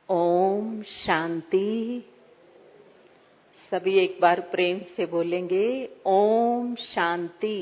ओम शांति। सभी एक बार प्रेम से बोलेंगे ओम शांति।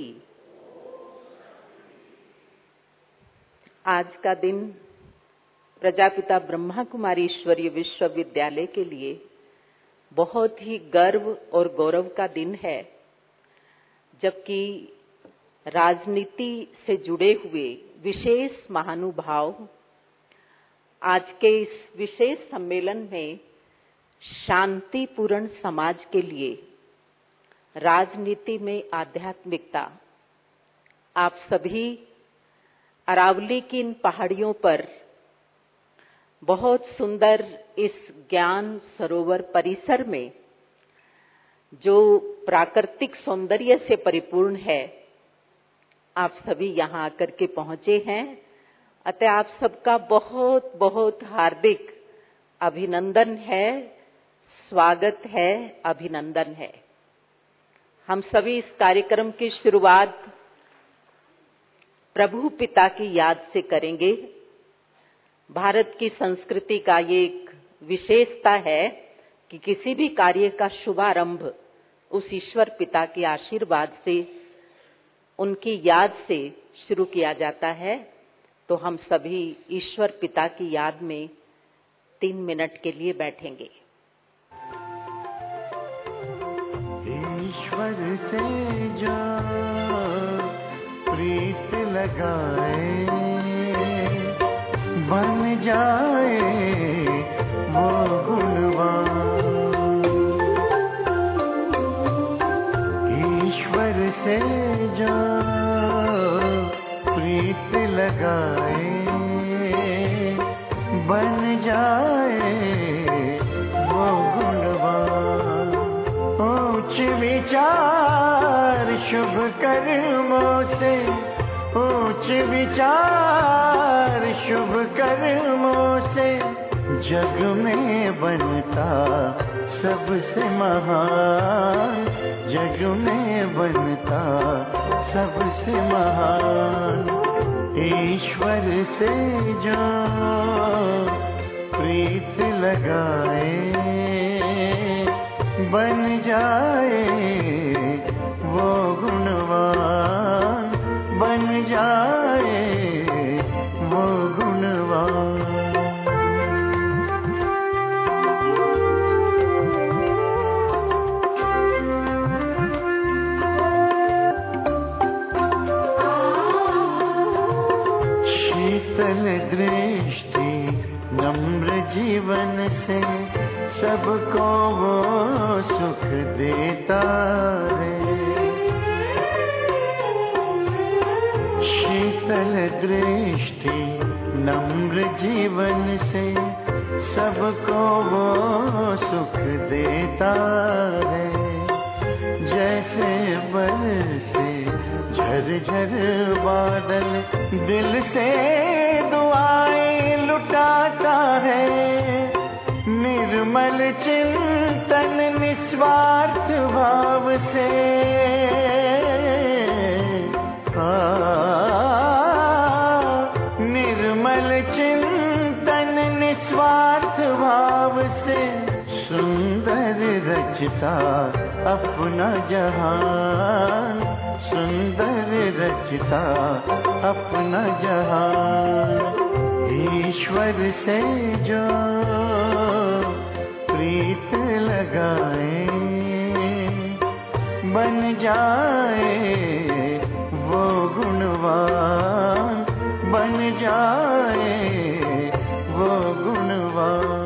आज का दिन प्रजापिता ब्रह्मा कुमारी ईश्वरीय विश्वविद्यालय के लिए बहुत ही गर्व और गौरव का दिन है, जबकि राजनीति से जुड़े हुए विशेष महानुभाव आज के इस विशेष सम्मेलन में शांतिपूर्ण समाज के लिए राजनीति में आध्यात्मिकता, आप सभी अरावली की इन पहाड़ियों पर बहुत सुंदर इस ज्ञान सरोवर परिसर में जो प्राकृतिक सौंदर्य से परिपूर्ण है, आप सभी यहाँ आकर के पहुंचे हैं। अतः आप सबका बहुत बहुत हार्दिक अभिनंदन है, स्वागत है, अभिनंदन है। हम सभी इस कार्यक्रम की शुरुआत प्रभु पिता की याद से करेंगे। भारत की संस्कृति का ये एक विशेषता है कि किसी भी कार्य का शुभारंभ उस ईश्वर पिता के आशीर्वाद से, उनकी याद से शुरू किया जाता है। तो हम सभी ईश्वर पिता की याद में 3 मिनट के लिए बैठेंगे। ईश्वर से जो प्रीत लगाए बन जाए वो गुणवान। ईश्वर से जो प्रीत लगाए बन जाए वो गुणवान। ऊंच विचार शुभ कर्मों से, ऊंच विचार शुभ कर्मों से जग में बनता सबसे महान, जग में बनता सबसे महान। ईश्वर से जो प्रीत लगाए बन जाए वो गुणवान, बन जाए वो गुणवान। शीतल दृष्टि नम्र जीवन से सबको वो सुख देता है। शीतल दृष्टि नम्र जीवन से सबको वो सुख देता है। जैसे बरसे झरझर बादल दिल से दुआएं लुटाता है। निर्मल चिंतन निस्वार्थ भाव से निर्मल चिंतन निस्वार्थ भाव से सुंदर रचता अपना जहान, सुंदर रचता अपना जहान। ईश्वर से जो प्रीत लगाए बन जाए वो गुणवान, बन जाए वो गुणवान।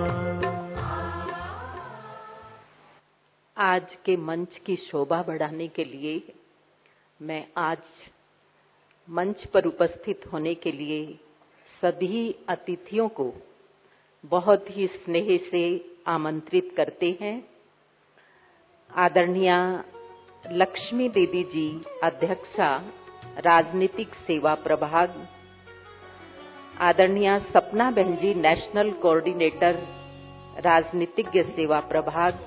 आज के मंच की शोभा बढ़ाने के लिए मैं आज मंच पर उपस्थित होने के लिए सभी अतिथियों को बहुत ही स्नेह से आमंत्रित करते हैं। आदरणीय लक्ष्मी दीदी जी, अध्यक्षा राजनीतिक सेवा प्रभाग, आदरणीय सपना बहन जी, नेशनल कोऑर्डिनेटर राजनीतिज्ञ सेवा प्रभाग,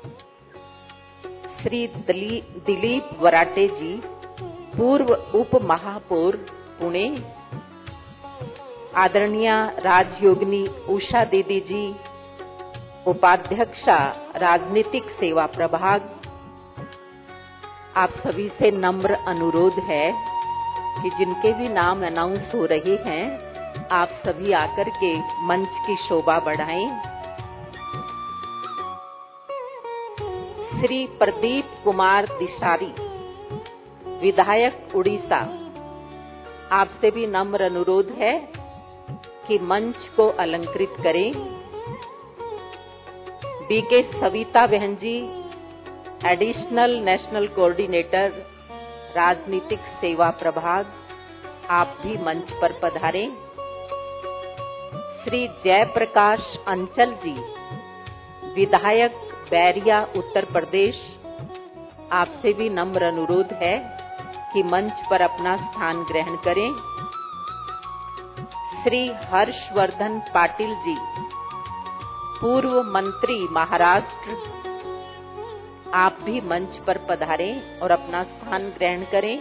श्री दिलीप वराटे जी, पूर्व उप महापौर पुणे, आदरणीय राजयोगिनी उषा दीदी जी, उपाध्यक्षा राजनीतिक सेवा प्रभाग, आप सभी से नम्र अनुरोध है कि जिनके भी नाम अनाउंस हो रहे हैं, आप सभी आकर के मंच की शोभा बढ़ाएं। श्री प्रदीप कुमार दिशारी, विधायक उड़ीसा, आपसे भी नम्र अनुरोध है कि मंच को अलंकृत करें। बीके सविता बहन जी, एडिशनल नेशनल कोऑर्डिनेटर राजनीतिक सेवा प्रभाग, आप भी मंच पर पधारें। श्री जयप्रकाश अंचल जी, विधायक बैरिया उत्तर प्रदेश, आपसे भी नम्र अनुरोध है कि मंच पर अपना स्थान ग्रहण करें। श्री हर्षवर्धन पाटिल जी, पूर्व मंत्री महाराष्ट्र, आप भी मंच पर पधारें और अपना स्थान ग्रहण करें।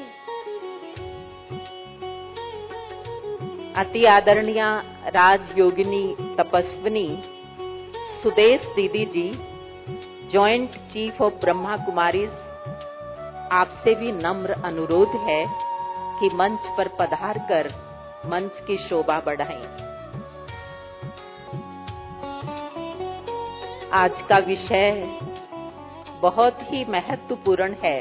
अति आदरणीय राजयोगिनी तपस्विनी सुदेश दीदी ji, joint chief of Brahma Kumaris, आपसे भी नम्र अनुरोध है कि मंच पर पधार कर मंच की शोभा बढ़ाएं। आज का विषय बहुत ही महत्वपूर्ण है,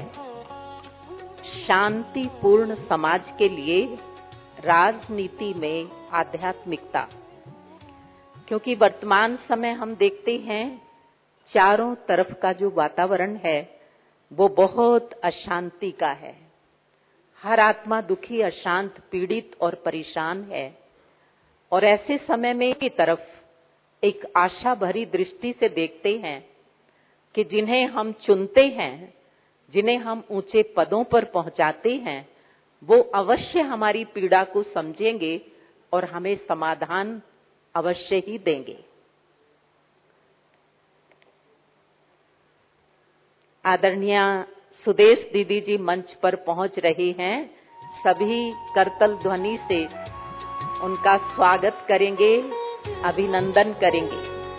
शांतिपूर्ण समाज के लिए राजनीति में आध्यात्मिकता। क्योंकि वर्तमान समय हम देखते हैं चारों तरफ का जो वातावरण है वो बहुत अशांति का है। हर आत्मा दुखी, अशांत, पीड़ित और परेशान है। और ऐसे समय में की तरफ एक आशा भरी दृष्टि से देखते हैं कि जिन्हें हम चुनते हैं, जिन्हें हम ऊंचे पदों पर पहुंचाते हैं, वो अवश्य हमारी पीड़ा को समझेंगे और हमें समाधान अवश्य ही देंगे। आदरणीय सुदेश दीदी जी मंच पर पहुंच रहे हैं। सभी करतल ध्वनि से उनका स्वागत करेंगे, अभिनंदन करेंगे।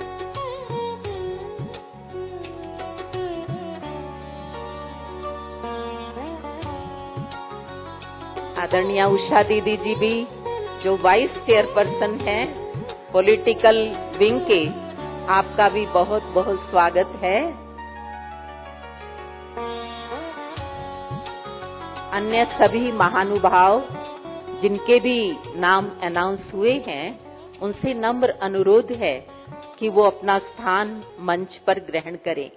आदरणीय उषा दीदी जी भी, जो वाइस चेयरपर्सन हैं पॉलिटिकल विंग के, आपका भी बहुत बहुत स्वागत है। अन्य सभी महानुभाव जिनके भी नाम अनाउंस हुए हैं, उनसे नम्र अनुरोध है कि वो अपना स्थान मंच पर ग्रहण करें।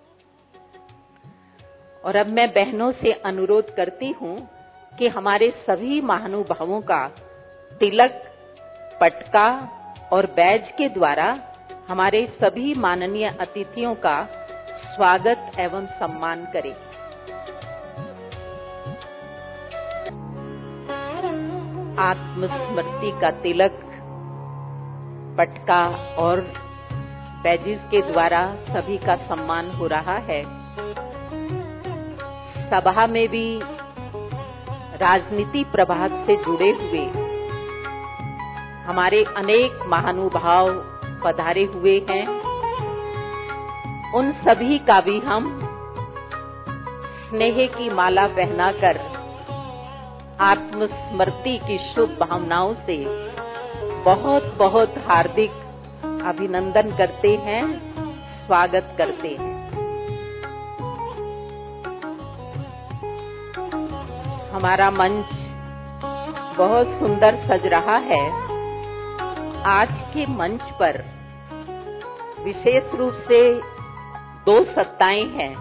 और अब मैं बहनों से अनुरोध करती हूँ कि हमारे सभी महानुभावों का तिलक, पटका और बैज के द्वारा हमारे सभी माननीय अतिथियों का स्वागत एवं सम्मान करें। आत्मस्मृति का तिलक, पटका और बैजिस के द्वारा सभी का सम्मान हो रहा है। सभा में भी राजनीति प्रभाग से जुड़े हुए हमारे अनेक महानुभाव पधारे हुए हैं। उन सभी का भी हम स्नेह की माला पहनाकर आत्मस्मृति की शुभ भावनाओं से बहुत बहुत हार्दिक अभिनंदन करते हैं, स्वागत करते हैं। हमारा मंच बहुत सुंदर सज रहा है। आज के मंच पर विशेष रूप से दो सत्ताएं हैं।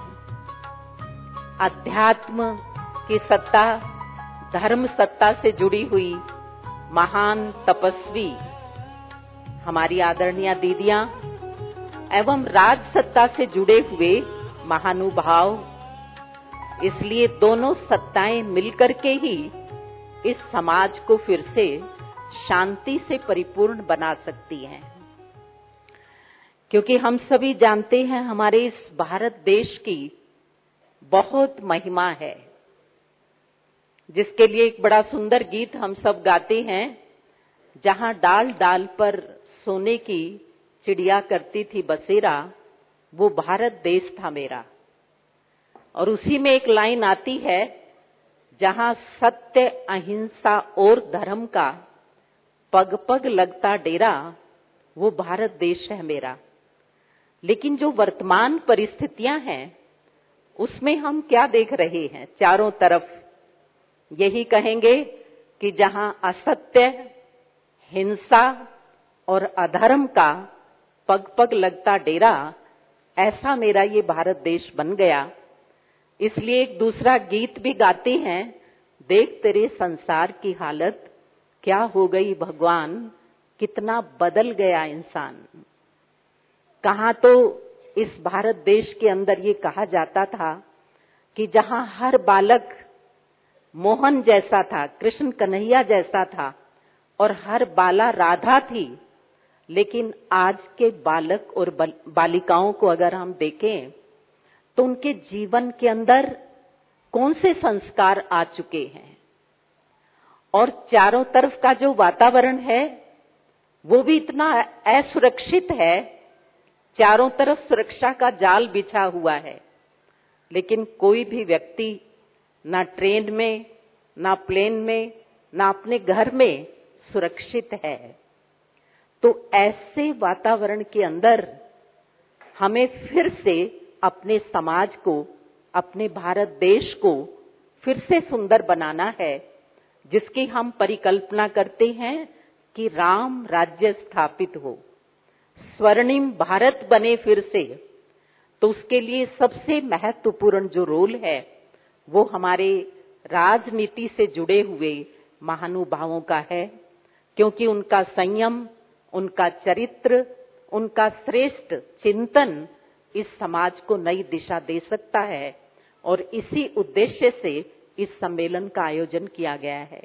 अध्यात्म की सत्ता, धर्म सत्ता से जुड़ी हुई महान तपस्वी हमारी आदरणीय दीदियां एवं राज सत्ता से जुड़े हुए महानुभाव। इसलिए दोनों सत्ताएं मिलकर के ही इस समाज को फिर से शांति से परिपूर्ण बना सकती हैं। क्योंकि हम सभी जानते हैं हमारे इस भारत देश की बहुत महिमा है, जिसके लिए एक बड़ा सुंदर गीत हम सब गाते हैं, जहां डाल डाल पर सोने की चिड़िया करती थी बसेरा, वो भारत देश था मेरा। और उसी में एक लाइन आती है, जहां सत्य अहिंसा और धर्म का पग पग लगता डेरा, वो भारत देश है मेरा। लेकिन जो वर्तमान परिस्थितियां हैं, उसमें हम क्या देख रहे हैं? चारों तरफ यही कहेंगे कि जहां असत्य, हिंसा और अधर्म का पग पग लगता डेरा, ऐसा मेरा ये भारत देश बन गया। इसलिए एक दूसरा गीत भी गाते हैं, देख तेरे संसार की हालत, क्या हो गई भगवान, कितना बदल गया इंसान। कहाँ तो इस भारत देश के अंदर ये कहा जाता था कि जहां हर बालक मोहन जैसा था, कृष्ण कन्हैया जैसा था, और हर बाला राधा थी, लेकिन आज के बालक और बालिकाओं को अगर हम देखें तो उनके जीवन के अंदर कौन से संस्कार आ चुके हैं, और चारों तरफ का जो वातावरण है वो भी इतना असुरक्षित है। चारों तरफ सुरक्षा का जाल बिछा हुआ है, लेकिन कोई भी व्यक्ति ना ट्रेन में, ना प्लेन में, ना अपने घर में सुरक्षित है। तो ऐसे वातावरण के अंदर हमें फिर से अपने समाज को, अपने भारत देश को फिर से सुंदर बनाना है, जिसकी हम परिकल्पना करते हैं कि राम राज्य स्थापित हो, स्वर्णिम भारत बने फिर से। तो उसके लिए सबसे महत्वपूर्ण जो रोल है वो हमारे राजनीति से जुड़े हुए महानुभावों का है, क्योंकि उनका संयम, उनका चरित्र, उनका श्रेष्ठ चिंतन इस समाज को नई दिशा दे सकता है। और इसी उद्देश्य से इस सम्मेलन का आयोजन किया गया है।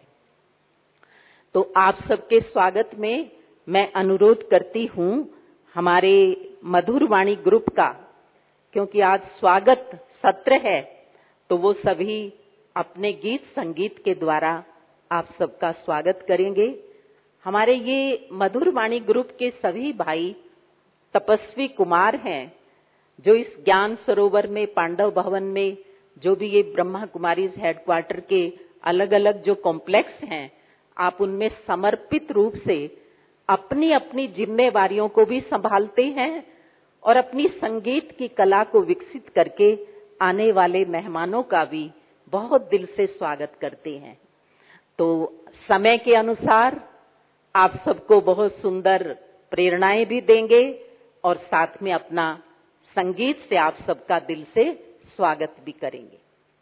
तो आप सबके स्वागत में मैं अनुरोध करती हूँ हमारे मधुर वाणी ग्रुप का, क्योंकि आज स्वागत सत्र है, तो वो सभी अपने गीत संगीत के द्वारा आप सबका स्वागत करेंगे। हमारे ये मधुर वाणी ग्रुप के सभी भाई तपस्वी कुमार हैं, जो इस ज्ञान सरोवर में, पांडव भवन में, जो भी ये ब्रह्मा कुमारीज हेडक्वार्टर के अलग अलग जो कॉम्प्लेक्स हैं, आप उनमें समर्पित रूप से अपनी अपनी जिम्मेवारियों को भी संभालते हैं और अपनी संगीत की कला को विकसित करके आने वाले मेहमानों का भी बहुत दिल से स्वागत करते हैं। तो समय के अनुसार आप सबको बहुत सुंदर प्रेरणाएं भी देंगे और साथ में अपना संगीत से आप सबका दिल से स्वागत भी करेंगे।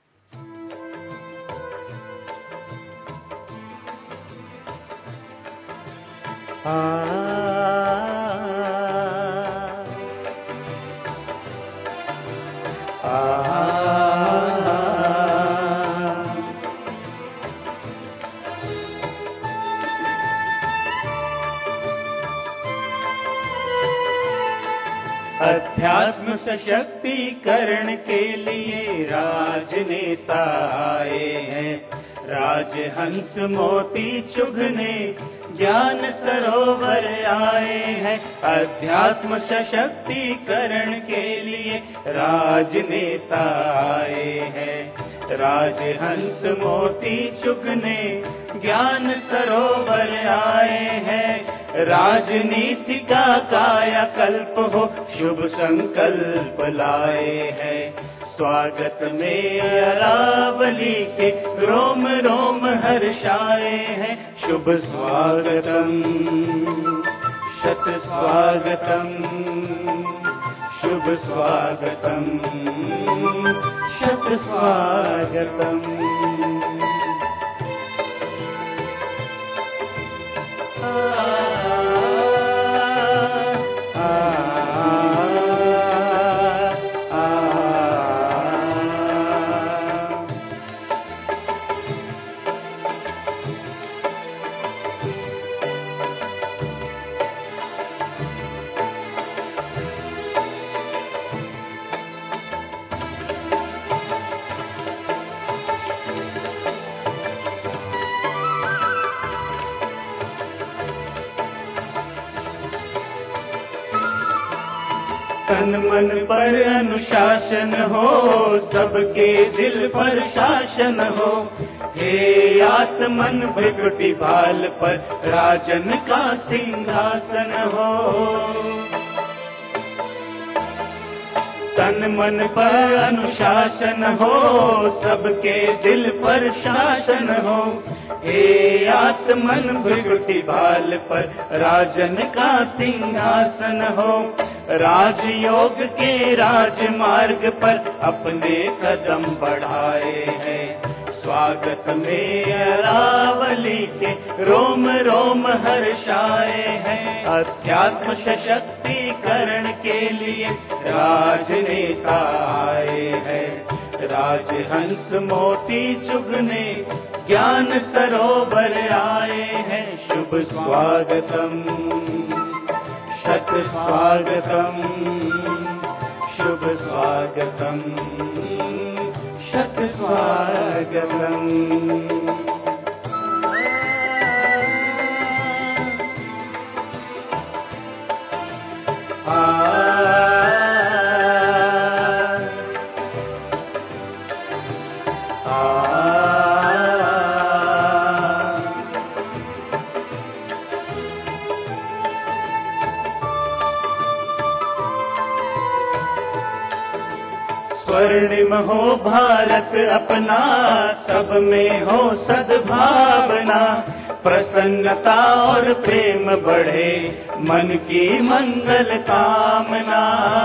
अध्यात्म सशक्तिकरण के लिए राजनेता आए हैं, राजहंस मोती चुगने ज्ञान सरोवर आए हैं। अध्यात्म सशक्तिकरण के लिए राजनेता आए हैं, राजहंस मोती चुगने ज्ञान सरोवर आए हैं। राजनीति का कायाकल्प हो, शुभ संकल्प लाए हैं। स्वागत में अरावली के रोम रोम हर्षाए हैं। शुभ स्वागतम, शत स्वागतम, शुभ स्वागतम, शत स्वागतम। तन मन पर अनुशासन हो, सबके दिल पर शासन हो। हे आसमन भृकुटी भाल पर राजन का सिंहासन हो। तन मन पर अनुशासन हो, सबके दिल पर शासन हो। हे आसमन भृकुटी भाल पर राजन का सिंहासन हो। राजयोग के राजमार्ग पर अपने कदम बढ़ाए हैं। स्वागत में अरावली के रोम रोम हर्षाए हैं। अध्यात्म सशक्तिकरण के लिए राजनेता आए हैं। राजहंस मोती चुगने ज्ञान सरोवर आए हैं। शुभ स्वागतम, शत स्वागतम, शुभ स्वागतम, शत स्वागतम। स्वर्णिम हो भारत अपना, सब में हो सद्भावना। प्रसन्नता और प्रेम बढ़े, मन की मंगल कामना।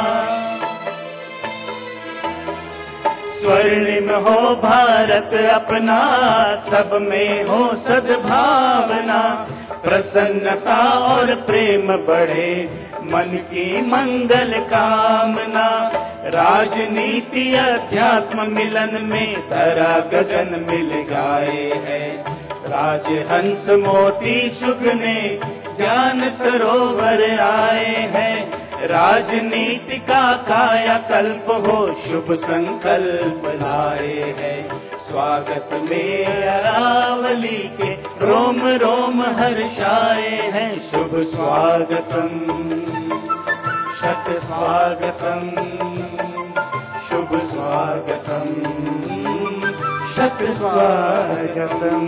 स्वर्णिम हो भारत अपना, सब में हो सद्भावना। प्रसन्नता और प्रेम बढ़े, मन की मंगल कामना। राजनीति अध्यात्म मिलन में धरा गगन मिल गए हैं। राजहंस मोती चुगने ज्ञान सरोवर आए हैं। राजनीति का कायाकल्प हो, शुभ संकल्प लाए हैं। स्वागत में अरावली के रोम रोम हर्षाए हैं। शुभ स्वागतम, शत स्वागतम, शुभ स्वागतम, शत स्वागतम।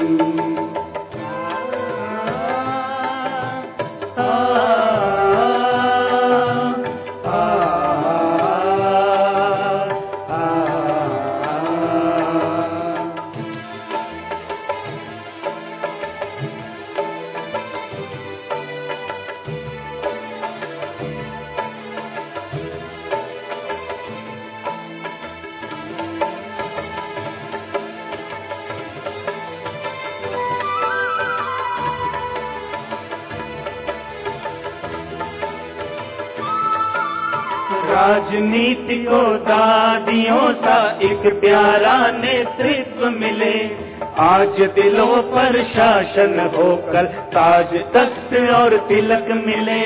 राजनीति को दादियों सा एक प्यारा नेतृत्व मिले। आज दिलों पर शासन होकर ताज तख्त और तिलक मिले।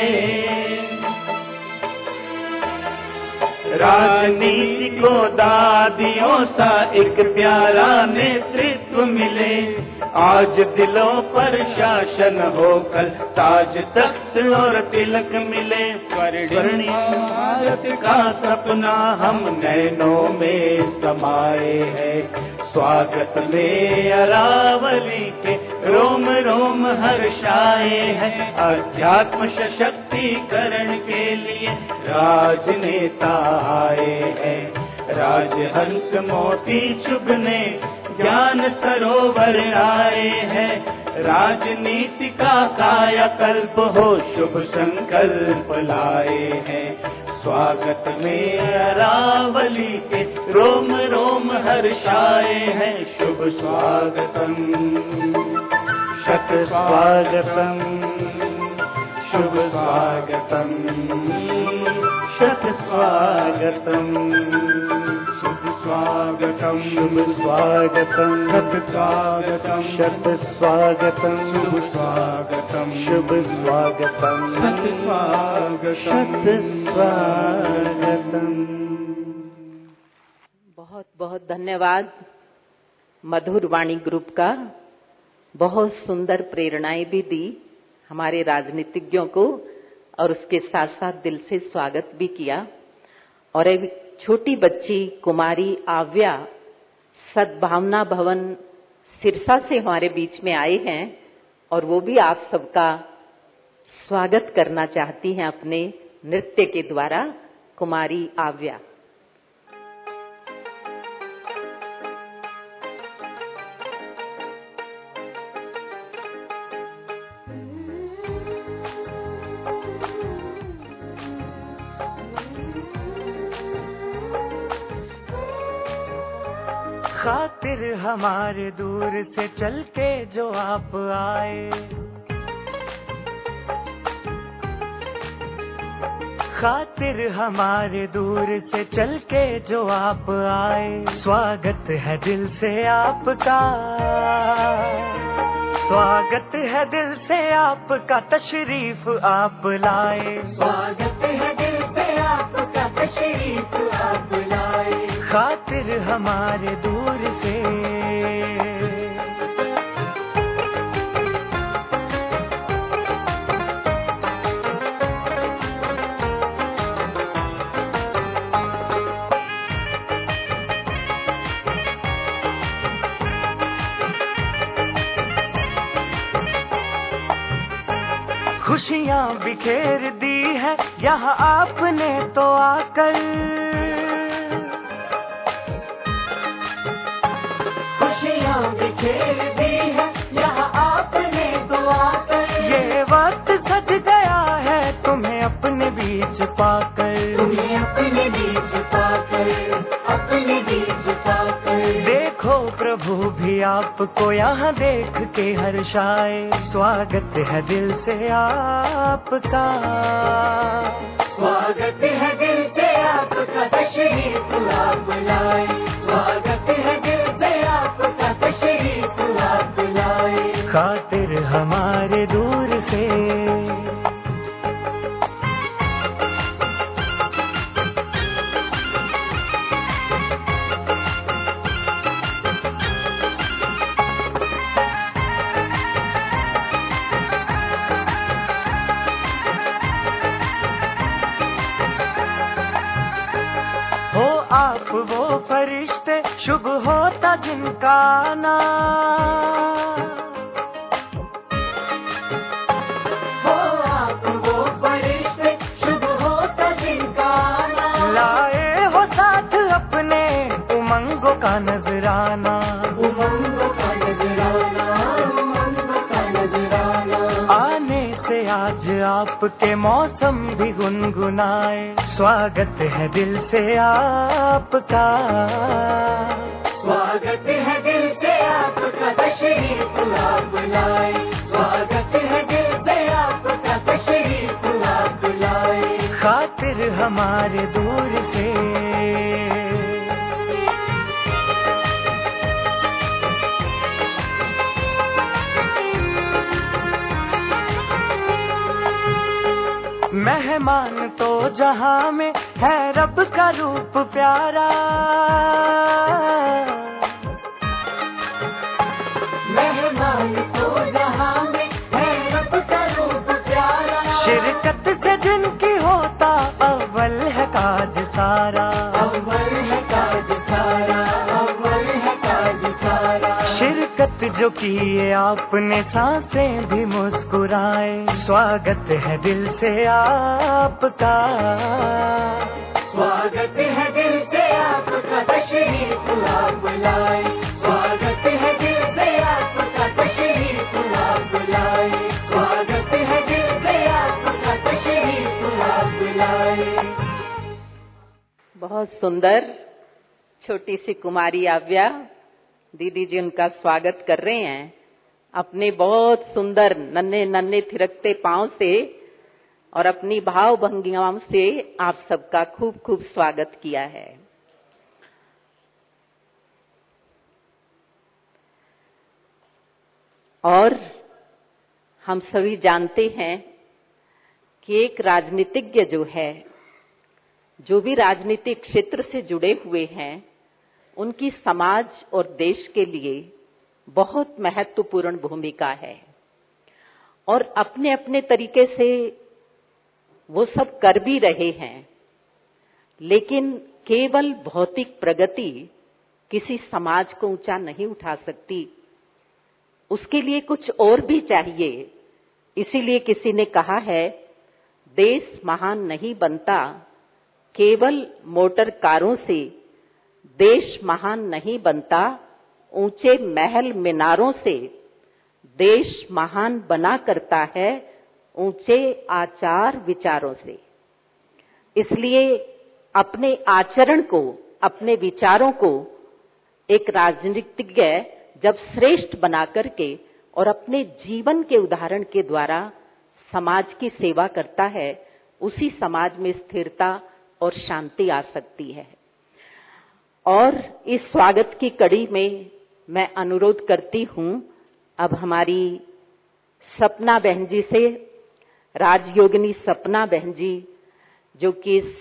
राजनीति को दादियों सा एक प्यारा नेतृत्व मिले। आज दिलों पर शासन होकर ताज तख्त और तिलक मिले। स्वर्णिम भारत का सपना हम नैनों में समाए हैं। स्वागत में अरावली के रोम रोम हर्षाए हैं। अध्यात्म सशक्तिकरण के लिए राजनेता आए हैं। राजहंस मोती चुगने ज्ञान सरोवर आए हैं। राजनीति का कायाकल्प हो, शुभ संकल्प लाए हैं। स्वागत में अरावली के रोम रोम हर्षाए हैं। शुभ स्वागतम, शत स्वागतम, शुभ स्वागतम, शत स्वागतम, शुभ स्वागतम, शुभ स्वागतम, शत स्वागतम, शत स्वागतम, शुभ स्वागतम, शुभ स्वागतम, शत स्वागतम, शत स्वागतम। बहुत बहुत धन्यवाद मधुर वाणी ग्रुप का। बहुत सुंदर प्रेरणाएं भी दी हमारे राजनीतिज्ञों को और उसके साथ साथ दिल से स्वागत भी किया। और एक छोटी बच्ची कुमारी आव्या सद्भावना भवन सिरसा से हमारे बीच में आए हैं और वो भी आप सबका स्वागत करना चाहती हैं अपने नृत्य के द्वारा। कुमारी आव्या। खातिर हमारे दूर से चल के जो आप आए, खातिर हमारे दूर से चल के जो आप आए, स्वागत है दिल से आपका, स्वागत है दिल से आपका, तशरीफ आप लाए, स्वागत है दिल से आपका, तशरीफ आप लाए, खातिर हमारे दूर से। खुशियाँ बिखेर दी है यहाँ आपने तो आकर, खुशियाँ बिखेर दी है यहाँ आपने तो आकर, ये वक्त सज गया है तुम्हें अपने बीच पाकर, तुम्हें अपने बीच पाकर, अपने बीच पाकर। देखो प्रभु भी आपको यहाँ देख के हर्षाए, स्वागत है दिल से आपका, स्वागत है दिल से आपका, तशरीफ आप लाए, स्वागत है दिल से आपका, तशरीफ आप लाए, खातिर हमारे दूर से। आप वो फरिश्ते शुभ होता जिनका आना, हो आप वो फरिश्ते शुभ होता जिनका आना, लाए हो साथ अपने उमंगों का नजराना, उमंगों का नजराना, उमंगों का नजराना। आने से आज आपके मौसम भी गुनगुनाए, स्वागत है दिल से आपका, स्वागत है दिल से आपका, तशरीफ आप लाए, स्वागत है दिल से आपका, तशरीफ आप लाए, खातिर हमारे दूर से। मेहमान तो जहां में है रब का रूप प्यारा, मेहमान तो जहां में है रब का रूप प्यारा, शिरकत से जिनकी होता अव्वल है काज सारा, अव्वल है काज सारा, अव्वल है काज सारा, शिरकत जो किए आपने सांसें भी मुस्कुराए, स्वागत है दिल से आपका, स्वागत है दिल से आपका, तशरीफ आप लाए, स्वागत है दिल से आपका, तशरीफ आप लाए, स्वागत है दिल से आपका, तशरीफ आप लाए। बहुत सुंदर छोटी सी कुमारी आव्या दीदी जी उनका स्वागत कर रहे हैं अपने बहुत सुंदर नन्हे नन्हे थिरकते पांव से और अपनी भाव भंगिमाओं से आप सबका खूब खूब स्वागत किया है। और हम सभी जानते हैं कि एक राजनीतिज्ञ जो है, जो भी राजनीतिक क्षेत्र से जुड़े हुए हैं, उनकी समाज और देश के लिए बहुत महत्वपूर्ण भूमिका है और अपने अपने तरीके से वो सब कर भी रहे हैं, लेकिन केवल भौतिक प्रगति किसी समाज को ऊंचा नहीं उठा सकती, उसके लिए कुछ और भी चाहिए। इसीलिए किसी ने कहा है, देश महान नहीं बनता केवल मोटर कारों से, देश महान नहीं बनता ऊंचे महल मीनारों से, देश महान बना करता है ऊंचे आचार विचारों से। इसलिए अपने आचरण को, अपने विचारों को एक राजनीतिज्ञ जब श्रेष्ठ बना करके और अपने जीवन के उदाहरण के द्वारा समाज की सेवा करता है, उसी समाज में स्थिरता और शांति आ सकती है। और इस स्वागत की कड़ी में मैं अनुरोध करती हूँ अब हमारी सपना बहन जी से, राजयोगिनी सपना बहन जी, जो कि इस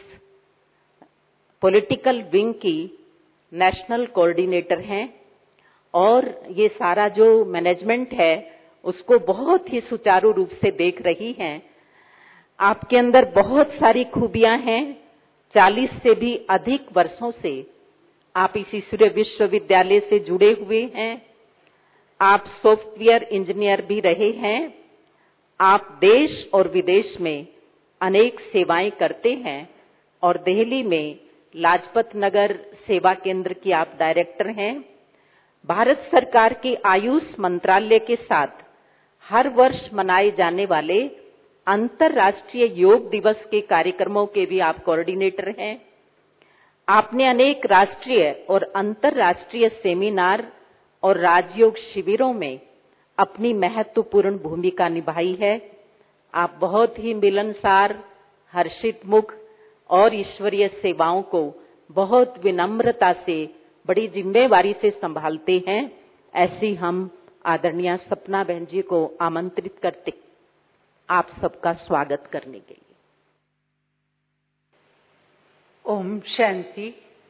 पॉलिटिकल विंग की नेशनल कोऑर्डिनेटर हैं और ये सारा जो मैनेजमेंट है उसको बहुत ही सुचारू रूप से देख रही हैं। आपके अंदर बहुत सारी खूबियां हैं। 40 से भी अधिक वर्षों से आप इसी सूर्य विश्वविद्यालय से जुड़े हुए हैं। आप सॉफ्टवेयर इंजीनियर भी रहे हैं। आप देश और विदेश में अनेक सेवाएं करते हैं और दिल्ली में लाजपत नगर सेवा केंद्र की आप डायरेक्टर हैं। भारत सरकार के आयुष मंत्रालय के साथ हर वर्ष मनाए जाने वाले अंतर्राष्ट्रीय योग दिवस के कार्यक्रमों के भी आप कोऑर्डिनेटर हैं। आपने अनेक राष्ट्रीय और अंतर्राष्ट्रीय सेमिनार और राजयोग शिविरों में अपनी महत्वपूर्ण भूमिका निभाई है। आप बहुत ही मिलनसार, हर्षित मुख और ईश्वरीय सेवाओं को बहुत विनम्रता से, बड़ी जिम्मेवारी से संभालते हैं। ऐसी हम आदरणीय सपना बहन जी को आमंत्रित करते आप सबका स्वागत करने के लिए। ओम शांति।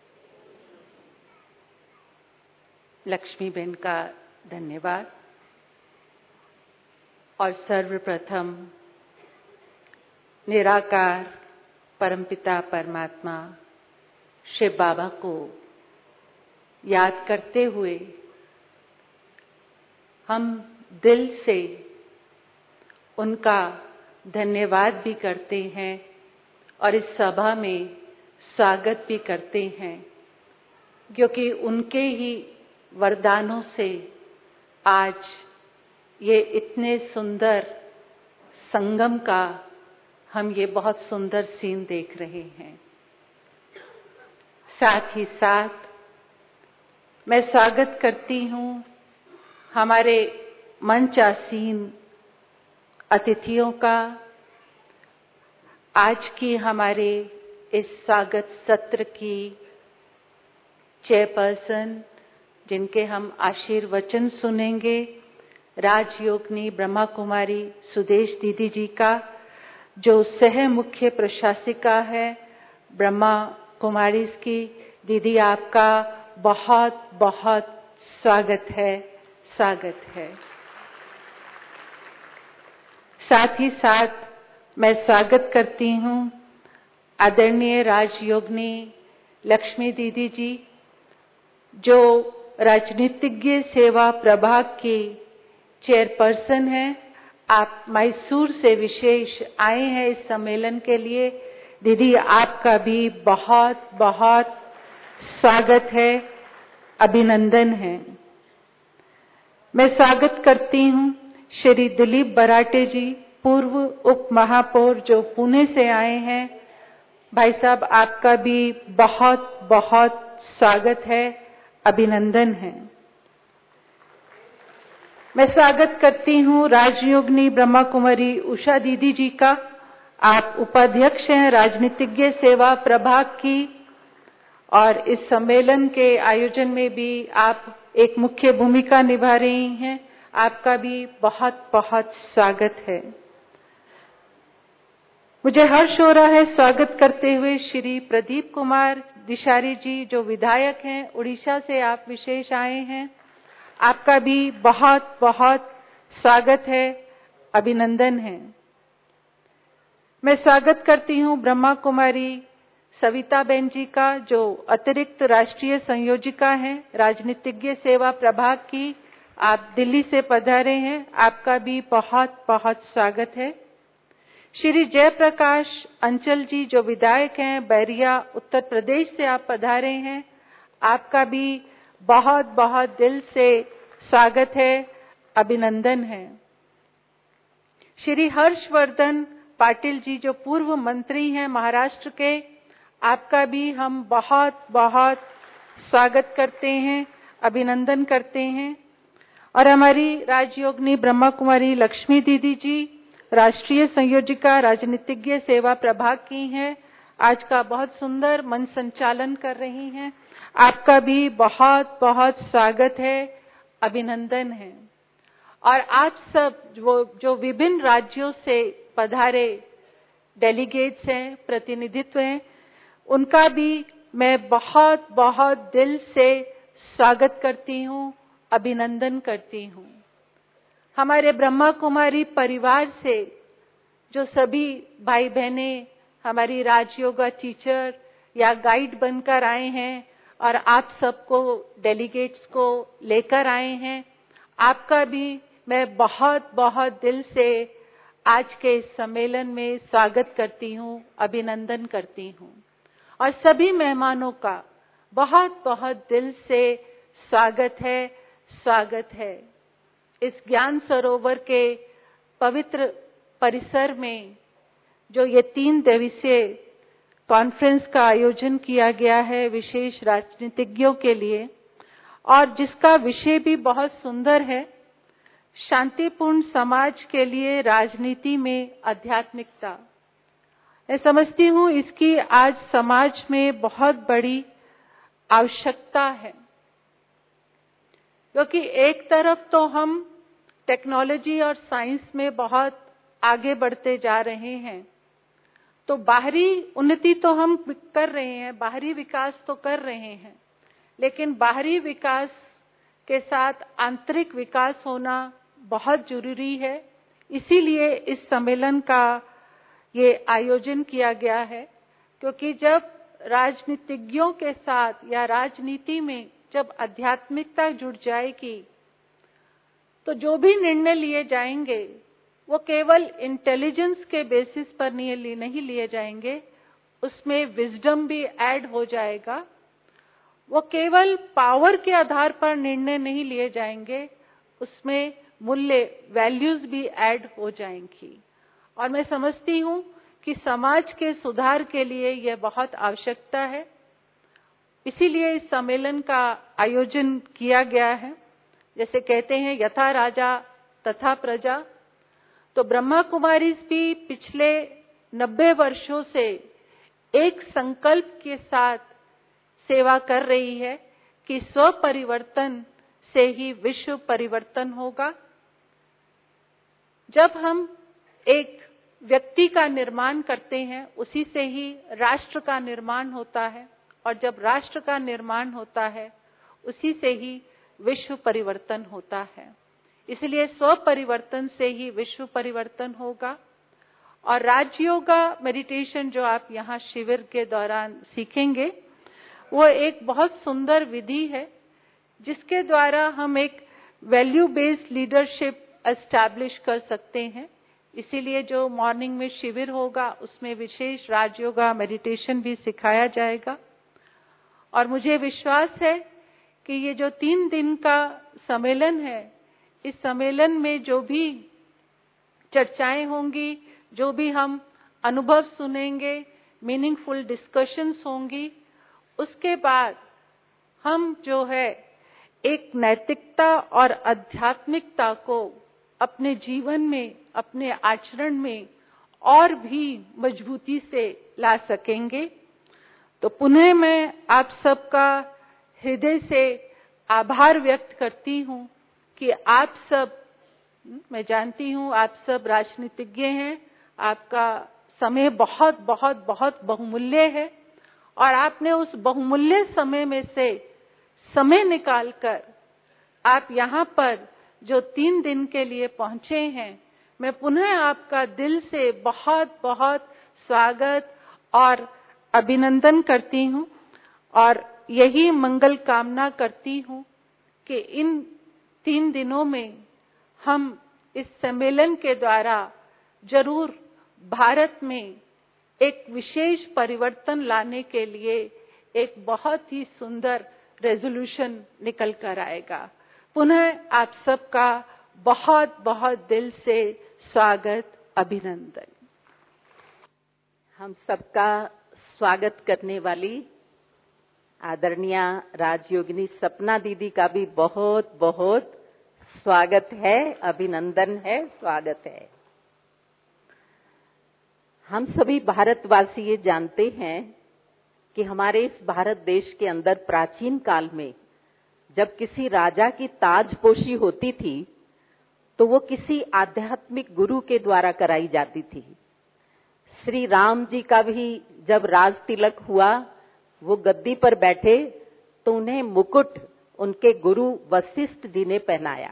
लक्ष्मी बहन का धन्यवाद। और सर्वप्रथम निराकार परमपिता परमात्मा शिव बाबा को याद करते हुए हम दिल से उनका धन्यवाद भी करते हैं और इस सभा में स्वागत भी करते हैं, क्योंकि उनके ही वरदानों से आज ये इतने सुंदर संगम का हम ये बहुत सुंदर सीन देख रहे हैं। साथ ही साथ मैं स्वागत करती हूँ हमारे मंचासीन अतिथियों का। आज की हमारे इस स्वागत सत्र की चेयरपर्सन, जिनके हम आशीर्वचन सुनेंगे, राजयोगिनी ब्रह्मा कुमारी सुदेश दीदी जी का, जो सह मुख्य प्रशासिका है ब्रह्मा कुमारी की। दीदी आपका बहुत बहुत स्वागत है, स्वागत है। साथ ही साथ मैं स्वागत करती हूँ आदरणीय राजयोगिनी लक्ष्मी दीदी जी, जो राजनीतिज्ञ सेवा प्रभाग की चेयरपर्सन हैं। आप मैसूर से विशेष आए हैं इस सम्मेलन के लिए। दीदी आपका भी बहुत बहुत स्वागत है, अभिनंदन है। मैं स्वागत करती हूँ श्री दिलीप बराटे जी, पूर्व उप महापौर, जो पुणे से आए हैं। भाई साहब आपका भी बहुत बहुत स्वागत है, अभिनंदन है। मैं स्वागत करती हूँ राजयोगिनी ब्रह्मा कुमारी उषा दीदी जी का। आप उपाध्यक्ष हैं राजनीतिज्ञ सेवा प्रभाग की और इस सम्मेलन के आयोजन में भी आप एक मुख्य भूमिका निभा रही हैं। आपका भी बहुत बहुत स्वागत है। मुझे हर्ष हो रहा है स्वागत करते हुए श्री प्रदीप कुमार दिशारी जी, जो विधायक हैं, उड़ीसा से आप विशेष आए हैं। आपका भी बहुत बहुत स्वागत है, अभिनंदन है। मैं स्वागत करती हूँ ब्रह्मा कुमारी सविता बेन जी का, जो अतिरिक्त राष्ट्रीय संयोजिका हैं राजनीतिज्ञ सेवा प्रभाग की। आप दिल्ली से पधारे हैं, आपका भी बहुत बहुत स्वागत है। श्री जयप्रकाश अंचल जी, जो विधायक हैं बैरिया उत्तर प्रदेश से आप पधारे हैं, आपका भी बहुत बहुत दिल से स्वागत है, अभिनंदन है। श्री हर्षवर्धन पाटिल जी, जो पूर्व मंत्री हैं महाराष्ट्र के, आपका भी हम बहुत बहुत स्वागत करते हैं, अभिनंदन करते हैं। और हमारी राजयोगिनी ब्रह्मा कुमारी लक्ष्मी दीदी जी, राष्ट्रीय संयोजिका राजनीतिज्ञ सेवा प्रभाग की हैं, आज का बहुत सुंदर मंच संचालन कर रही हैं, आपका भी बहुत बहुत स्वागत है, अभिनंदन है। और आप सब जो विभिन्न राज्यों से पधारे डेलीगेट्स हैं, प्रतिनिधित्व हैं, उनका भी मैं बहुत बहुत दिल से स्वागत करती हूँ, अभिनंदन करती हूँ। हमारे ब्रह्मा कुमारी परिवार से जो सभी भाई बहने हमारी राजयोगा टीचर या गाइड बनकर आए हैं और आप सबको डेलीगेट्स को लेकर आए हैं, आपका भी मैं बहुत बहुत दिल से आज के इस सम्मेलन में स्वागत करती हूँ, अभिनंदन करती हूँ। और सभी मेहमानों का बहुत बहुत दिल से स्वागत है, स्वागत है। इस ज्ञान सरोवर के पवित्र परिसर में जो ये 3 दिवसीय कॉन्फ्रेंस का आयोजन किया गया है विशेष राजनीतिज्ञों के लिए, और जिसका विषय भी बहुत सुंदर है, शांतिपूर्ण समाज के लिए राजनीति में आध्यात्मिकता। मैं समझती हूँ इसकी आज समाज में बहुत बड़ी आवश्यकता है, क्योंकि एक तरफ तो हम टेक्नोलॉजी और साइंस में बहुत आगे बढ़ते जा रहे हैं, तो बाहरी उन्नति तो हम कर रहे हैं, बाहरी विकास तो कर रहे हैं, लेकिन बाहरी विकास के साथ आंतरिक विकास होना बहुत जरूरी है। इसीलिए इस सम्मेलन का ये आयोजन किया गया है, क्योंकि जब राजनीतिज्ञों के साथ या राजनीति में जब आध्यात्मिकता जुड़ जाएगी, तो जो भी निर्णय लिए जाएंगे वो केवल इंटेलिजेंस के बेसिस पर नहीं लिए जाएंगे, उसमें विजडम भी ऐड हो जाएगा। वो केवल पावर के आधार पर निर्णय नहीं लिए जाएंगे, उसमें मूल्य वैल्यूज भी ऐड हो जाएंगी। और मैं समझती हूँ कि समाज के सुधार के लिए यह बहुत आवश्यकता है, इसीलिए इस सम्मेलन का आयोजन किया गया है। जैसे कहते हैं यथा राजा तथा प्रजा, तो ब्रह्मा कुमारी भी पिछले 90 वर्षों से एक संकल्प के साथ सेवा कर रही है कि स्व परिवर्तन से ही विश्व परिवर्तन होगा। जब हम एक व्यक्ति का निर्माण करते हैं, उसी से ही राष्ट्र का निर्माण होता है, और जब राष्ट्र का निर्माण होता है, उसी से ही विश्व परिवर्तन होता है। इसलिए स्व परिवर्तन से ही विश्व परिवर्तन होगा। और राजयोगा मेडिटेशन जो आप यहाँ शिविर के दौरान सीखेंगे, वो एक बहुत सुंदर विधि है, जिसके द्वारा हम एक वैल्यू बेस्ड लीडरशिप एस्टैब्लिश कर सकते हैं। इसीलिए जो मॉर्निंग में शिविर होगा, उसमें विशेष राजयोगा मेडिटेशन भी सिखाया जाएगा। और मुझे विश्वास है कि ये जो 3 दिन का सम्मेलन है, इस सम्मेलन में जो भी चर्चाएं होंगी, जो भी हम अनुभव सुनेंगे, मीनिंगफुल डिस्कशंस होंगी, उसके बाद हम जो है एक नैतिकता और आध्यात्मिकता को अपने जीवन में, अपने आचरण में और भी मजबूती से ला सकेंगे। तो पुनः मैं आप सबका हृदय से आभार व्यक्त करती हूँ कि आप सब, मैं जानती हूँ आप सब राजनीतिज्ञ हैं, आपका समय बहुत बहुत बहुत बहुमूल्य है, और आपने उस बहुमूल्य समय में से समय निकालकर आप यहाँ पर जो 3 दिन के लिए पहुँचे हैं, मैं पुनः आपका दिल से बहुत बहुत स्वागत और अभिनंदन करती हूँ और यही मंगल कामना करती हूँ कि इन 3 दिनों में हम इस सम्मेलन के द्वारा जरूर भारत में एक विशेष परिवर्तन लाने के लिए एक बहुत ही सुंदर रेजोल्यूशन निकल कर आएगा। पुनः आप सबका बहुत बहुत दिल से स्वागत, अभिनंदन। हम सबका स्वागत करने वाली आदरणीय राजयोगिनी सपना दीदी का भी बहुत बहुत स्वागत है, अभिनंदन है, स्वागत है। हम सभी भारतवासी ये जानते हैं कि हमारे इस भारत देश के अंदर प्राचीन काल में जब किसी राजा की ताजपोशी होती थी तो वो किसी आध्यात्मिक गुरु के द्वारा कराई जाती थी। श्री राम जी का भी जब राज तिलक हुआ, वो गद्दी पर बैठे तो उन्हें मुकुट उनके गुरु वशिष्ठ जी ने पहनाया।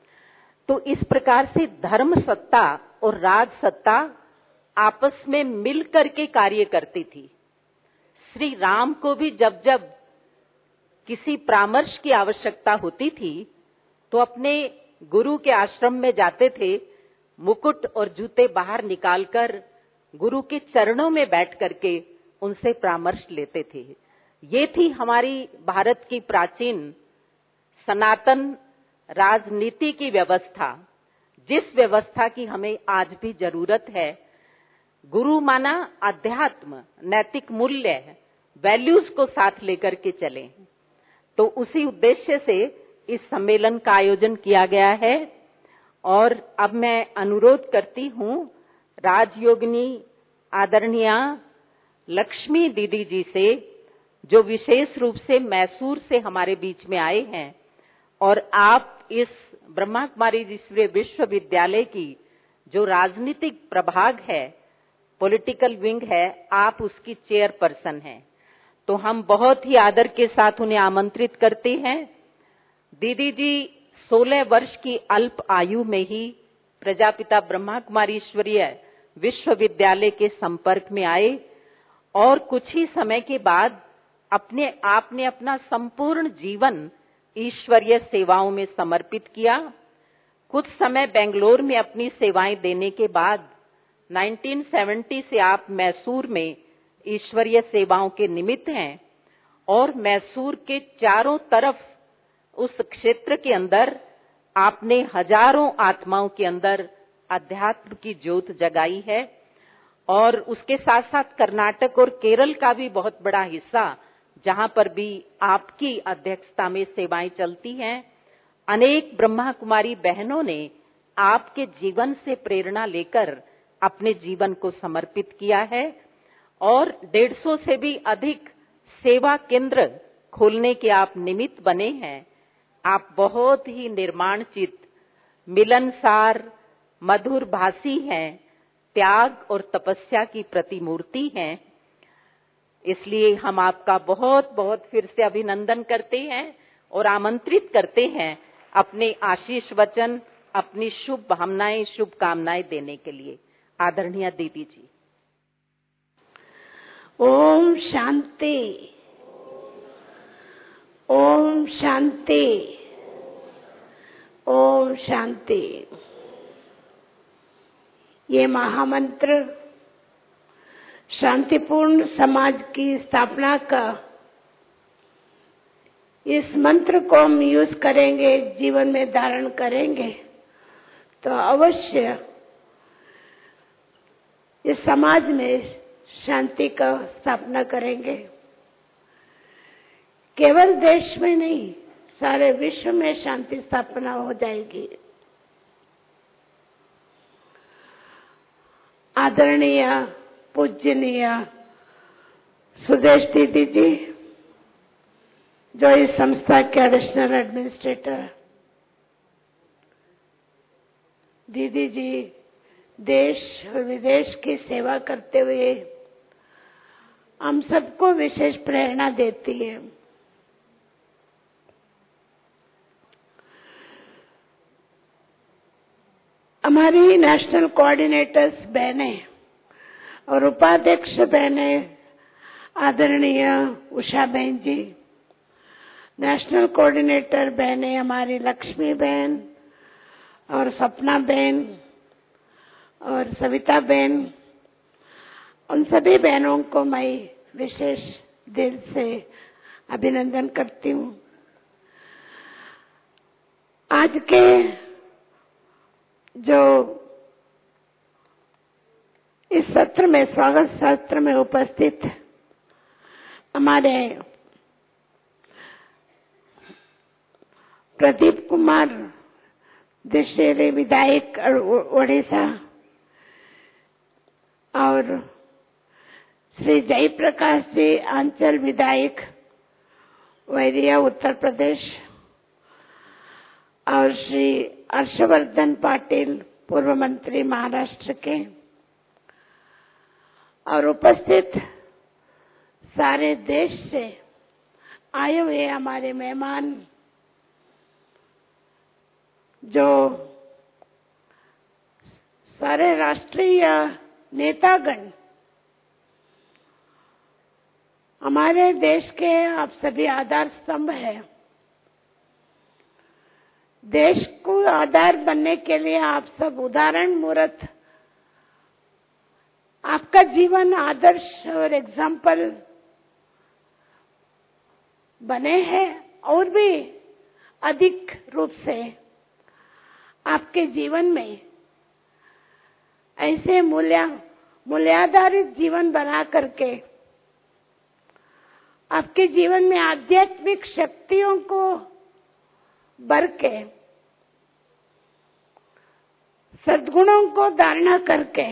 तो इस प्रकार से धर्म सत्ता और राज सत्ता आपस में मिल करके कार्य करती थी। श्री राम को भी जब जब किसी परामर्श की आवश्यकता होती थी तो अपने गुरु के आश्रम में जाते थे, मुकुट और जूते बाहर निकालकर गुरु के चरणों में बैठ करके उनसे परामर्श लेते थे। ये थी हमारी भारत की प्राचीन सनातन राजनीति की व्यवस्था, जिस व्यवस्था की हमें आज भी जरूरत है। गुरु माना अध्यात्म, नैतिक मूल्य, वैल्यूज को साथ लेकर के चलें। तो उसी उद्देश्य से इस सम्मेलन का आयोजन किया गया है। और अब मैं अनुरोध करती हूँ राजयोगिनी आदरणीय लक्ष्मी दीदी जी से, जो विशेष रूप से मैसूर से हमारे बीच में आए हैं और आप इस ब्रह्मा कुमारी ईश्वरीय विश्वविद्यालय की जो राजनीतिक प्रभाग है, पॉलिटिकल विंग है, आप उसकी चेयरपर्सन हैं। तो हम बहुत ही आदर के साथ उन्हें आमंत्रित करते हैं। दीदी जी 16 वर्ष की अल्प आयु में ही प्रजापिता ब्रह्मा कुमारी ईश्वरीय विश्वविद्यालय के संपर्क में आए और कुछ ही समय के बाद आपने अपना संपूर्ण जीवन ईश्वरीय सेवाओं में समर्पित किया। कुछ समय बेंगलोर में अपनी सेवाएं देने के बाद 1970 से आप मैसूर में ईश्वरीय सेवाओं के निमित्त हैं और मैसूर के चारों तरफ उस क्षेत्र के अंदर आपने हजारों आत्माओं के अंदर अध्यात्म की ज्योत जगाई है। और उसके साथ साथ कर्नाटक और केरल का भी बहुत बड़ा हिस्सा, जहां पर भी आपकी अध्यक्षता में सेवाएं चलती हैं। अनेक ब्रह्मा कुमारी बहनों ने आपके जीवन से प्रेरणा लेकर अपने जीवन को समर्पित किया है और 150 से भी अधिक सेवा केंद्र खोलने के आप निमित्त बने हैं। आप बहुत ही निर्माणचित, मिलनसार, मधुर भाषी हैं, त्याग और तपस्या की प्रतिमूर्ति हैं। इसलिए हम आपका बहुत बहुत फिर से अभिनंदन करते हैं और आमंत्रित करते हैं अपने आशीष वचन, अपनी शुभ भावनाएं, शुभकामनाएं देने के लिए। आदरणीय दीदी जी। ओम शांति, ओम शांति, ओम शांति। ये महामंत्र शांतिपूर्ण समाज की स्थापना का, इस मंत्र को हम यूज करेंगे, जीवन में धारण करेंगे तो अवश्य इस समाज में शांति का स्थापना करेंगे। केवल देश में नहीं, सारे विश्व में शांति स्थापना हो जाएगी। आदरणीय पूजनीय सुदेश दीदी जी, जो इस संस्था के एडिशनल एडमिनिस्ट्रेटर, दीदी जी देश और विदेश की सेवा करते हुए हम सबको विशेष प्रेरणा देती है। हमारी नेशनल कोऑर्डिनेटर्स बहनें और उपाध्यक्ष बहने आदरणीय उषा बहन जी, नेशनल कोऑर्डिनेटर बहने हमारी लक्ष्मी बहन और सपना बहन और सविता बहन, उन सभी बहनों को मैं विशेष दिल से अभिनंदन करती हूँ। आज के जो इस सत्र में, स्वागत सत्र में उपस्थित हमारे प्रदीप कुमार दशहरे विधायक ओडिशा और श्री जयप्रकाश जी आंचल विधायक वैरिया उत्तर प्रदेश और श्री हर्षवर्धन पाटिल पूर्व मंत्री महाराष्ट्र के और उपस्थित सारे देश से आए हुए हमारे मेहमान, जो सारे राष्ट्रीय नेतागण, हमारे देश के आप सभी आधार स्तंभ हैं। देश को आधार बनने के लिए आप सब उदाहरण मूर्त, आपका जीवन आदर्श और एग्जाम्पल बने हैं और भी अधिक रूप से आपके जीवन में ऐसे मूल्याधारित जीवन बना करके आपके जीवन में आध्यात्मिक शक्तियों को भर के सद्गुणों को धारणा करके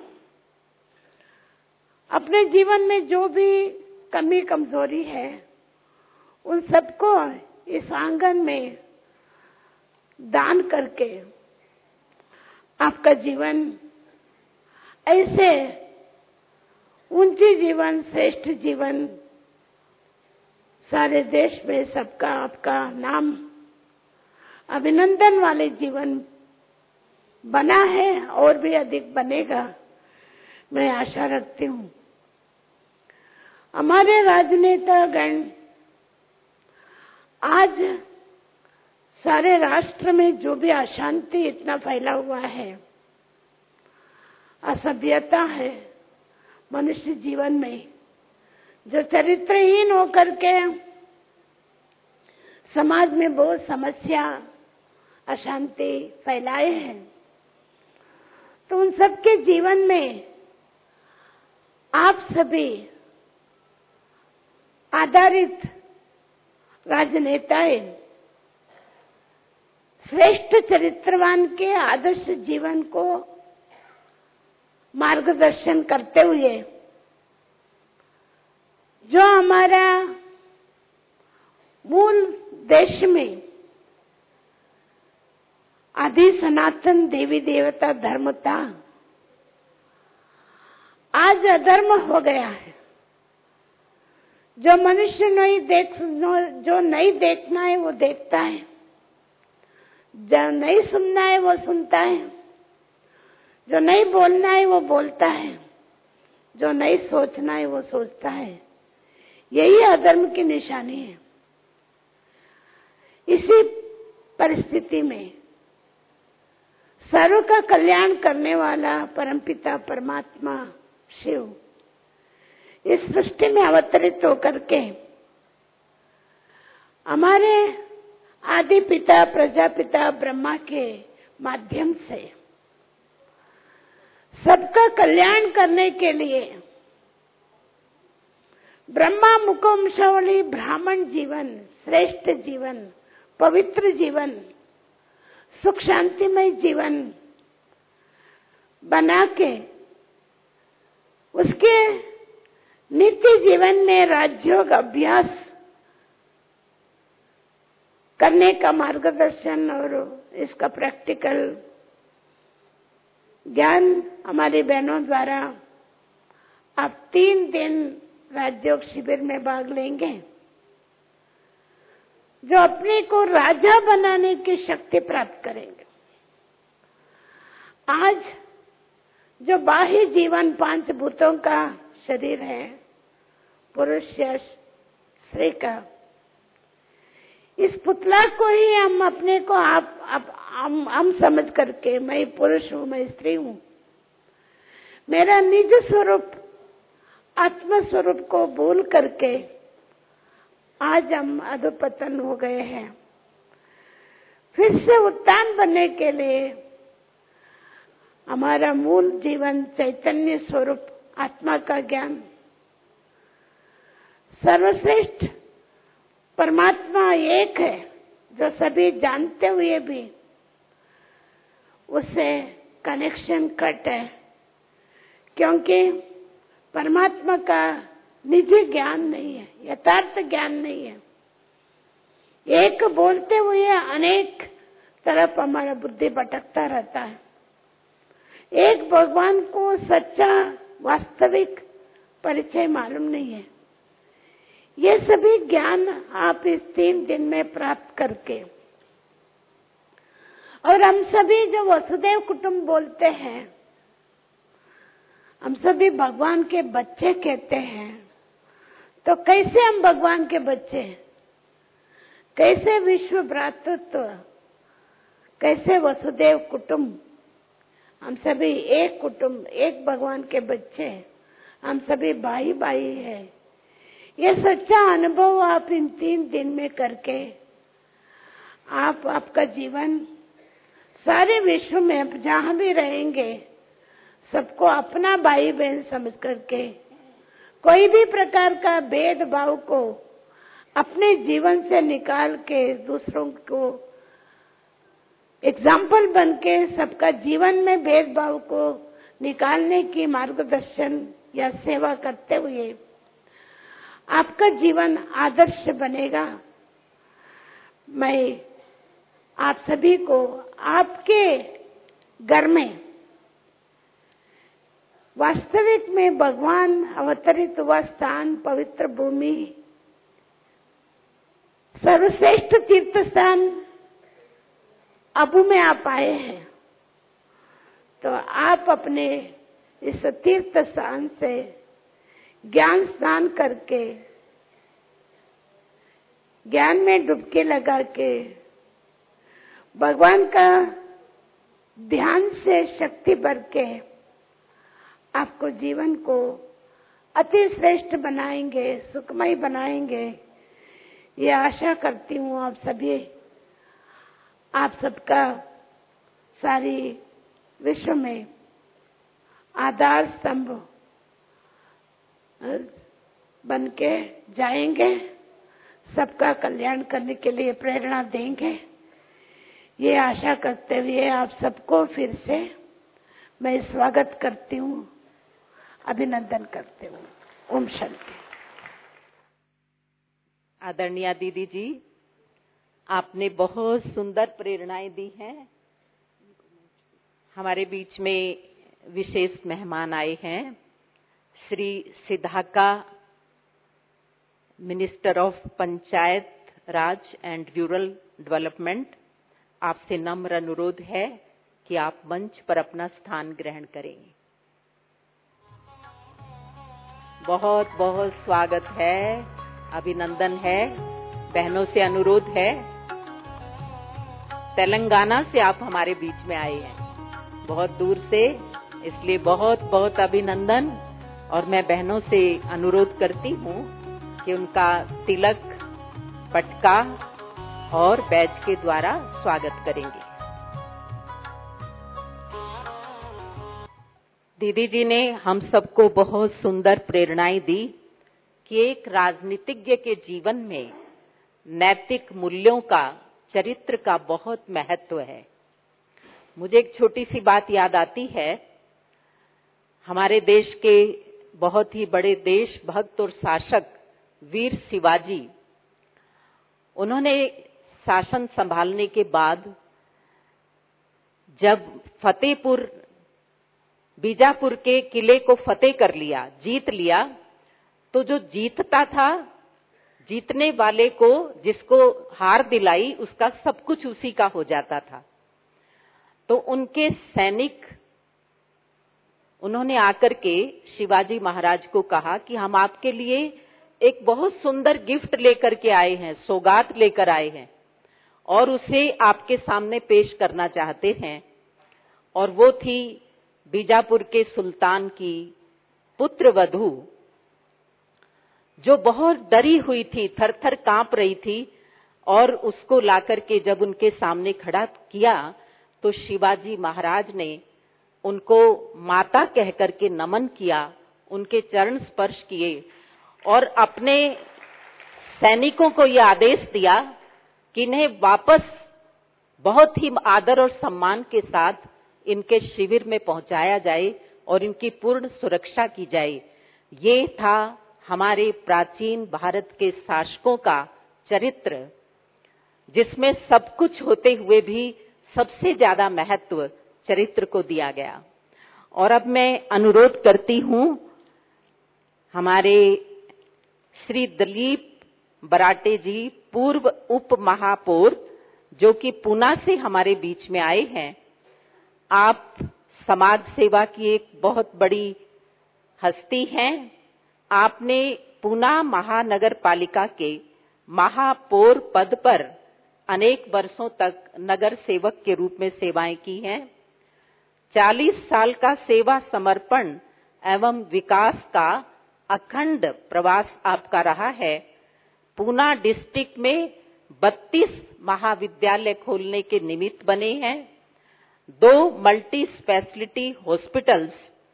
अपने जीवन में जो भी कमी कमजोरी है उन सबको इस आंगन में दान करके आपका जीवन ऐसे ऊंची जीवन, श्रेष्ठ जीवन, सारे देश में सबका आपका नाम अभिनंदन वाले जीवन बना है और भी अधिक बनेगा, मैं आशा रखती हूँ। हमारे राजनेतागण आज सारे राष्ट्र में जो भी अशांति इतना फैला हुआ है, असभ्यता है मनुष्य जीवन में, जो चरित्रहीन होकर के समाज में बहुत समस्या, अशांति फैलाए हैं, तो उन सबके जीवन में आप सभी आधारित राजनेताएं श्रेष्ठ चरित्रवान के आदर्श जीवन को मार्गदर्शन करते हुए जो हमारा मूल देश में आदि सनातन देवी देवता धर्म था, आज अधर्म हो गया है। जो मनुष्य जो नहीं देखना है वो देखता है, जो नहीं सुनना है वो सुनता है, जो नहीं बोलना है वो बोलता है, जो नहीं सोचना है वो सोचता है। यही अधर्म की निशानी है। इसी परिस्थिति में सर्व का कल्याण करने वाला परमपिता परमात्मा शिव इस सृष्टि में अवतरित होकर के हमारे आदि पिता प्रजापिता ब्रह्मा के माध्यम से सबका कल्याण करने के लिए ब्रह्मा मुखवंशावली ब्राह्मण जीवन, श्रेष्ठ जीवन, पवित्र जीवन, सुख शांतिमय जीवन बना के उसके नित्य जीवन में राजयोग अभ्यास करने का मार्गदर्शन और इसका प्रैक्टिकल ज्ञान हमारी बहनों द्वारा आप 3 दिन राजयोग शिविर में भाग लेंगे, जो अपने को राजा बनाने की शक्ति प्राप्त करेंगे। आज जो बाह्य जीवन 5 भूतों का शरीर है, पुरुष या स्त्री का, इस पुतला को ही हम अपने को हम समझ करके मैं पुरुष हूँ, मैं स्त्री हूँ, मेरा निज स्वरूप आत्म स्वरूप को भूल करके आज हम अधोपतन हो गए हैं। फिर से उत्थान बनने के लिए हमारा मूल जीवन चैतन्य स्वरूप आत्मा का ज्ञान, सर्वश्रेष्ठ परमात्मा एक है जो सभी जानते हुए भी उससे कनेक्शन कट है, क्योंकि परमात्मा का निजी ज्ञान नहीं है, यथार्थ ज्ञान नहीं है। एक बोलते हुए अनेक तरफ हमारा बुद्धि भटकता रहता है। एक भगवान को सच्चा वास्तविक परिचय मालूम नहीं है। ये सभी ज्ञान आप इस 3 दिन में प्राप्त करके, और हम सभी जो वसुदेव कुटुंब बोलते हैं, हम सभी भगवान के बच्चे कहते हैं। तो कैसे हम भगवान के बच्चे हैं? कैसे विश्व भ्रातृत्व, कैसे वसुदेव कुटुंब? हम सभी एक कुटुंब, एक भगवान के बच्चे, हम सभी भाई भाई हैं। ये सच्चा अनुभव आप इन 3 दिन में करके आप आपका जीवन सारे विश्व में जहां भी रहेंगे सबको अपना भाई बहन समझ करके कोई भी प्रकार का भेदभाव को अपने जीवन से निकाल के दूसरों को एग्जाम्पल बन के सबका जीवन में भेदभाव को निकालने की मार्गदर्शन या सेवा करते हुए आपका जीवन आदर्श बनेगा। मैं आप सभी को आपके घर में वास्तविक में भगवान अवतरित हुआ स्थान, पवित्र भूमि, सर्वश्रेष्ठ तीर्थ स्थान अबू में आप आए हैं, तो आप अपने इस तीर्थ स्थान से ज्ञान स्नान करके, ज्ञान में डुबकी लगा के, भगवान का ध्यान से शक्ति भर के आपको जीवन को अति श्रेष्ठ बनाएंगे, सुखमय बनाएंगे। ये आशा करती हूँ आप सबका सारी विश्व में आधार स्तंभ बन के जाएंगे, सबका कल्याण करने के लिए प्रेरणा देंगे। ये आशा करते हुए आप सबको फिर से मैं स्वागत करती हूँ, अभिनंदन करती हूँ। ओम शांति। आदरणीय दीदी जी, आपने बहुत सुंदर प्रेरणाएं दी हैं। हमारे बीच में विशेष मेहमान आए हैं, श्री सिद्धाका, minister of panchayat Raj and rural development. आपसे नम्र अनुरोध है कि आप मंच पर अपना स्थान ग्रहण करें। बहुत बहुत स्वागत है, अभिनंदन है। बहनों से अनुरोध है, तेलंगाना से आप हमारे बीच में आए हैं, बहुत दूर से, इसलिए बहुत बहुत अभिनंदन। और मैं बहनों से अनुरोध करती हूँ कि उनका तिलक, पटका और बैज के द्वारा स्वागत करेंगे। दीदी जी ने हम सबको बहुत सुंदर प्रेरणाएं दी कि एक राजनीतिज्ञ के जीवन में नैतिक मूल्यों का, चरित्र का बहुत महत्व है। मुझे एक छोटी सी बात याद आती है। हमारे देश के बहुत ही बड़े देशभक्त और शासक वीर शिवाजी, उन्होंने शासन संभालने के बाद जब फतेहपुर, बीजापुर के किले को फतेह कर लिया, जीत लिया, तो जो जीतता था, जीतने वाले को, जिसको हार दिलाई, उसका सब कुछ उसी का हो जाता था। तो उनके सैनिक उन्होंने आकर के शिवाजी महाराज को कहा कि हम आपके लिए एक बहुत सुंदर गिफ्ट लेकर के आए हैं, सौगात लेकर आए हैं और उसे आपके सामने पेश करना चाहते हैं। और वो थी बीजापुर के सुल्तान की पुत्र वधू, जो बहुत डरी हुई थी, थर थर कांप रही थी। और उसको लाकर के जब उनके सामने खड़ा किया तो शिवाजी महाराज ने उनको माता कहकर के नमन किया, उनके चरण स्पर्श किए और अपने सैनिकों को यह आदेश दिया कि इन्हें वापस बहुत ही आदर और सम्मान के साथ इनके शिविर में पहुंचाया जाए और इनकी पूर्ण सुरक्षा की जाए। ये था हमारे प्राचीन भारत के शासकों का चरित्र, जिसमें सब कुछ होते हुए भी सबसे ज्यादा महत्व चरित्र को दिया गया। और अब मैं अनुरोध करती हूं हमारे श्री दिलीप बराटे जी, पूर्व उप महापौर, जो कि पूना से हमारे बीच में आए हैं। आप समाज सेवा की एक बहुत बड़ी हस्ती हैं। आपने पूना महानगर पालिका के महापौर पद पर अनेक वर्षों तक नगर सेवक के रूप में सेवाएं की हैं। 40 साल का सेवा समर्पण एवं विकास का अखंड प्रवास आपका रहा है। पूना डिस्ट्रिक्ट में 32 महाविद्यालय खोलने के निमित्त बने हैं। 2 मल्टी स्पेशलिटी हॉस्पिटल्स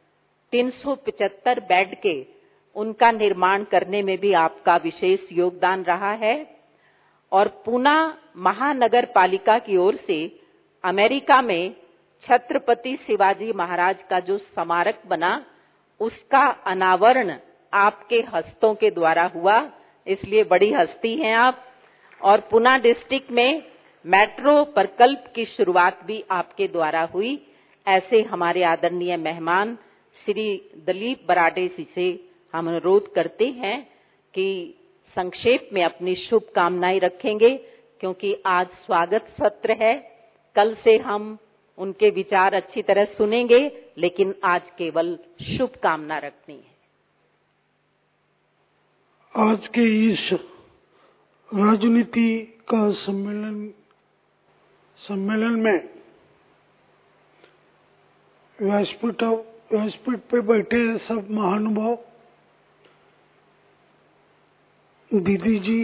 375 बेड के उनका निर्माण करने में भी आपका विशेष योगदान रहा है। और पूना महानगर पालिका की ओर से अमेरिका में छत्रपति शिवाजी महाराज का जो स्मारक बना, उसका अनावरण आपके हस्तों के द्वारा हुआ, इसलिए बड़ी हस्ती हैं आप। और पूना डिस्ट्रिक्ट में मेट्रो प्रकल्प की शुरुआत भी आपके द्वारा हुई। ऐसे हमारे आदरणीय मेहमान श्री दिलीप बराटे जी से हम अनुरोध करते हैं कि संक्षेप में अपनी शुभकामनाएं रखेंगे, क्योंकि आज स्वागत सत्र है। कल से हम उनके विचार अच्छी तरह सुनेंगे, लेकिन आज केवल शुभकामना रखनी है। आज के इस राजनीति का सम्मेलन में व्यासपीठ पे बैठे सब महानुभाव, दीदी जी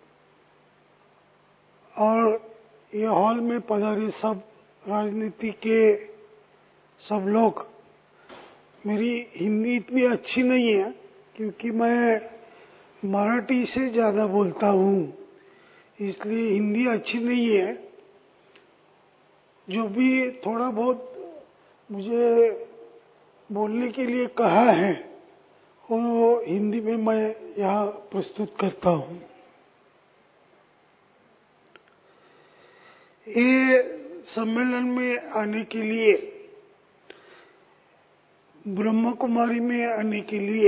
और ये हॉल में पधारे सब राजनीति के सब लोग। मेरी हिंदी इतनी अच्छी नहीं है क्योंकि मैं मराठी से ज्यादा बोलता हूँ, इसलिए हिंदी अच्छी नहीं है। जो भी थोड़ा बहुत मुझे बोलने के लिए कहा है वो हिंदी में मैं यहाँ प्रस्तुत करता हूँ। ये सम्मेलन में आने के लिए, ब्रह्म कुमारी में आने के लिए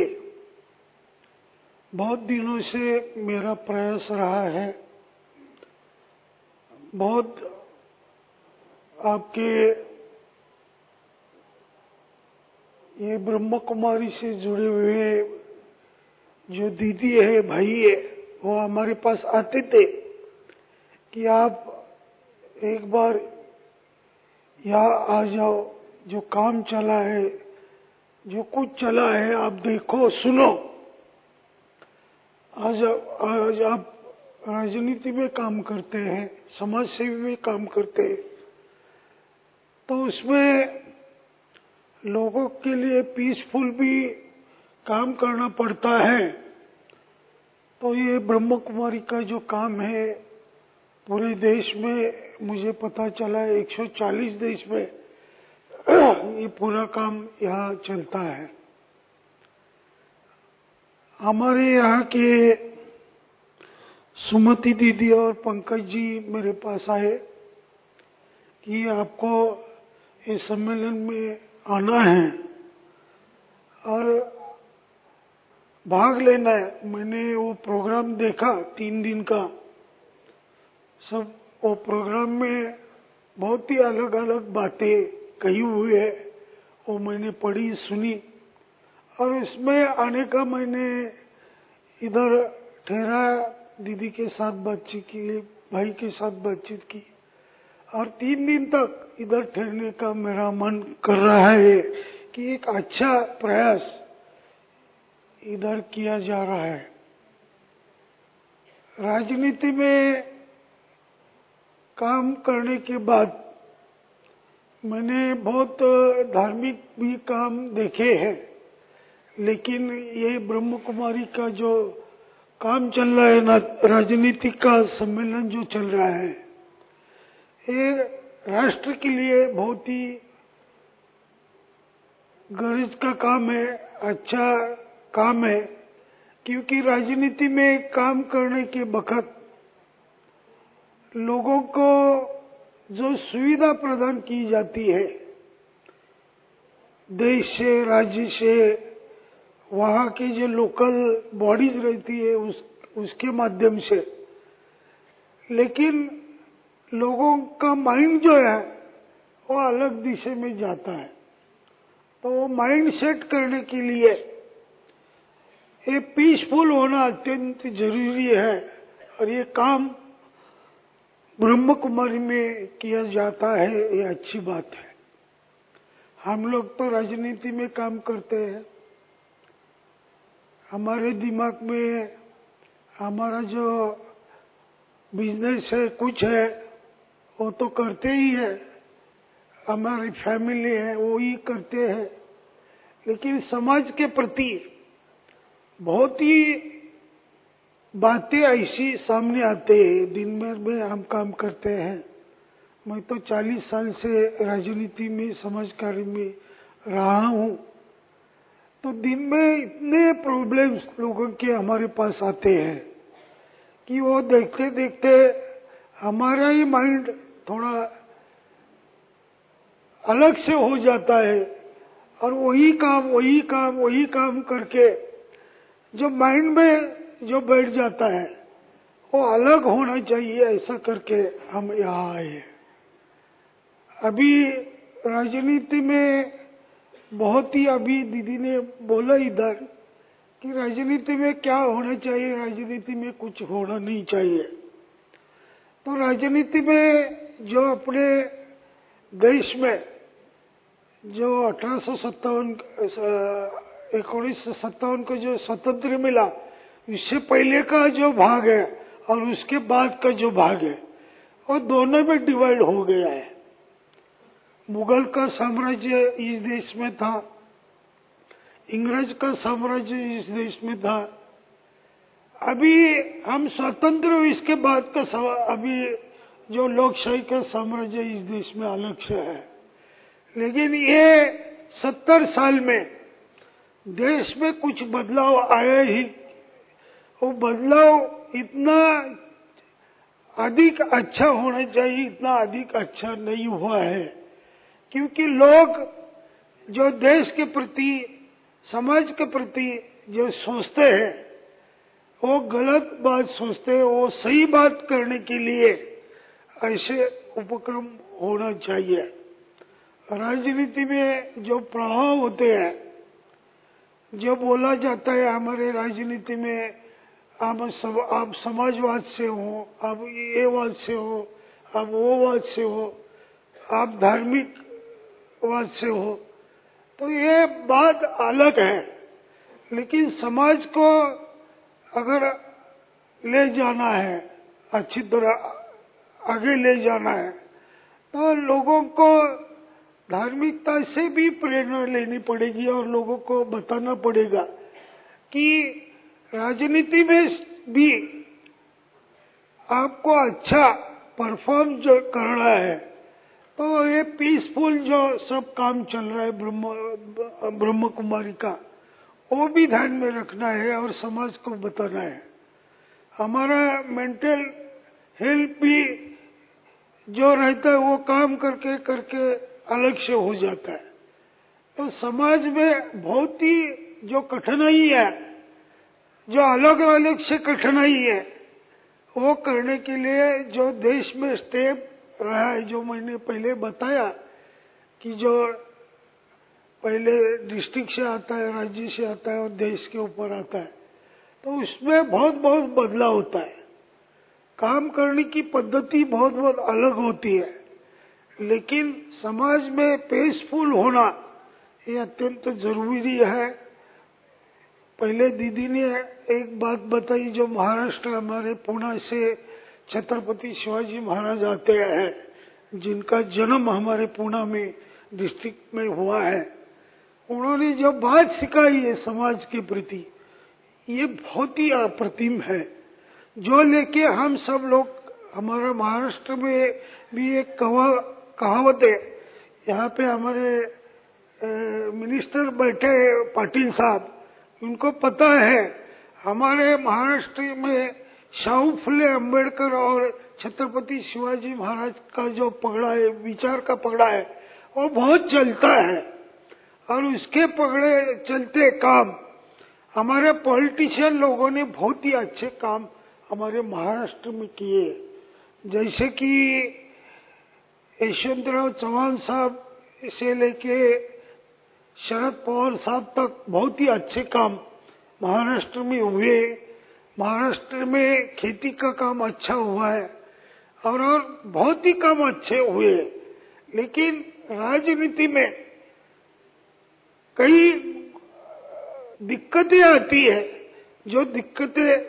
बहुत दिनों से मेरा प्रयास रहा है। बहुत आपके ये ब्रह्म कुमारी से जुड़े हुए जो दीदी है, भाई है, वो हमारे पास आते थे कि आप एक बार यहाँ आ जाओ, जो काम चला है, जो कुछ चला है, आप देखो सुनो। आज आप राजनीति में काम करते हैं, समाज सेवा में काम करते हैं, तो उसमें लोगों के लिए पीसफुल भी काम करना पड़ता है। तो ये ब्रह्म कुमारी का जो काम है पूरे देश में, मुझे पता चला है 140 देश में ये पूरा काम यहाँ चलता है। हमारे यहाँ के सुमति दीदी और पंकज जी मेरे पास आए कि आपको इस सम्मेलन में आना है और भाग लेना है। मैंने वो प्रोग्राम देखा 3 दिन का, सब वो प्रोग्राम में बहुत ही अलग अलग बातें कही हुई है वो मैंने पढ़ी सुनी, और इसमें आने का मैंने इधर ठहरा, दीदी के साथ बातचीत की, भाई के साथ बातचीत की, और 3 दिन तक इधर ठहरने का मेरा मन कर रहा है कि एक अच्छा प्रयास इधर किया जा रहा है। राजनीति में काम करने के बाद मैंने बहुत धार्मिक भी काम देखे हैं, लेकिन ये ब्रह्म कुमारी का जो काम चल रहा है ना, राजनीति का सम्मेलन जो चल रहा है, ये राष्ट्र के लिए बहुत ही गरज का काम है, अच्छा काम है। क्योंकि राजनीति में काम करने के वक्त लोगों को जो सुविधा प्रदान की जाती है देश से, राज्य से, वहाँ की जो लोकल बॉडीज रहती है उसके माध्यम से, लेकिन लोगों का माइंड जो है वो अलग दिशा में जाता है। तो वो माइंड सेट करने के लिए ये पीसफुल होना अत्यंत जरूरी है, और ये काम ब्रह्म कुमारी में किया जाता है, ये अच्छी बात है। हम लोग तो राजनीति में काम करते हैं, हमारे दिमाग में हमारा जो बिजनेस है, कुछ है, वो तो करते ही है, हमारी फैमिली है वो ही करते हैं, लेकिन समाज के प्रति बहुत ही बातें ऐसी सामने आते हैं। दिन में हम काम करते हैं, मैं तो 40 साल से राजनीति में, समाज कार्य में रहा हूँ, तो दिन में इतने प्रॉब्लम्स लोगों के हमारे पास आते हैं कि वो देखते देखते हमारा ही माइंड थोड़ा अलग से हो जाता है, और वही काम करके जो माइंड में जो बैठ जाता है वो अलग होना चाहिए, ऐसा करके हम यहाँ आए हैं। अभी राजनीति में बहुत ही, अभी दीदी ने बोला इधर कि राजनीति में क्या होना चाहिए, राजनीति में कुछ होना नहीं चाहिए। तो राजनीति में जो अपने देश में जो 1957 को जो स्वतंत्र मिला, इससे पहले का जो भाग है और उसके बाद का जो भाग है वो दोनों में डिवाइड हो गया है। मुगल का साम्राज्य इस देश में था, इंग्रज का साम्राज्य इस देश में था। अभी हम स्वतंत्र, इसके बाद का अभी जो लोकशाही का साम्राज्य इस देश में अलग से है। लेकिन ये 70 साल में देश में कुछ बदलाव आया ही, वो बदलाव इतना अधिक अच्छा होना चाहिए, इतना अधिक अच्छा नहीं हुआ है। क्योंकि लोग जो देश के प्रति, समाज के प्रति जो सोचते हैं वो गलत बात सोचते हैं, वो सही बात करने के लिए ऐसे उपक्रम होना चाहिए। राजनीति में जो प्रभाव होते हैं, जो बोला जाता है हमारे राजनीति में, आप समाजवाद से हो, आप ये वाद से हो, आप वो वाद से हो, आप धार्मिक वाद से हो, तो ये बात अलग है। लेकिन समाज को अगर ले जाना है, अच्छी तरह आगे ले जाना है, तो लोगों को धार्मिकता से भी प्रेरणा लेनी पड़ेगी और लोगों को बताना पड़ेगा कि राजनीति में भी आपको अच्छा परफॉर्म जो करना है, तो ये पीसफुल जो सब काम चल रहा है ब्रह्म कुमारी का, वो भी ध्यान में रखना है और समाज को बताना है। हमारा मेंटल हेल्थ भी जो रहता है वो काम करके करके अलग से हो जाता है। तो समाज में बहुत ही जो कठिनाई है, जो अलग अलग से कठिनाई है, वो करने के लिए जो देश में स्टेप रहा है, जो मैंने पहले बताया कि जो पहले डिस्ट्रिक्ट से आता है, राज्य से आता है और देश के ऊपर आता है, तो उसमें बहुत बहुत बदलाव होता है। काम करने की पद्धति बहुत बहुत अलग होती है, लेकिन समाज में पीसफुल होना ये अत्यंत जरूरी है। पहले दीदी ने एक बात बताई, जो महाराष्ट्र हमारे पुणे से छत्रपति शिवाजी महाराज आते हैं, जिनका जन्म हमारे पुणे में डिस्ट्रिक्ट में हुआ है। उन्होंने जो बात सिखाई है समाज के प्रति, ये बहुत ही अप्रतिम है, जो लेके हम सब लोग, हमारा महाराष्ट्र में भी एक कहावत है। यहाँ पे हमारे मिनिस्टर बैठे पाटिल साहब, उनको पता है हमारे महाराष्ट्र में शाहू फुले अम्बेडकर और छत्रपति शिवाजी महाराज का जो पगड़ा है, विचार का पगड़ा है, वो बहुत चलता है। और उसके पगड़े चलते काम हमारे पॉलिटिशियन लोगों ने बहुत ही अच्छे काम हमारे महाराष्ट्र में किए। जैसे कि यशवंतराव चौहान साहब से लेके शरद पवार साहब तक बहुत ही अच्छे काम महाराष्ट्र में हुए। महाराष्ट्र में खेती का काम अच्छा हुआ है और बहुत ही काम अच्छे हुए। लेकिन राजनीति में कई दिक्कतें आती है, जो दिक्कतें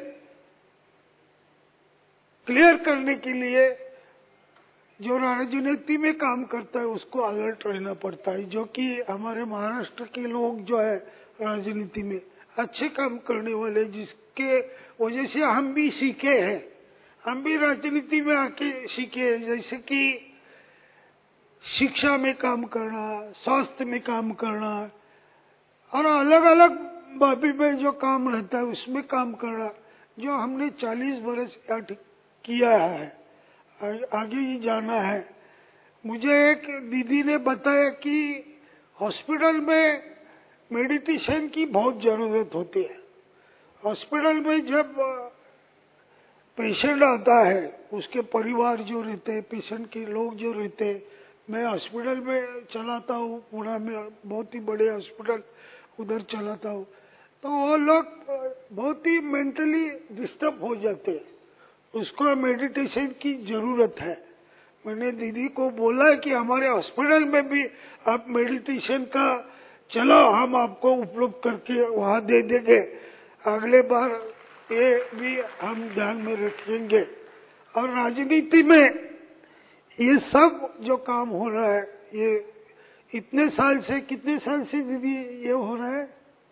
क्लियर करने के लिए जो राजनीति में काम करता है उसको अलर्ट रहना पड़ता है। जो कि हमारे महाराष्ट्र के लोग जो है राजनीति में अच्छे काम करने वाले, जिसके वजह से हम भी सीखे हैं, हम भी राजनीति में आके सीखे हैं। जैसे कि शिक्षा में काम करना, स्वास्थ्य में काम करना और अलग अलग बाबी में जो काम रहता है उसमें काम करना, जो हमने 40 वर्ष किया है, आगे ही जाना है। मुझे एक दीदी ने बताया कि हॉस्पिटल में मेडिटेशन की बहुत जरूरत होती है। हॉस्पिटल में जब पेशेंट आता है, उसके परिवार जो रहते हैं, पेशेंट के लोग जो रहते हैं, मैं हॉस्पिटल में चलाता हूँ, पुणे में बहुत ही बड़े हॉस्पिटल उधर चलाता हूँ, तो वो लोग बहुत ही मेंटली डिस्टर्ब हो जाते हैं, उसको मेडिटेशन की जरूरत है। मैंने दीदी को बोला कि हमारे हॉस्पिटल में भी आप मेडिटेशन का चलाओ, हम आपको उपलब्ध करके वहाँ दे देंगे, अगले बार ये भी हम ध्यान में रखेंगे। और राजनीति में ये सब जो काम हो रहा है, ये इतने साल से, कितने साल से दीदी ये हो रहा है?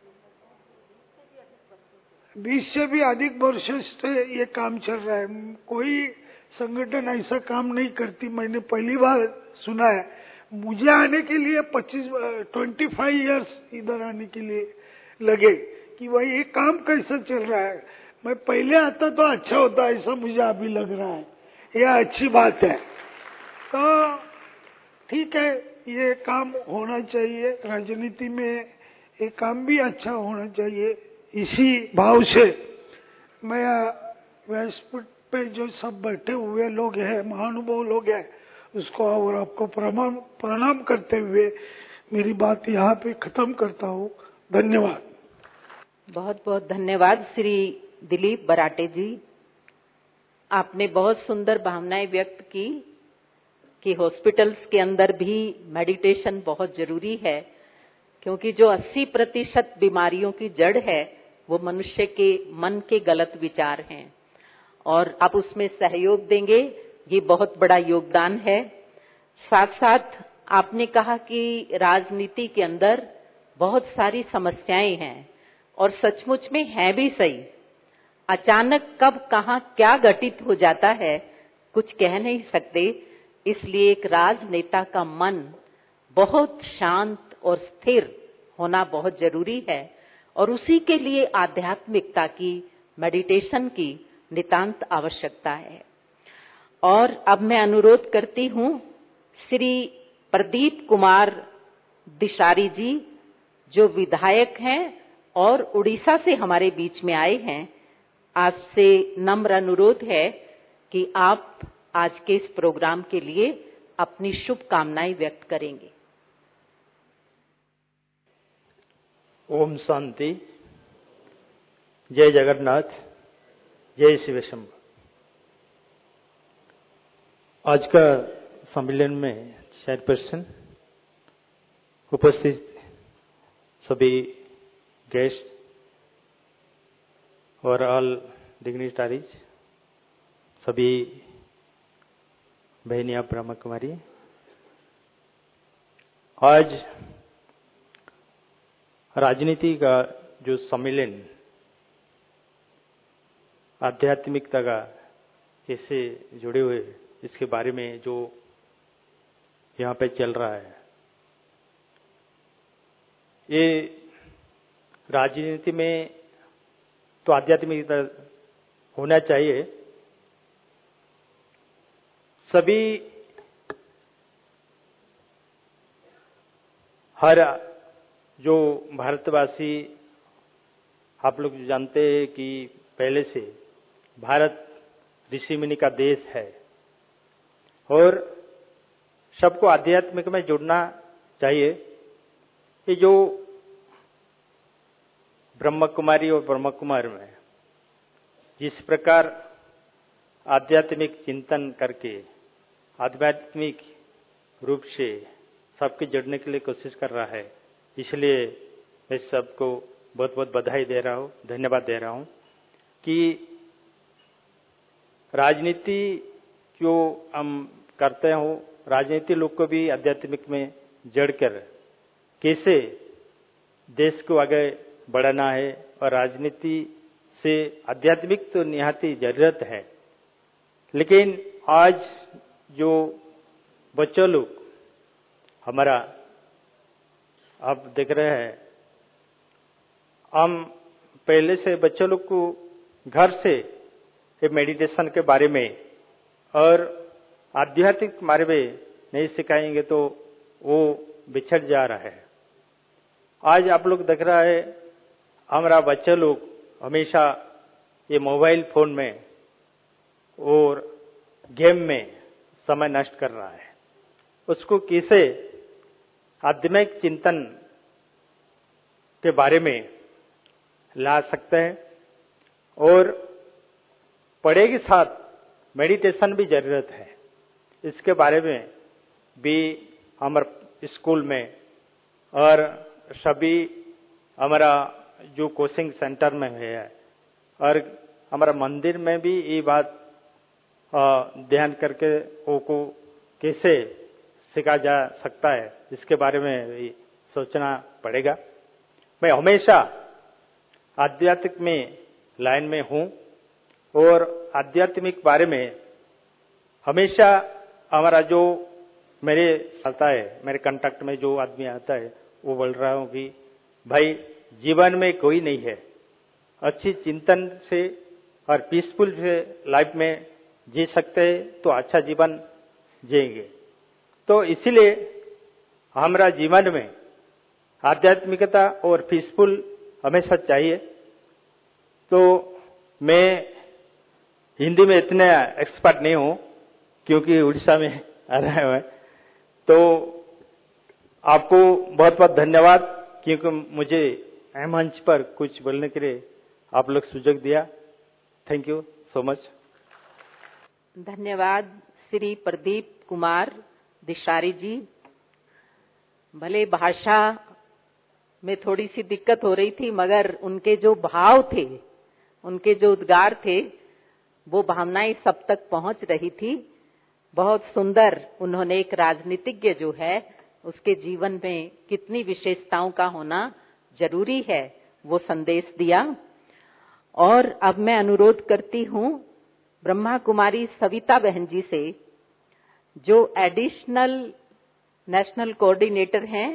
20 से भी अधिक वर्षों से ये काम चल रहा है। कोई संगठन ऐसा काम नहीं करती, मैंने पहली बार सुना है। मुझे आने के लिए 25 इयर्स इधर आने के लिए लगे कि भाई ये काम कैसा चल रहा है। मैं पहले आता तो अच्छा होता, ऐसा मुझे अभी लग रहा है। यह अच्छी बात है। तो ठीक है, ये काम होना चाहिए, राजनीति में ये काम भी अच्छा होना चाहिए। इसी भाव से मैं व्यासपीठ पे जो सब बैठे हुए लोग हैं, महानुभाव लोग हैं, उसको और आपको प्रणाम करते हुए मेरी बात यहाँ पे खत्म करता हूँ। धन्यवाद। बहुत बहुत धन्यवाद श्री दिलीप बराटे जी। आपने बहुत सुंदर भावनाएं व्यक्त की कि हॉस्पिटल्स के अंदर भी मेडिटेशन बहुत जरूरी है, क्योंकि जो 80% बीमारियों की जड़ है वो मनुष्य के मन के गलत विचार हैं, और आप उसमें सहयोग देंगे, ये बहुत बड़ा योगदान है। साथ साथ आपने कहा कि राजनीति के अंदर बहुत सारी समस्याएं हैं, और सचमुच में है भी सही। अचानक कब कहाँ क्या घटित हो जाता है कुछ कह नहीं सकते, इसलिए एक राजनेता का मन बहुत शांत और स्थिर होना बहुत जरूरी है, और उसी के लिए आध्यात्मिकता की, मेडिटेशन की नितांत आवश्यकता है। और अब मैं अनुरोध करती हूँ श्री प्रदीप कुमार दिशारी जी, जो विधायक हैं और उड़ीसा से हमारे बीच में आए हैं। आपसे नम्र अनुरोध है कि आप आज के इस प्रोग्राम के लिए अपनी शुभकामनाएं व्यक्त करेंगे। ओम शांति। जय जगन्नाथ, जय शिव शंभु। आज का सम्मेलन में चेयरपर्सन, उपस्थित सभी गेस्ट और ऑल डिग्निटरीज, सभी बहनियां ब्रह्म कुमारी, आज राजनीति का जो सम्मेलन आध्यात्मिकता का कैसे जुड़े हुए, इसके बारे में जो यहाँ पे चल रहा है, ये राजनीति में तो आध्यात्मिकता होना चाहिए। सभी हर जो भारतवासी, आप लोग जानते हैं कि पहले से भारत ऋषि मुनि का देश है और सबको आध्यात्मिक में जुड़ना चाहिए। ये जो ब्रह्म कुमारी और ब्रह्म कुमार में जिस प्रकार आध्यात्मिक चिंतन करके आध्यात्मिक रूप से सबके जुड़ने के लिए कोशिश कर रहा है, इसलिए मैं सबको बहुत बहुत बधाई दे रहा हूँ, धन्यवाद दे रहा हूँ कि राजनीति जो हम करते हो, राजनीति लोग को भी आध्यात्मिक में जड़कर कैसे देश को आगे बढ़ाना है, और राजनीति से आध्यात्मिक तो निहाती जरूरत है। लेकिन आज जो बच्चों लोग हमारा आप देख रहे हैं, हम पहले से बच्चों लोग को घर से मेडिटेशन के बारे में और आध्यात्मिक बारे में नहीं सिखाएंगे तो वो बिछड़ जा रहा है। आज आप लोग देख रहा है, हमारा बच्चे लोग हमेशा ये मोबाइल फोन में और गेम में समय नष्ट कर रहा है। उसको कैसे आध्यात्मिक चिंतन के बारे में ला सकते हैं, और पढ़ाई के साथ मेडिटेशन भी जरूरत है। इसके बारे में भी हमारे स्कूल में और सभी हमारा जो कोचिंग सेंटर में है और हमारा मंदिर में भी ये बात ध्यान करके वो को कैसे सीखा जा सकता है, इसके बारे में भी सोचना पड़ेगा। मैं हमेशा आध्यात्मिक में लाइन में हूँ और आध्यात्मिक बारे में हमेशा हमारा जो मेरे आता है, मेरे कांटेक्ट में जो आदमी आता है, वो बोल रहा हूँ कि भाई जीवन में कोई नहीं है, अच्छी चिंतन से और पीसफुल से लाइफ में जी सकते हैं तो अच्छा जीवन जिएंगे। तो इसीलिए हमारा जीवन में आध्यात्मिकता और पीसफुल हमेशा चाहिए। तो मैं हिंदी में इतना एक्सपर्ट नहीं हूँ क्योंकि उड़ीसा में आ रहा है। तो आपको बहुत बहुत धन्यवाद क्योंकि मुझे मंच पर कुछ बोलने के लिए आप लोग सुযোগ दिया। Thank you so much. धन्यवाद श्री प्रदीप कुमार दिशारी जी। भले भाषा में थोड़ी सी दिक्कत हो रही थी, मगर उनके जो भाव थे, उनके जो उद्गार थे, वो भावनाएं सब तक पहुंच रही थी। बहुत सुंदर उन्होंने एक राजनीतिज्ञ जो है उसके जीवन में कितनी विशेषताओं का होना जरूरी है वो संदेश दिया। और अब मैं अनुरोध करती हूँ ब्रह्मा कुमारी सविता बहन जी से, जो एडिशनल नेशनल कोऑर्डिनेटर हैं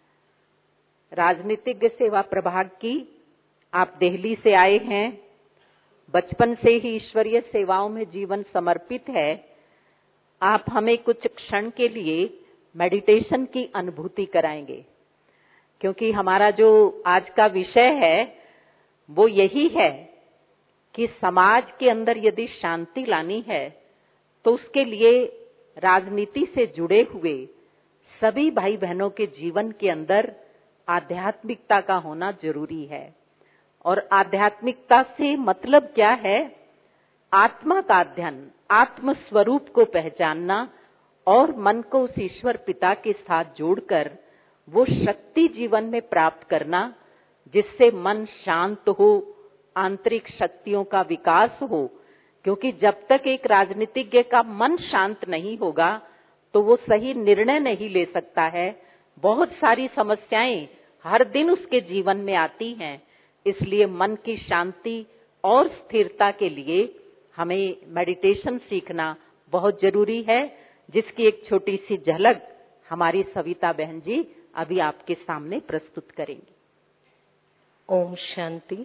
राजनीतिज्ञ सेवा प्रभाग की। आप दिल्ली से आए हैं, बचपन से ही ईश्वरीय सेवाओं में जीवन समर्पित है। आप हमें कुछ क्षण के लिए मेडिटेशन की अनुभूति कराएंगे, क्योंकि हमारा जो आज का विषय है वो यही है कि समाज के अंदर यदि शांति लानी है तो उसके लिए राजनीति से जुड़े हुए सभी भाई बहनों के जीवन के अंदर आध्यात्मिकता का होना जरूरी है। और आध्यात्मिकता से मतलब क्या है? आत्मा का अध्ययन, आत्म स्वरूप को पहचानना और मन को उस ईश्वर पिता के साथ जोड़कर वो शक्ति जीवन में प्राप्त करना जिससे मन शांत हो, आंतरिक शक्तियों का विकास हो। क्योंकि जब तक एक राजनीतिज्ञ का मन शांत नहीं होगा तो वो सही निर्णय नहीं ले सकता है। बहुत सारी समस्याएं हर दिन उसके जीवन में आती हैं। इसलिए मन की शांति और स्थिरता के लिए हमें मेडिटेशन सीखना बहुत जरूरी है, जिसकी एक छोटी सी झलक हमारी सविता बहन जी अभी आपके सामने प्रस्तुत करेंगी। ओम शांति।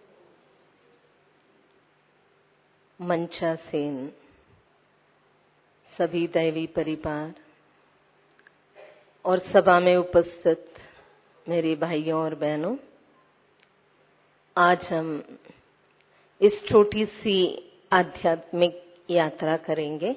मंचासीन सभी दैवी परिवार और सभा में उपस्थित मेरे भाइयों और बहनों, आज हम इस छोटी सी आध्यात्मिक यात्रा करेंगे।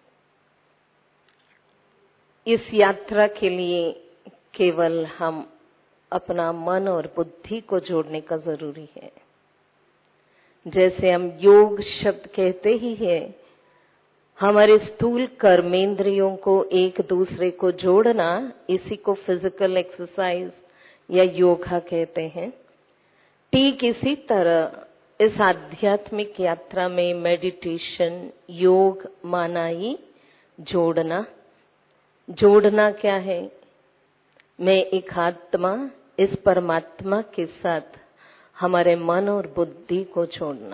इस यात्रा के लिए केवल हम अपना मन और बुद्धि को जोड़ने का जरूरी है। जैसे हम योग शब्द कहते ही है, हमारे स्थूल कर्मेंद्रियों को एक दूसरे को जोड़ना, इसी को फिजिकल एक्सरसाइज या योगा कहते हैं। ठीक इसी तरह इस आध्यात्मिक यात्रा में मेडिटेशन, योग माना ही जोड़ना। जोड़ना क्या है? मैं एक आत्मा, इस परमात्मा के साथ हमारे मन और बुद्धि को जोड़ना।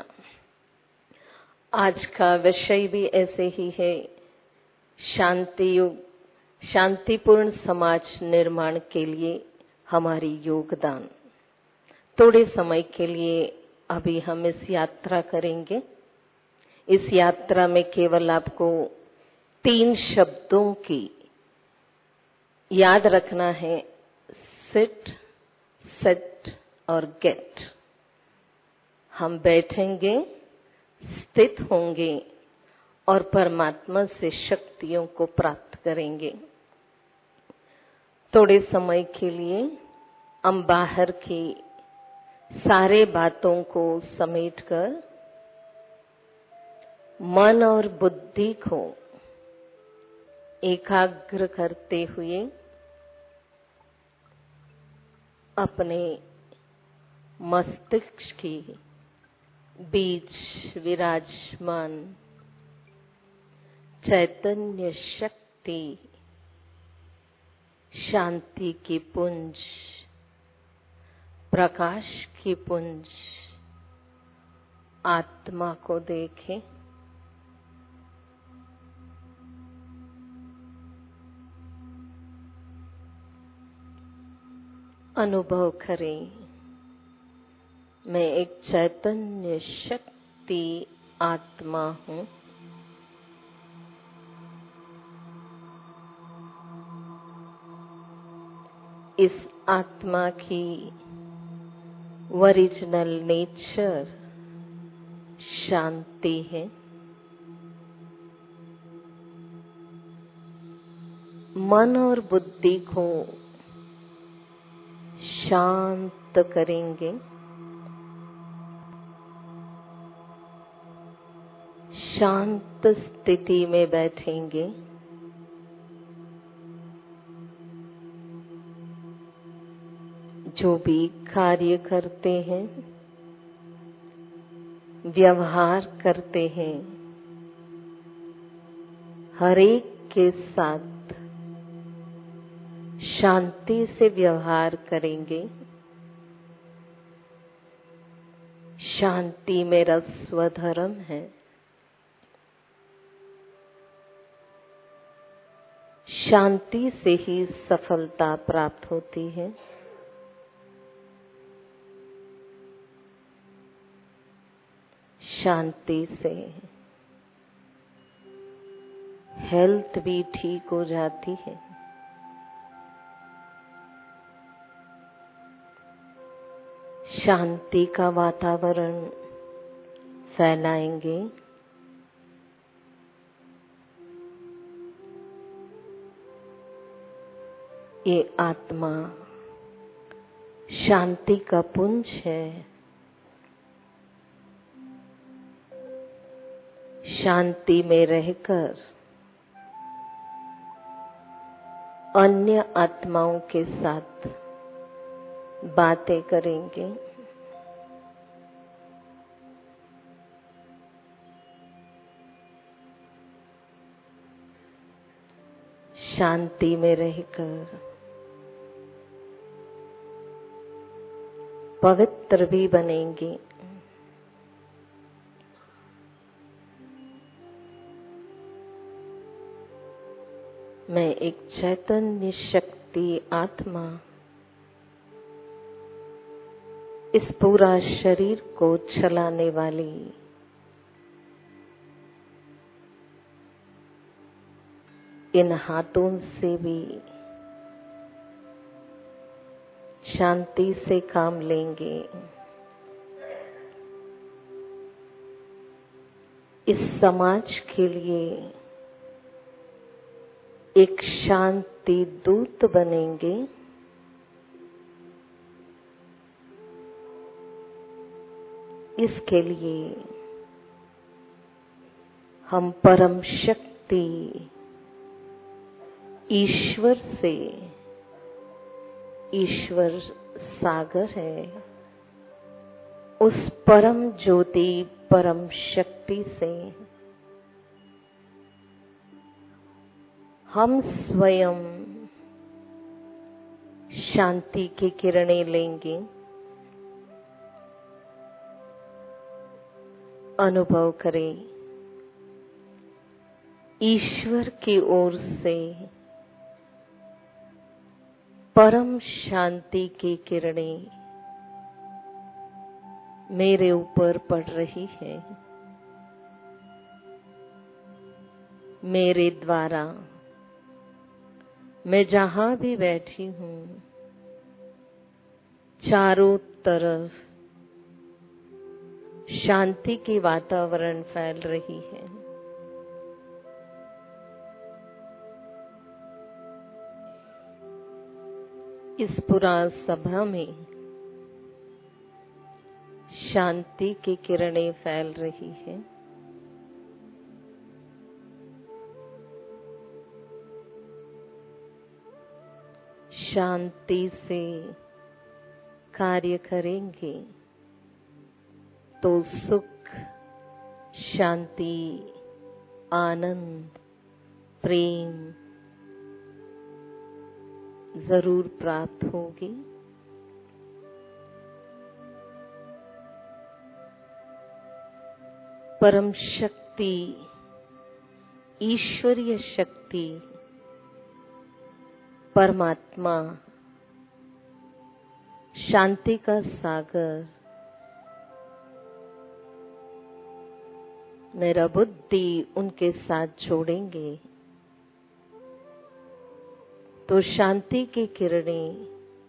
आज का विषय भी ऐसे ही है, शांति युग, शांतिपूर्ण समाज निर्माण के लिए हमारी योगदान। थोड़े समय के लिए अभी हम इस यात्रा करेंगे। इस यात्रा में केवल आपको 3 शब्दों की याद रखना है, सिट, सेट और गेट। हम बैठेंगे, स्थित होंगे और परमात्मा से शक्तियों को प्राप्त करेंगे। थोड़े समय के लिए हम बाहर की सारे बातों को समेटकर मन और बुद्धि को एकाग्र करते हुए अपने मस्तिष्क की बीच विराजमान चैतन्य शक्ति, शांति की पुंज, प्रकाश की पुंज आत्मा को देखें। अनुभव करें, मैं एक चैतन्य शक्ति आत्मा हूँ। इस आत्मा की ओरिजिनल नेचर शांति है। मन और बुद्धि को शांत करेंगे। शांत स्थिति में बैठेंगे। जो भी कार्य करते हैं, व्यवहार करते हैं, हर एक के साथ शांति से व्यवहार करेंगे। शांति मेरा स्वधर्म है। शांति से ही सफलता प्राप्त होती है। शांति से हेल्थ भी ठीक हो जाती है। शांति का वातावरण फैलाएंगे। ये आत्मा शांति का पुंज है। शांति में रहकर अन्य आत्माओं के साथ बातें करेंगे। शांति में रहकर पवित्र भी बनेंगे। मैं एक चैतन्य शक्ति आत्मा इस पूरा शरीर को चलाने वाली इन हाथों से भी शांति से काम लेंगे। इस समाज के लिए एक शांति दूत बनेंगे। इसके लिए हम परम शक्ति ईश्वर से, ईश्वर सागर है, उस परम ज्योति परम शक्ति से हम स्वयं शांति की किरणें लेंगे। अनुभव करें ईश्वर की ओर से परम शांति की किरणें मेरे ऊपर पड़ रही है। मेरे द्वारा मैं जहां भी बैठी हूं, चारों तरफ शांति की वातावरण फैल रही है। इस पूरा सभा में शांति की किरणें फैल रही है। शांति से कार्य करेंगे तो सुख, शांति, आनंद, प्रेम जरूर प्राप्त होगी। परम शक्ति, ईश्वरीय शक्ति, परमात्मा, शांति का सागर मेरा बुद्धि उनके साथ जोड़ेंगे तो शांति की किरणें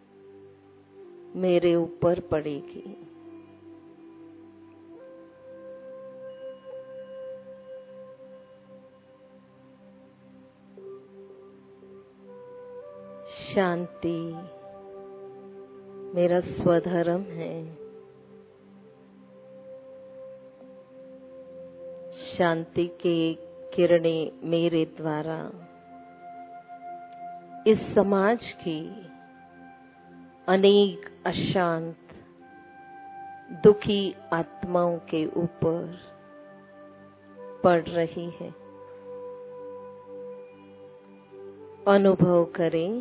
मेरे ऊपर पड़ेगी। शांति मेरा स्वधर्म है। शांति की किरणें मेरे द्वारा इस समाज की अनेक अशांत, दुखी आत्माओं के ऊपर पड़ रही है। अनुभव करें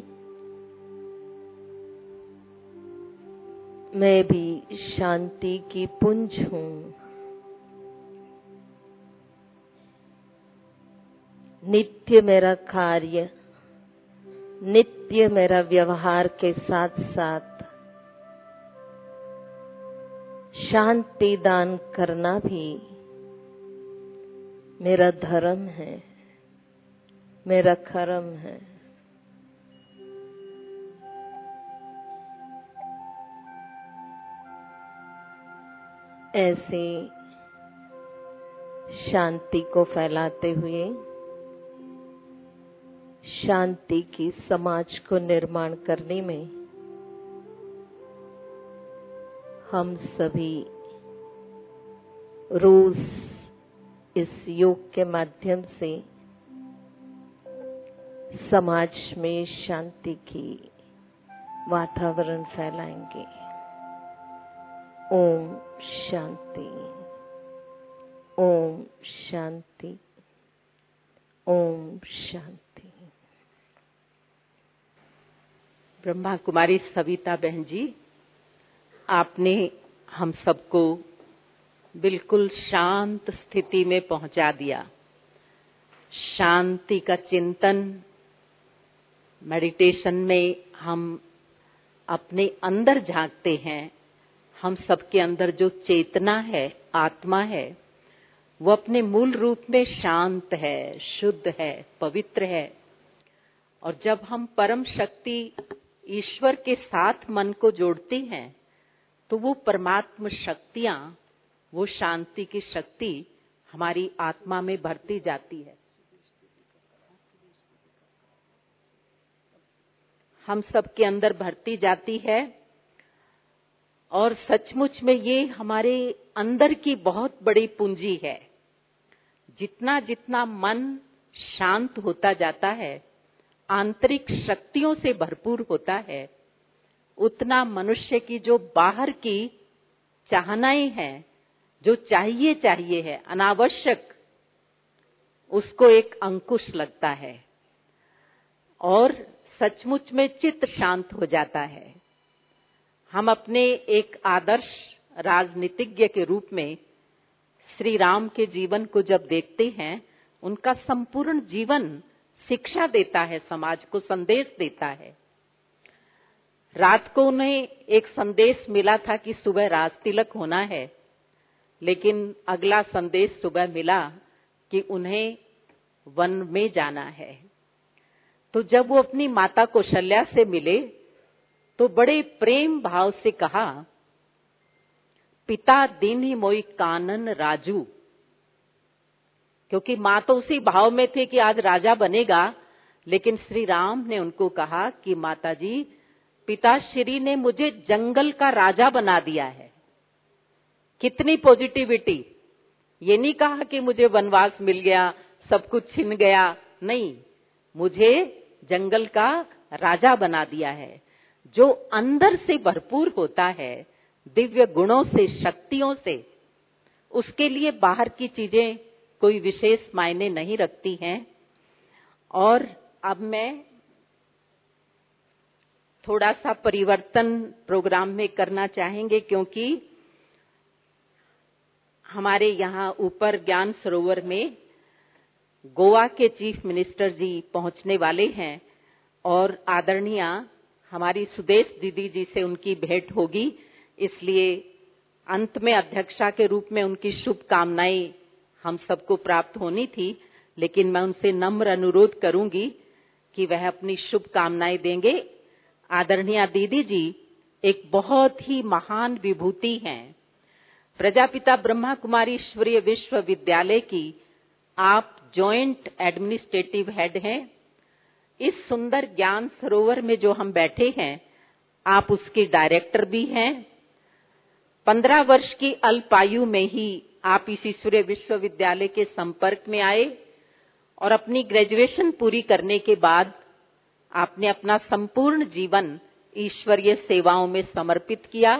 मैं भी शांति की पुंज हूँ। नित्य मेरा कार्य, नित्य मेरा व्यवहार के साथ साथ शांति दान करना भी मेरा धर्म है, मेरा कर्म है। ऐसे शांति को फैलाते हुए शांति की समाज को निर्माण करने में हम सभी रोज इस योग के माध्यम से समाज में शांति की वातावरण फैलाएंगे। ओम शांति, ओम शांति, ओम शांति। ब्रह्मा कुमारी सविता बहन जी, आपने हम सबको बिल्कुल शांत स्थिति में पहुंचा दिया। शांति का चिंतन, मेडिटेशन में हम अपने अंदर झांकते हैं। हम सबके अंदर जो चेतना है, आत्मा है, वो अपने मूल रूप में शांत है, शुद्ध है, पवित्र है। और जब हम परम शक्ति ईश्वर के साथ मन को जोड़ते हैं तो वो परमात्म शक्तियां, वो शांति की शक्ति हमारी आत्मा में भरती जाती है। हम सबके अंदर भरती जाती है और सचमुच में ये हमारे अंदर की बहुत बड़ी पूंजी है। जितना जितना मन शांत होता जाता है, आंतरिक शक्तियों से भरपूर होता है, उतना मनुष्य की जो बाहर की चाहनाएं हैं, जो चाहिए है अनावश्यक, उसको एक अंकुश लगता है और सचमुच में चित्त शांत हो जाता है। हम अपने एक आदर्श राजनीतिज्ञ के रूप में श्री राम के जीवन को जब देखते हैं, उनका संपूर्ण जीवन शिक्षा देता है, समाज को संदेश देता है। रात को उन्हें एक संदेश मिला था कि सुबह राज तिलक होना है, लेकिन अगला संदेश सुबह मिला कि उन्हें वन में जाना है। तो जब वो अपनी माता कौशल्या से मिले तो बड़े प्रेम भाव से कहा, पिता दीन्ही मोई कानन राजू। क्योंकि माँ तो उसी भाव में थे कि आज राजा बनेगा, लेकिन श्री राम ने उनको कहा कि माताजी, पिताश्री ने मुझे जंगल का राजा बना दिया है। कितनी पॉजिटिविटी! ये नहीं कहा कि मुझे वनवास मिल गया, सब कुछ छिन गया, नहीं, मुझे जंगल का राजा बना दिया है। जो अंदर से भरपूर होता है दिव्य गुणों से, शक्तियों से, उसके लिए बाहर की चीजें कोई विशेष मायने नहीं रखती हैं। और अब मैं थोड़ा सा परिवर्तन प्रोग्राम में करना चाहेंगे, क्योंकि हमारे यहाँ ऊपर ज्ञान सरोवर में गोवा के चीफ मिनिस्टर जी पहुंचने वाले हैं और आदरणीय हमारी सुदेश दीदी जी से उनकी भेंट होगी। इसलिए अंत में अध्यक्षा के रूप में उनकी शुभकामनाएं हम सबको प्राप्त होनी थी, लेकिन मैं उनसे नम्र अनुरोध करूंगी कि वह अपनी शुभकामनाएं देंगे। आदरणीय दीदी जी एक बहुत ही महान विभूति हैं। प्रजापिता ब्रह्मा कुमारी ईश्वरीय विश्वविद्यालय की आप जॉइंट एडमिनिस्ट्रेटिव हेड हैं। इस सुंदर ज्ञान सरोवर में जो हम बैठे हैं, आप उसके डायरेक्टर भी हैं। 15 वर्ष की अल्पायु में ही आप इस ईश्वरीय विश्वविद्यालय के संपर्क में आए और अपनी ग्रेजुएशन पूरी करने के बाद आपने अपना संपूर्ण जीवन ईश्वरीय सेवाओं में समर्पित किया।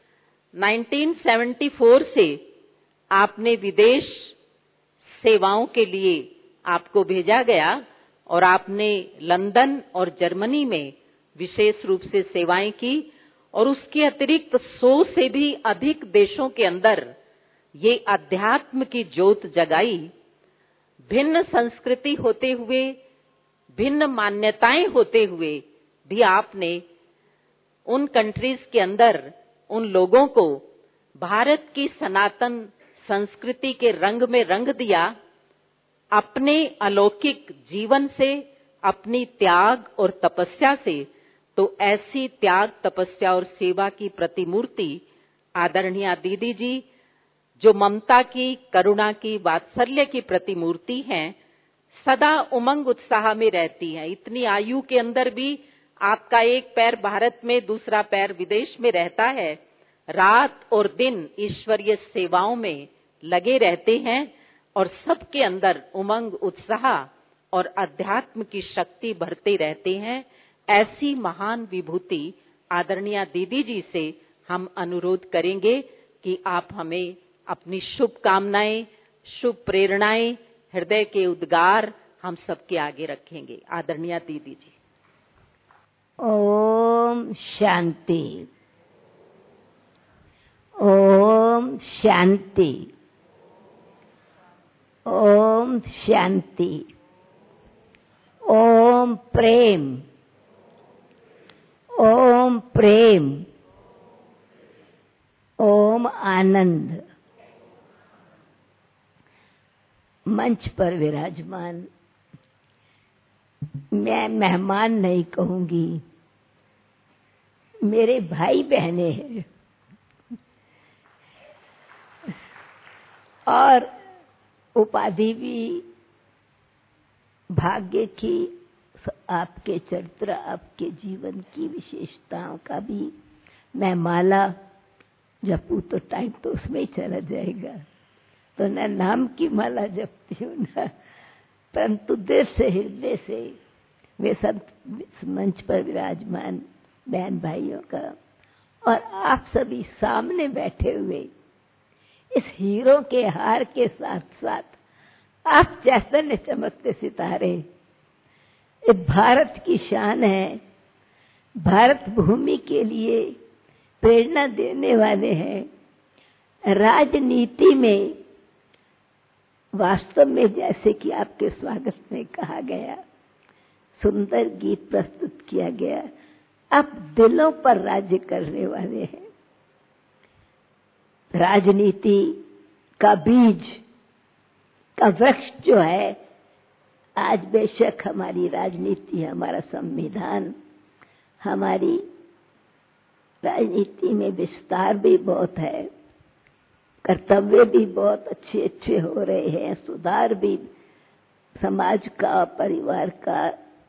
1974 से आपने विदेश सेवाओं के लिए आपको भेजा गया और आपने लंदन और जर्मनी में विशेष रूप से सेवाएं की और उसके अतिरिक्त 100 से भी अधिक देशों के अंदर ये अध्यात्म की ज्योत जगाई। भिन्न संस्कृति होते हुए, भिन्न मान्यताएं होते हुए भी आपने उन कंट्रीज के अंदर उन लोगों को भारत की सनातन संस्कृति के रंग में रंग दिया। अपने अलौकिक जीवन से, अपनी त्याग और तपस्या से। तो ऐसी त्याग, तपस्या और सेवा की प्रतिमूर्ति आदरणीय दीदी जी, जो ममता की, करुणा की, वात्सल्य की प्रतिमूर्ति हैं, सदा उमंग उत्साह में रहती हैं। इतनी आयु के अंदर भी आपका एक पैर भारत में, दूसरा पैर विदेश में रहता है, रात और दिन ईश्वरीय सेवाओं में लगे रहते हैं और सबके अंदर उमंग, उत्साह और अध्यात्म की शक्ति भरते रहते हैं, ऐसी महान विभूति आदरणीय दीदी जी से हम अनुरोध करेंगे कि आप हमें अपनी शुभकामनाएं, शुभ प्रेरणाएं, हृदय के उद्गार हम सबके आगे रखेंगे। आदरणीय दीदी जी। ओम शांति, ओम शांति, ओम शांति, ओम प्रेम, ओम प्रेम, ओम आनंद। मंच पर विराजमान मैं मेहमान नहीं कहूंगी, मेरे भाई बहने हैं और उपाधि भी भाग्य की, आपके चरित्र, आपके जीवन की विशेषताओं का भी मैं माला जपूं तो टाइम तो उसमें ही चला जाएगा, तो न नाम की माला जपती हूँ न, परंतु दिल से, हृदय से वे सब मंच पर विराजमान बहन भाइयों का और आप सभी सामने बैठे हुए इस हीरो के हार के साथ साथ आप चैतन्य चमकते सितारे, ये भारत की शान है, भारत भूमि के लिए प्रेरणा देने वाले हैं। राजनीति में वास्तव में जैसे कि आपके स्वागत में कहा गया, सुंदर गीत प्रस्तुत किया गया, आप दिलों पर राज्य करने वाले हैं। राजनीति का बीज का वृक्ष जो है, आज बेशक हमारी राजनीति, हमारा संविधान, हमारी राजनीति में विस्तार भी बहुत है, कर्तव्य भी बहुत अच्छे अच्छे हो रहे हैं, सुधार भी समाज का, परिवार का,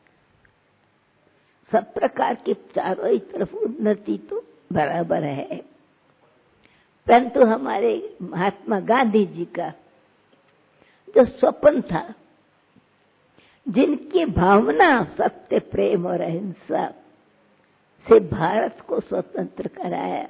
सब प्रकार की चारों ही तरफ उन्नति तो बराबर है। परंतु हमारे महात्मा गांधी जी का जो स्वप्न था, जिनकी भावना सत्य, प्रेम और अहिंसा से भारत को स्वतंत्र कराया,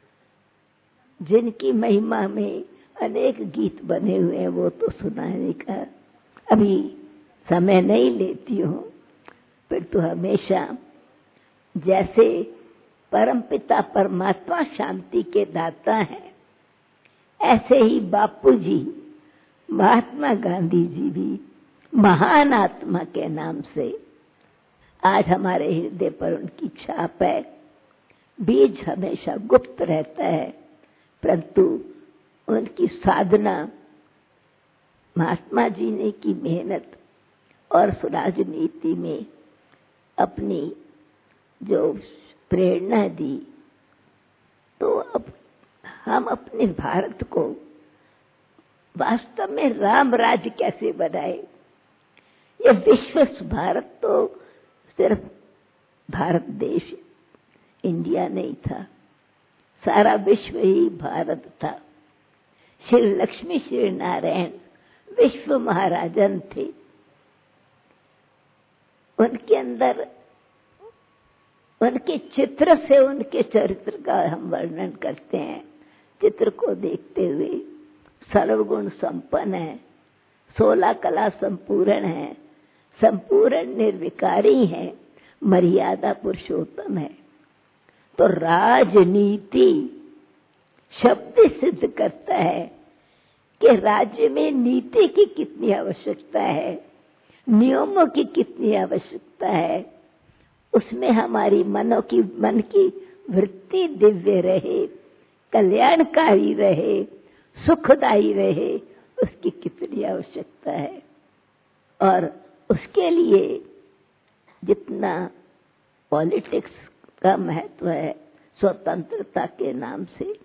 जिनकी महिमा में अनेक गीत बने हुए हैं, वो तो सुनाने का अभी समय नहीं लेती हूँ, फिर तो हमेशा जैसे परमपिता परमात्मा शांति के दाता हैं, ऐसे ही बापूजी, महात्मा गांधी जी भी महान आत्मा के नाम से आज हमारे हृदय पर उनकी छाप है। बीज हमेशा गुप्त रहता है, परंतु उनकी साधना, महात्मा जी ने की मेहनत और राजनीति में अपनी जो प्रेरणा दी, तो अब हम अपने भारत को वास्तव में राम राज्य कैसे बनाए। ये विश्व भारत तो सिर्फ भारत देश, इंडिया नहीं था, सारा विश्व ही भारत था। श्री लक्ष्मी श्री नारायण विश्व महाराजन थे, उनके अंदर, उनके चित्र से उनके चरित्र का हम वर्णन करते हैं। चित्र को देखते हुए सर्वगुण संपन्न है, 16 कला संपूर्ण है, संपूर्ण निर्विकारी है, मर्यादा पुरुषोत्तम है। तो राजनीति शब्द सिद्ध करता है कि राज्य में नीति की कितनी आवश्यकता है, नियमों की कितनी आवश्यकता है, उसमें हमारी मन की वृत्ति दिव्य रहे, कल्याणकारी रहे, सुखदायी रहे, उसकी कितनी आवश्यकता है। और उसके लिए जितना पॉलिटिक्स का महत्व है स्वतंत्रता के नाम से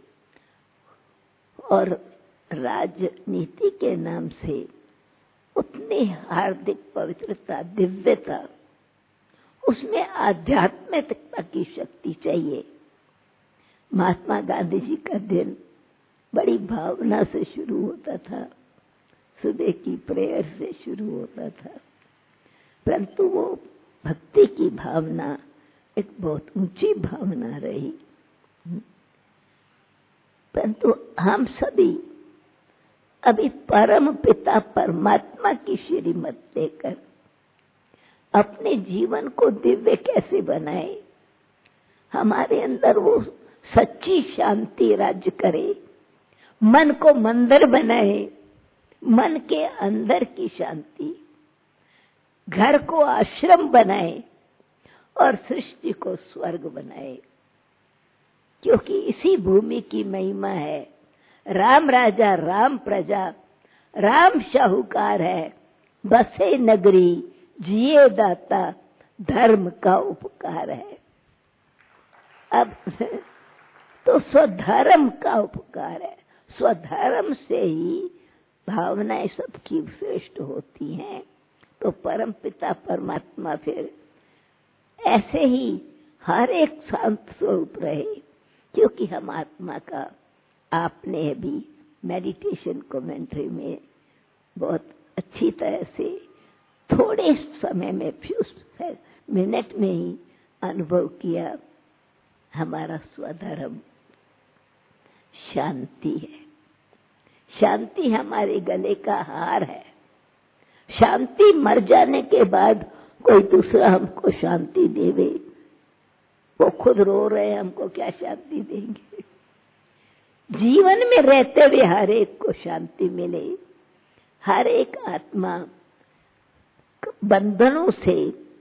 और राजनीति के नाम से, उतनी हार्दिक पवित्रता, दिव्यता, उसमें आध्यात्मिकता की शक्ति चाहिए। महात्मा गांधी जी का दिन बड़ी भावना से शुरू होता था, सुबह की प्रेयर से शुरू होता था, परंतु वो भक्ति की भावना एक बहुत ऊंची भावना रही। परंतु हम सभी अभी परम पिता परमात्मा की श्रीमत लेकर अपने जीवन को दिव्य कैसे बनाए, हमारे अंदर वो सच्ची शांति राज्य करे, मन को मंदिर बनाए, मन के अंदर की शांति, घर को आश्रम बनाए और सृष्टि को स्वर्ग बनाए। क्योंकि इसी भूमि की महिमा है, राम राजा राम प्रजा, राम शाहूकार है, बसे नगरी जिए दाता, धर्म का उपकार है। अब तो स्वधर्म का उपकार है, स्वधर्म से ही भावनाएं सबकी श्रेष्ठ होती हैं। तो परम पिता परमात्मा फिर ऐसे ही हर एक शांत स्वरूप रहे, क्योंकि हम आत्मा का, आपने भी मेडिटेशन कमेंट्री में बहुत अच्छी तरह से थोड़े समय में, फ्यू मिनट में ही अनुभव किया, हमारा स्वधर्म शांति है। शांति हमारे गले का हार है। शांति मर जाने के बाद कोई दूसरा हमको शांति देवे, वो खुद रो रहे हैं, हमको क्या शांति देंगे। जीवन में रहते हुए हर एक को शांति मिले, हर एक आत्मा बंधनों से,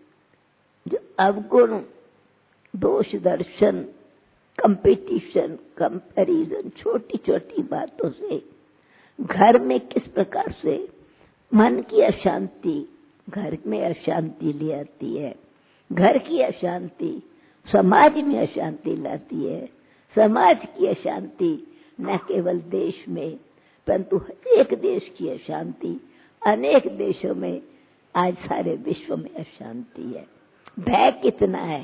जो अवगुण, दोष दर्शन, कंपटीशन, कंपैरिजन, छोटी छोटी बातों से घर में किस प्रकार से मन की अशांति घर में अशांति ले आती है, घर की अशांति समाज में अशांति लाती है, समाज की अशांति न केवल देश में परंतु एक देश की अशांति अनेक देशों में, आज सारे विश्व में अशांति है। भय कितना है,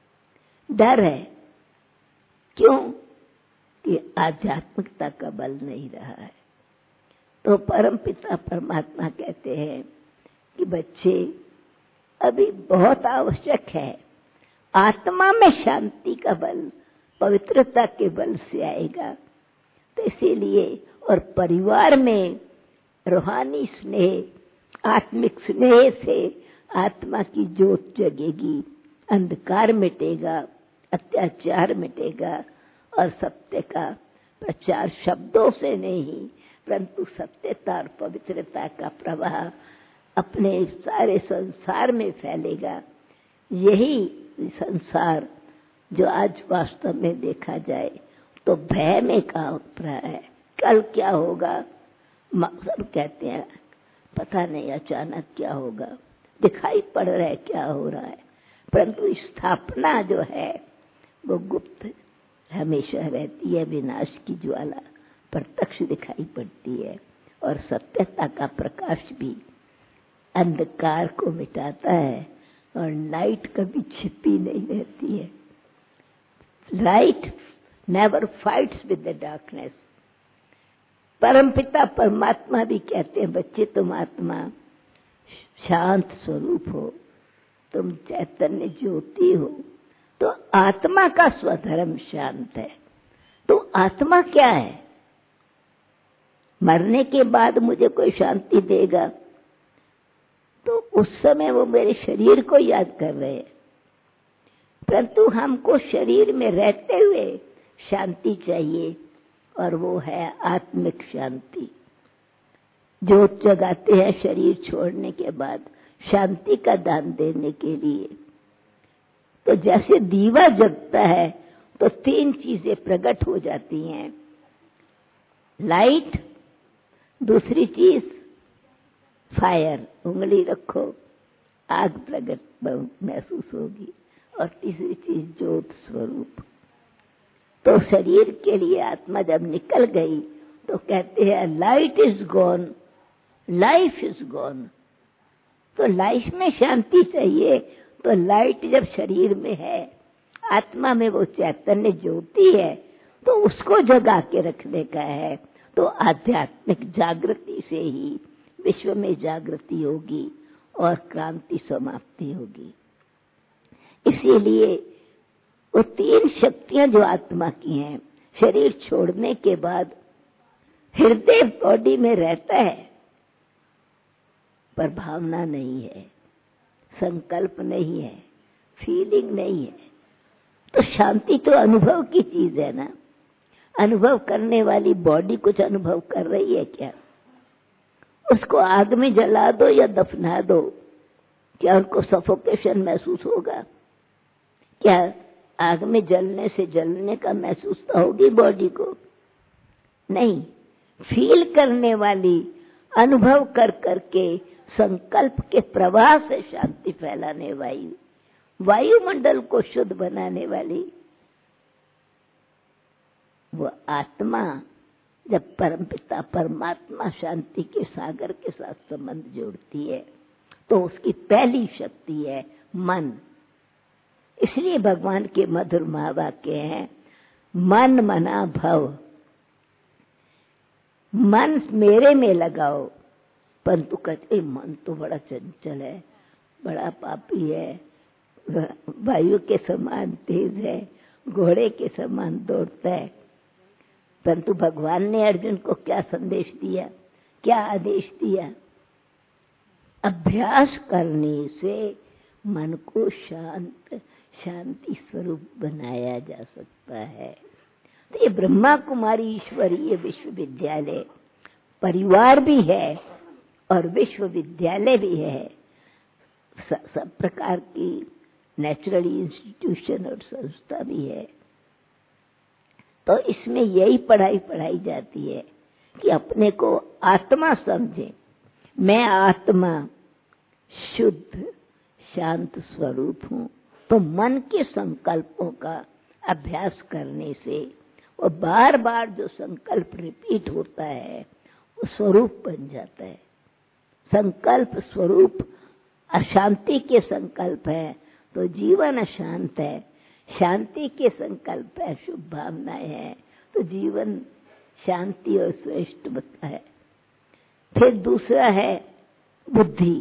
डर है, क्यों कि आध्यात्मिकता का बल नहीं रहा है। तो परम पिता परमात्मा कहते हैं कि बच्चे अभी बहुत आवश्यक है, आत्मा में शांति का बल पवित्रता के बल से आएगा। तो इसीलिए और परिवार में रूहानी स्नेह, आत्मिक स्नेह से आत्मा की ज्योत जगेगी, अंधकार मिटेगा, अत्याचार मिटेगा और सत्य का प्रचार शब्दों से नहीं परंतु सत्यता और पवित्रता का प्रवाह अपने सारे संसार में फैलेगा। यही संसार जो आज वास्तव में देखा जाए तो भय में कांप रहा है, कल क्या होगा। सब कहते हैं पता नहीं अचानक क्या होगा, दिखाई पड़ रहा है क्या हो रहा है, परंतु स्थापना जो है वो गुप्त हमेशा रहती है। विनाश की ज्वाला प्रत्यक्ष दिखाई पड़ती है और सत्यता का प्रकाश भी अंधकार को मिटाता है और लाइट कभी छिपी नहीं रहती है। Light never fights with the darkness. परमपिता परमात्मा भी कहते हैं बच्चे तुम आत्मा शांत स्वरूप हो, तुम चैतन्य ज्योति हो। तो आत्मा का स्वधर्म शांत है। तो आत्मा क्या है? मरने के बाद मुझे कोई शांति देगा तो उस समय वो मेरे शरीर को याद कर रहे हैं, परंतु हमको शरीर में रहते हुए शांति चाहिए और वो है आत्मिक शांति। ज्योत जगाते हैं शरीर छोड़ने के बाद शांति का दान देने के लिए। तो जैसे दीवा जगता है तो तीन चीजें प्रकट हो जाती हैं, लाइट, दूसरी चीज फायर, उंगली रखो आग प्रकट महसूस होगी, और तीसरी चीज ज्योत स्वरूप। तो शरीर के लिए आत्मा जब निकल गई तो कहते हैं light is gone, life is gone. तो लाइफ में शांति चाहिए, तो लाइट जब शरीर में है, आत्मा में वो चैतन्य ज्योति है, तो उसको जगा के रखने का है। तो आध्यात्मिक जागृति से ही विश्व में जागृति होगी और क्रांति समाप्ति होगी। इसीलिए वो 3 शक्तियां जो आत्मा की हैं, शरीर छोड़ने के बाद हृदय बॉडी में रहता है, पर भावना नहीं है, संकल्प नहीं है, फीलिंग नहीं है। तो शांति तो अनुभव की चीज है ना। अनुभव करने वाली बॉडी कुछ अनुभव कर रही है क्या? उसको आग में जला दो या दफना दो, क्या उनको सफोकेशन महसूस होगा? क्या आग में जलने से जलने का महसूस तो होगी बॉडी को? नहीं। फील करने वाली, अनुभव कर करके संकल्प के प्रवाह से शांति फैलाने वाली, वायुमंडल को शुद्ध बनाने वाली वो आत्मा जब परमपिता परमात्मा शांति के सागर के साथ संबंध जोड़ती है तो उसकी पहली शक्ति है मन। इसलिए भगवान के मधुर महावाक्य हैं, मन मना भव। मन मेरे में लगाओ, परंतु कहते मन तो बड़ा चंचल है, बड़ा पापी है, वायु के समान तेज है, घोड़े के समान दौड़ता है। परंतु भगवान ने अर्जुन को क्या संदेश दिया, क्या आदेश दिया? अभ्यास करने से मन को शांति स्वरूप बनाया जा सकता है। तो ये ब्रह्मा कुमारी ईश्वरीय विश्वविद्यालय परिवार भी है और विश्वविद्यालय भी है, सब प्रकार की नेचुरल इंस्टीट्यूशन और संस्था भी है। तो इसमें यही पढ़ाई जाती है कि अपने को आत्मा समझें। मैं आत्मा शुद्ध शांत स्वरूप हूं। तो मन के संकल्पों का अभ्यास करने से और बार बार जो संकल्प रिपीट होता है वो स्वरूप बन जाता है। संकल्प स्वरूप अशांति के संकल्प है तो जीवन अशांत है, शांति के संकल्प है, शुभ भावनाएं है तो जीवन शांति और श्रेष्ठ बनता है। फिर दूसरा है बुद्धि।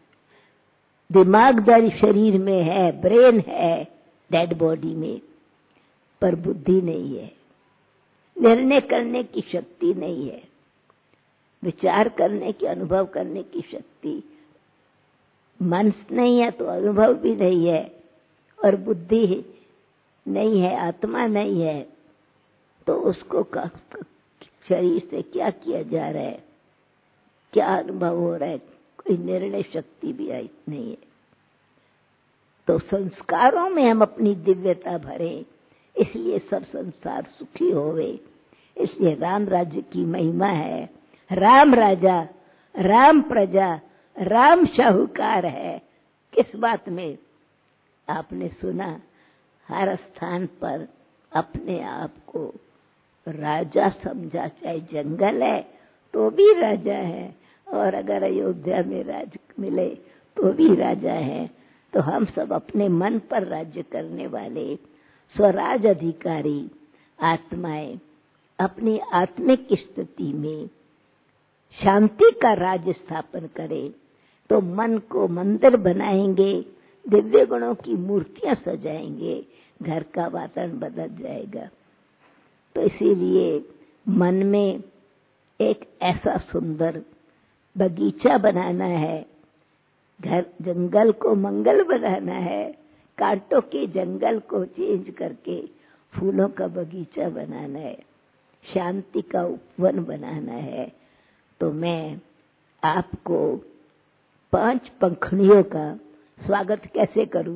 दिमाग शरीर में है, ब्रेन है डेड बॉडी में, पर बुद्धि नहीं है, निर्णय करने की शक्ति नहीं है, विचार करने की, अनुभव करने की शक्ति। मन नहीं है तो अनुभव भी नहीं है और बुद्धि नहीं है, आत्मा नहीं है, तो उसको शरीर से क्या किया जा रहा है, क्या अनुभव हो रहा है, कोई निर्णय शक्ति भी नहीं है। तो संस्कारों में हम अपनी दिव्यता भरें, इसलिए सब संसार सुखी होवे। इसलिए राम राज्य की महिमा है, राम राजा, राम प्रजा, राम शाहूकार है। किस बात में? आपने सुना, हर स्थान पर अपने आप को राजा समझा, चाहे जंगल है तो भी राजा है, और अगर अयोध्या में राज मिले तो भी राजा है। तो हम सब अपने मन पर राज्य करने वाले स्वराज अधिकारी आत्माएं अपनी आत्मिक स्थिति में शांति का राज्य स्थापन करें तो मन को मंदिर बनाएंगे, दिव्य गुणों की मूर्तियां सजाएंगे, घर का वातावरण बदल जाएगा। तो इसीलिए मन में एक ऐसा सुंदर बगीचा बनाना है, घर जंगल को मंगल बनाना है, कांटों के जंगल को चेंज करके फूलों का बगीचा बनाना है, शांति का उपवन बनाना है। तो मैं आपको 5 पंखुड़ियों का स्वागत कैसे करूं?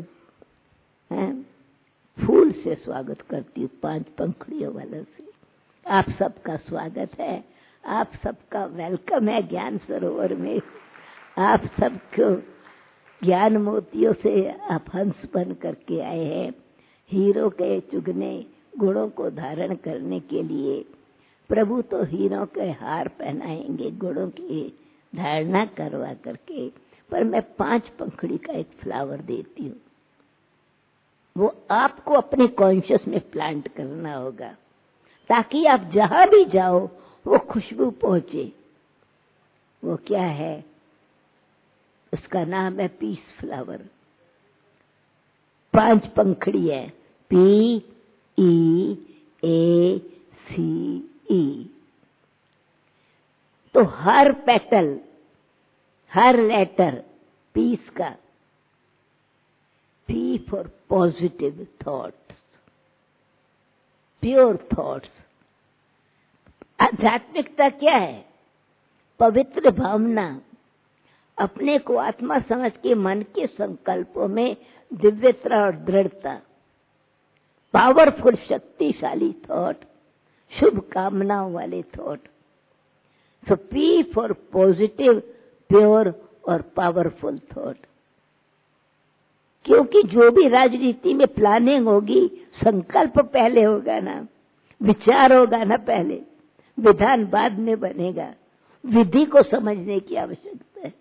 फूल से स्वागत करती हूँ, 5 पंखुड़ियों वालों से। आप सबका स्वागत है, आप सबका वेलकम है ज्ञान सरोवर में। आप सबको ज्ञान मोतियों से आप हंस बन करके आए हैं, हीरो के चुगने गुणों को धारण करने के लिए। प्रभु तो हीरो के हार पहनाएंगे गुणों की धारणा करवा करके, पर मैं 5 पंखुड़ी का एक फ्लावर देती हूँ। वो आपको अपने कॉन्शियस में प्लांट करना होगा। ताकि आप जहां भी जाओ वो खुशबू पहुंचे। वो क्या है? उसका नाम है पीस फ्लावर। 5 पंखड़ी है, PEACE। तो हर पेटल, हर लेटर पीस का, P for positive thoughts, pure thoughts. आध्यात्मिकता क्या है? पवित्र भावना, अपने को आत्मा समझ के मन के संकल्पों में दिव्यता और दृढ़ता, पावरफुल शक्तिशाली थॉट, शुभ कामनाओं वाले thought. So P for positive, pure और पावरफुल थॉट। क्योंकि जो भी राजनीति में प्लानिंग होगी, संकल्प पहले होगा ना, विचार होगा ना पहले, विधान बाद में बनेगा। विधि को समझने की आवश्यकता है।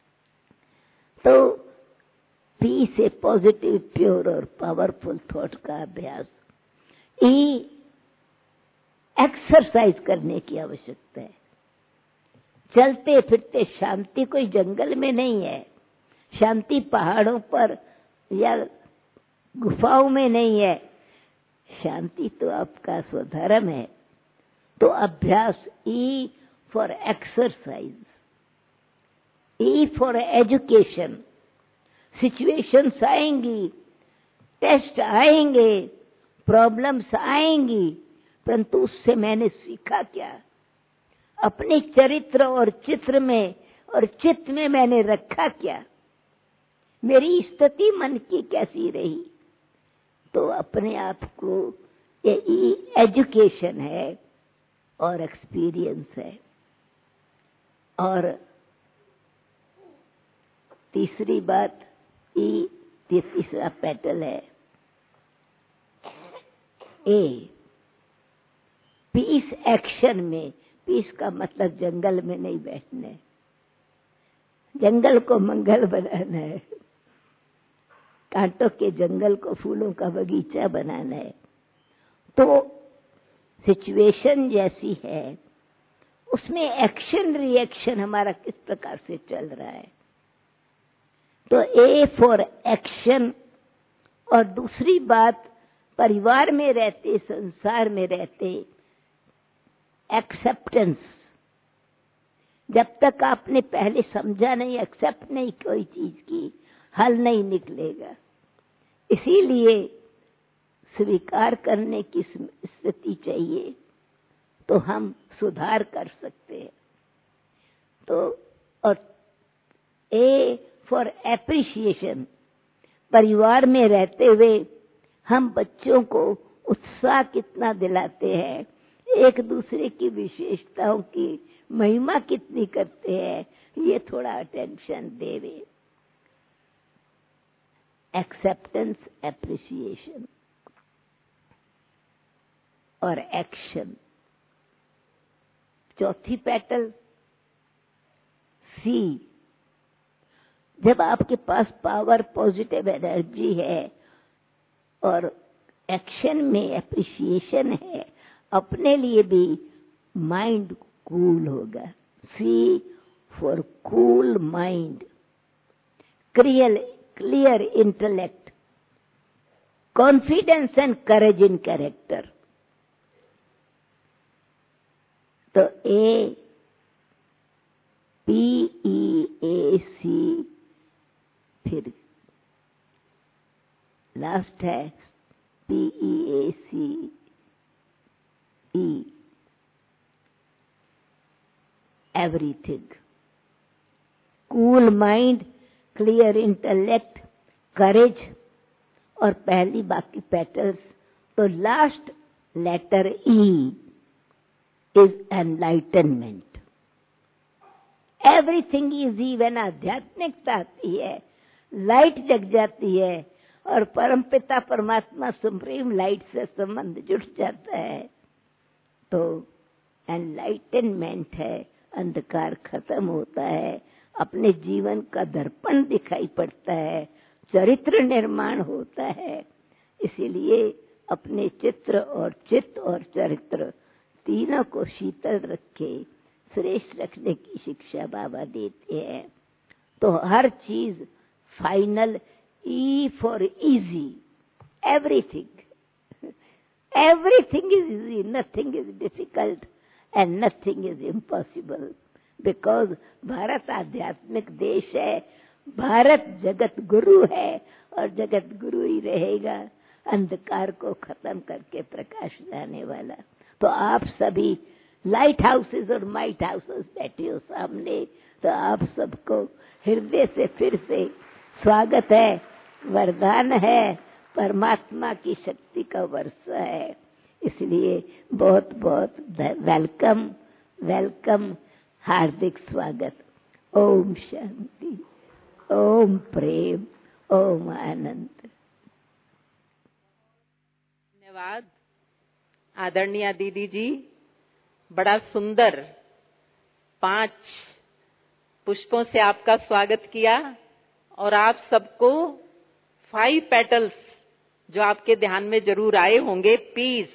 तो P से पॉजिटिव, प्योर और पावरफुल थॉट का अभ्यास। E एक्सरसाइज करने की आवश्यकता है। चलते फिरते शांति कोई जंगल में नहीं है, शांति पहाड़ों पर या गुफाओं में नहीं है, शांति तो आपका स्वधर्म है। तो अभ्यास E for exercise, E for education. Situations आएंगी, टेस्ट आएंगे, प्रॉब्लम्स आएंगी, परंतु उससे मैंने सीखा क्या? अपने चरित्र और चित्र में और चित्त में मैंने रखा क्या? मेरी स्थिति मन की कैसी रही? तो अपने आप को ये एजुकेशन है और एक्सपीरियंस है। और तीसरी बात, तीसरा पेटल है A, पीस एक्शन में। पीस का मतलब जंगल में नहीं बैठना है, जंगल को मंगल बनाना है, कांटों के जंगल को फूलों का बगीचा बनाना है। तो सिचुएशन जैसी है, उसमें एक्शन रिएक्शन हमारा किस प्रकार से चल रहा है। तो A फॉर एक्शन। और दूसरी बात, परिवार में रहते, संसार में रहते, एक्सेप्टेंस। जब तक आपने पहले समझा नहीं, एक्सेप्ट नहीं कोई चीज की, हल नहीं निकलेगा। इसीलिए स्वीकार करने की स्थिति चाहिए, तो हम सुधार कर सकते हैं। तो और A फॉर एप्रिसिएशन। परिवार में रहते हुए हम बच्चों को उत्साह कितना दिलाते हैं, एक दूसरे की विशेषताओं की महिमा कितनी करते हैं, ये थोड़ा अटेंशन देवे। एक्सेप्टेंस, एप्रिसिएशन और एक्शन। चौथी पेटल C। जब आपके पास पावर, पॉजिटिव एनर्जी है और एक्शन में एप्रिसिएशन है, अपने लिए भी माइंड कूल होगा। C for cool mind, clear intellect, confidence and courage in character. तो A, PEAC, फिर लास्ट है PEACE। Everything, cool mind, clear intellect, courage और पहली बाकी पेटल्स। तो last letter E is enlightenment. Everything is even. आध्यात्मिकता आती है, लाइट जग जाती है और परमपिता परमात्मा सुप्रीम लाइट से संबंध जुड़ जाता है। तो एनलाइटनमेंट है, अंधकार खत्म होता है, अपने जीवन का दर्पण दिखाई पड़ता है, चरित्र निर्माण होता है। इसीलिए अपने चित्र और चित्त और चरित्र तीनों को शीतल रखे, श्रेष्ठ रखने की शिक्षा बाबा देते हैं। तो हर चीज final, E for easy, everything is easy, nothing is difficult and nothing is impossible, because Bharat आध्यात्मिक देश है, भारत जगत गुरु है और जगत गुरु ही रहेगा, अंधकार को खत्म करके प्रकाश लाने वाला। तो आप सभी लाइट हाउसेस और माइट हाउसेस बैठे हो सामने, तो आप सबको हृदय से फिर से स्वागत है, वरदान है, परमात्मा की शक्ति का वर्षा है। इसलिए बहुत बहुत वेलकम, वेलकम, हार्दिक स्वागत। ओम शांति, ओम प्रेम, ओम आनंद। धन्यवाद आदरणीय दीदी जी, बड़ा सुंदर 5 पुष्पों से आपका स्वागत किया और आप सबको 5 पेटल्स जो आपके ध्यान में जरूर आए होंगे, पीस,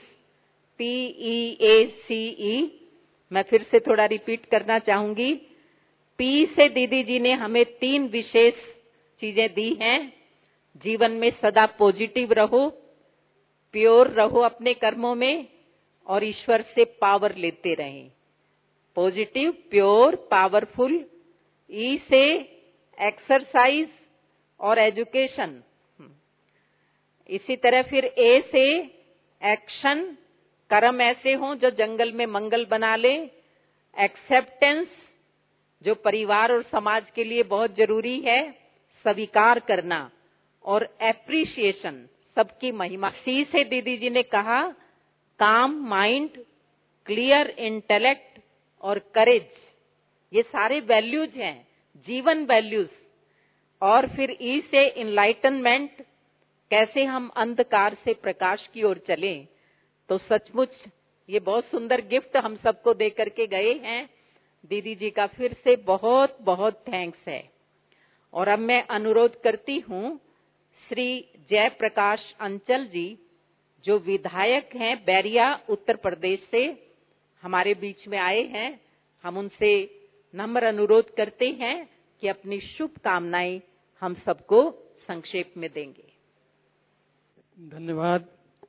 PEACE, मैं फिर से थोड़ा रिपीट करना चाहूंगी। पी से दीदी जी ने हमें 3 विशेष चीजें दी हैं। जीवन में सदा पॉजिटिव रहो, प्योर रहो अपने कर्मों में और ईश्वर से पावर लेते रहें। Positive, pure, powerful. ई से एक्सरसाइज और एजुकेशन। इसी तरह फिर ए से एक्शन, कर्म ऐसे हों जो जंगल में मंगल बना ले। एक्सेप्टेंस, जो परिवार और समाज के लिए बहुत जरूरी है, स्वीकार करना। और एप्रिसिएशन, सबकी महिमा। सी से दीदी जी ने कहा काम माइंड, क्लियर इंटेलेक्ट और करेज, ये सारे वैल्यूज हैं, जीवन वैल्यूज। और फिर ई से इनलाइटनमेंट, कैसे हम अंधकार से प्रकाश की ओर चलें। तो सचमुच ये बहुत सुंदर गिफ्ट हम सबको दे करके गए हैं। दीदी जी का फिर से बहुत बहुत थैंक्स है। और अब मैं अनुरोध करती हूँ श्री जयप्रकाश अंचल जी, जो विधायक हैं बैरिया उत्तर प्रदेश से, हमारे बीच में आए हैं। हम उनसे नम्र अनुरोध करते हैं कि अपनी शुभकामनाएं हम सबको संक्षेप में देंगे। धन्यवाद।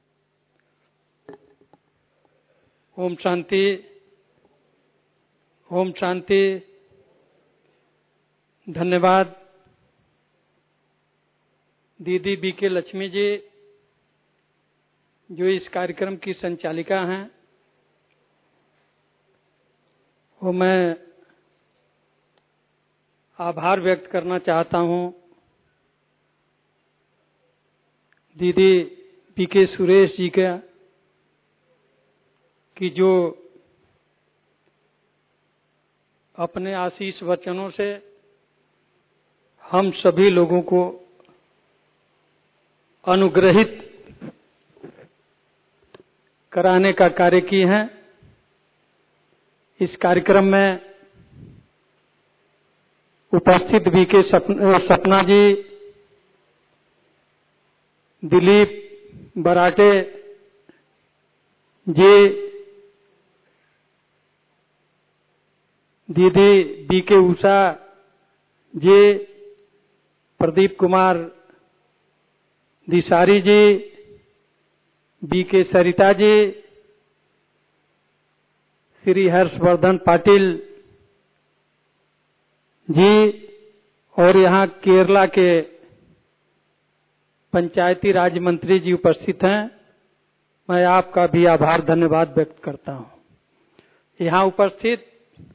ओम शांति, ओम शांति। धन्यवाद दीदी बीके लक्ष्मी जी, जो इस कार्यक्रम की संचालिका हैं। वो मैं आभार व्यक्त करना चाहता हूं दीदी बीके सुरेश जी का, कि जो अपने आशीष वचनों से हम सभी लोगों को अनुग्रहित कराने का कार्य किए हैं। इस कार्यक्रम में उपस्थित बीके सपना जी, दिलीप बराटे जी, दीदी बीके उषा जी, प्रदीप कुमार दिसारी जी, बीके सरिता जी, श्री हर्षवर्धन पाटिल जी, और यहाँ केरला के पंचायती राज मंत्री जी उपस्थित हैं। मैं आपका भी आभार धन्यवाद व्यक्त करता हूं। यहाँ उपस्थित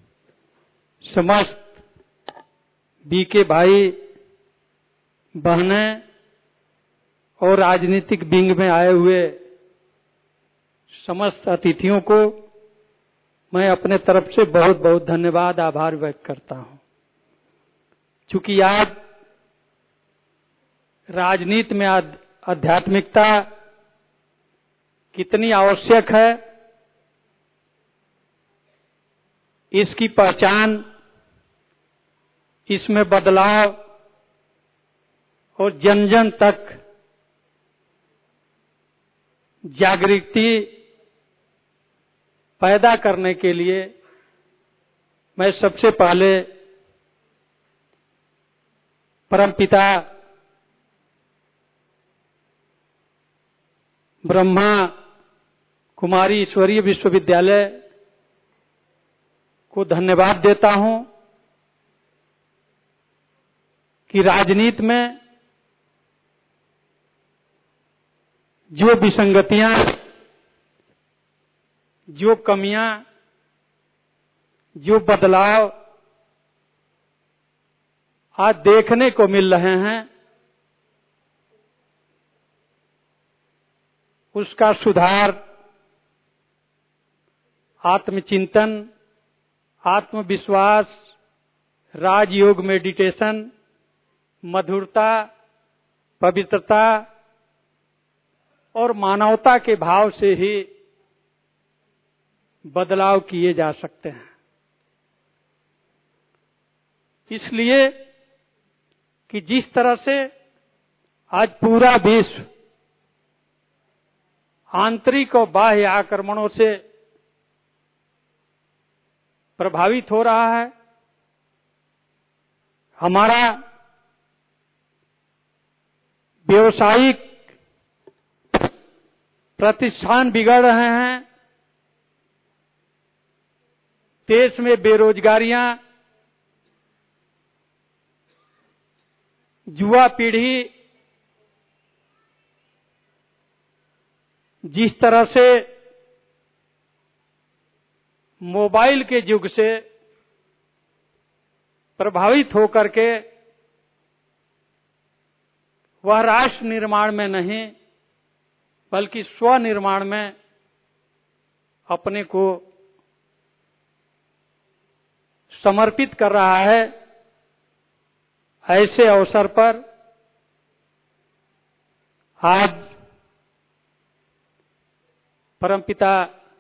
समस्त बीके भाई बहनें और राजनीतिक विंग में आए हुए समस्त अतिथियों को मैं अपने तरफ से बहुत बहुत धन्यवाद, आभार व्यक्त करता हूं। चूंकि आज राजनीति में आध्यात्मिकता कितनी आवश्यक है, इसकी पहचान, इसमें बदलाव और जन जन तक जागृति पैदा करने के लिए मैं सबसे पहले परमपिता ब्रह्मा कुमारी ईश्वरीय विश्वविद्यालय को धन्यवाद देता हूं कि राजनीति में जो विसंगतियां, जो कमियां, जो बदलाव आज देखने को मिल रहे हैं, उसका सुधार आत्मचिंतन, आत्मविश्वास, राजयोग मेडिटेशन, मधुरता, पवित्रता और मानवता के भाव से ही बदलाव किए जा सकते हैं। इसलिए कि जिस तरह से आज पूरा विश्व आंतरिक और बाह्य आक्रमणों से प्रभावित हो रहा है, हमारा व्यवसायिक प्रतिष्ठान बिगड़ रहे हैं, देश में बेरोजगारियां, युवा पीढ़ी जिस तरह से मोबाइल के युग से प्रभावित होकर के वह राष्ट्र निर्माण में नहीं बल्कि स्वनिर्माण में अपने को समर्पित कर रहा है, ऐसे अवसर पर आज परमपिता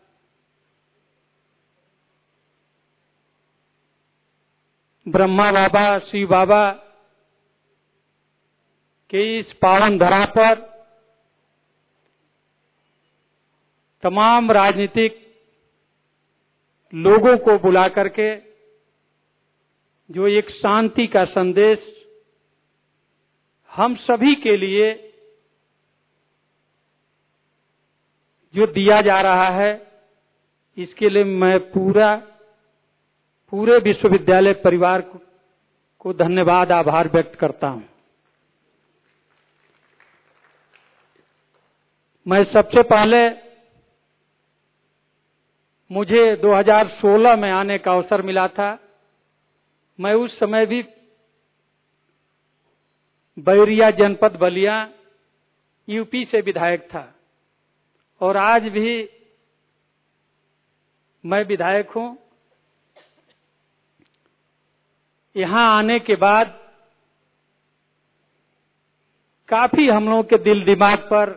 ब्रह्मा बाबा, शिव बाबा के इस पावन धरा पर तमाम राजनीतिक लोगों को बुला करके जो एक शांति का संदेश हम सभी के लिए जो दिया जा रहा है, इसके लिए मैं पूरे विश्वविद्यालय परिवार को धन्यवाद, आभार व्यक्त करता हूं। मैं सबसे पहले मुझे 2016 में आने का अवसर मिला था। मैं उस समय भी बैरिया जनपद बलिया यूपी से विधायक था और आज भी मैं विधायक हूं। यहां आने के बाद काफी हम लोगों के दिल दिमाग पर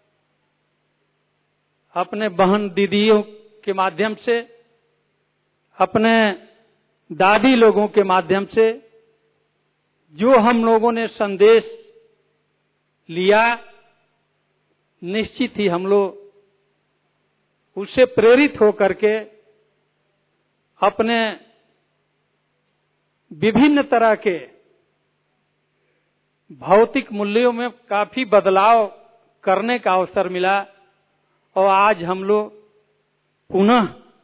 अपने बहन दीदियों के माध्यम से, अपने दादी लोगों के माध्यम से जो हम लोगों ने संदेश लिया, निश्चित ही हम लोग उससे प्रेरित होकर के अपने विभिन्न तरह के भौतिक मूल्यों में काफी बदलाव करने का अवसर मिला और आज हम लोग पुनः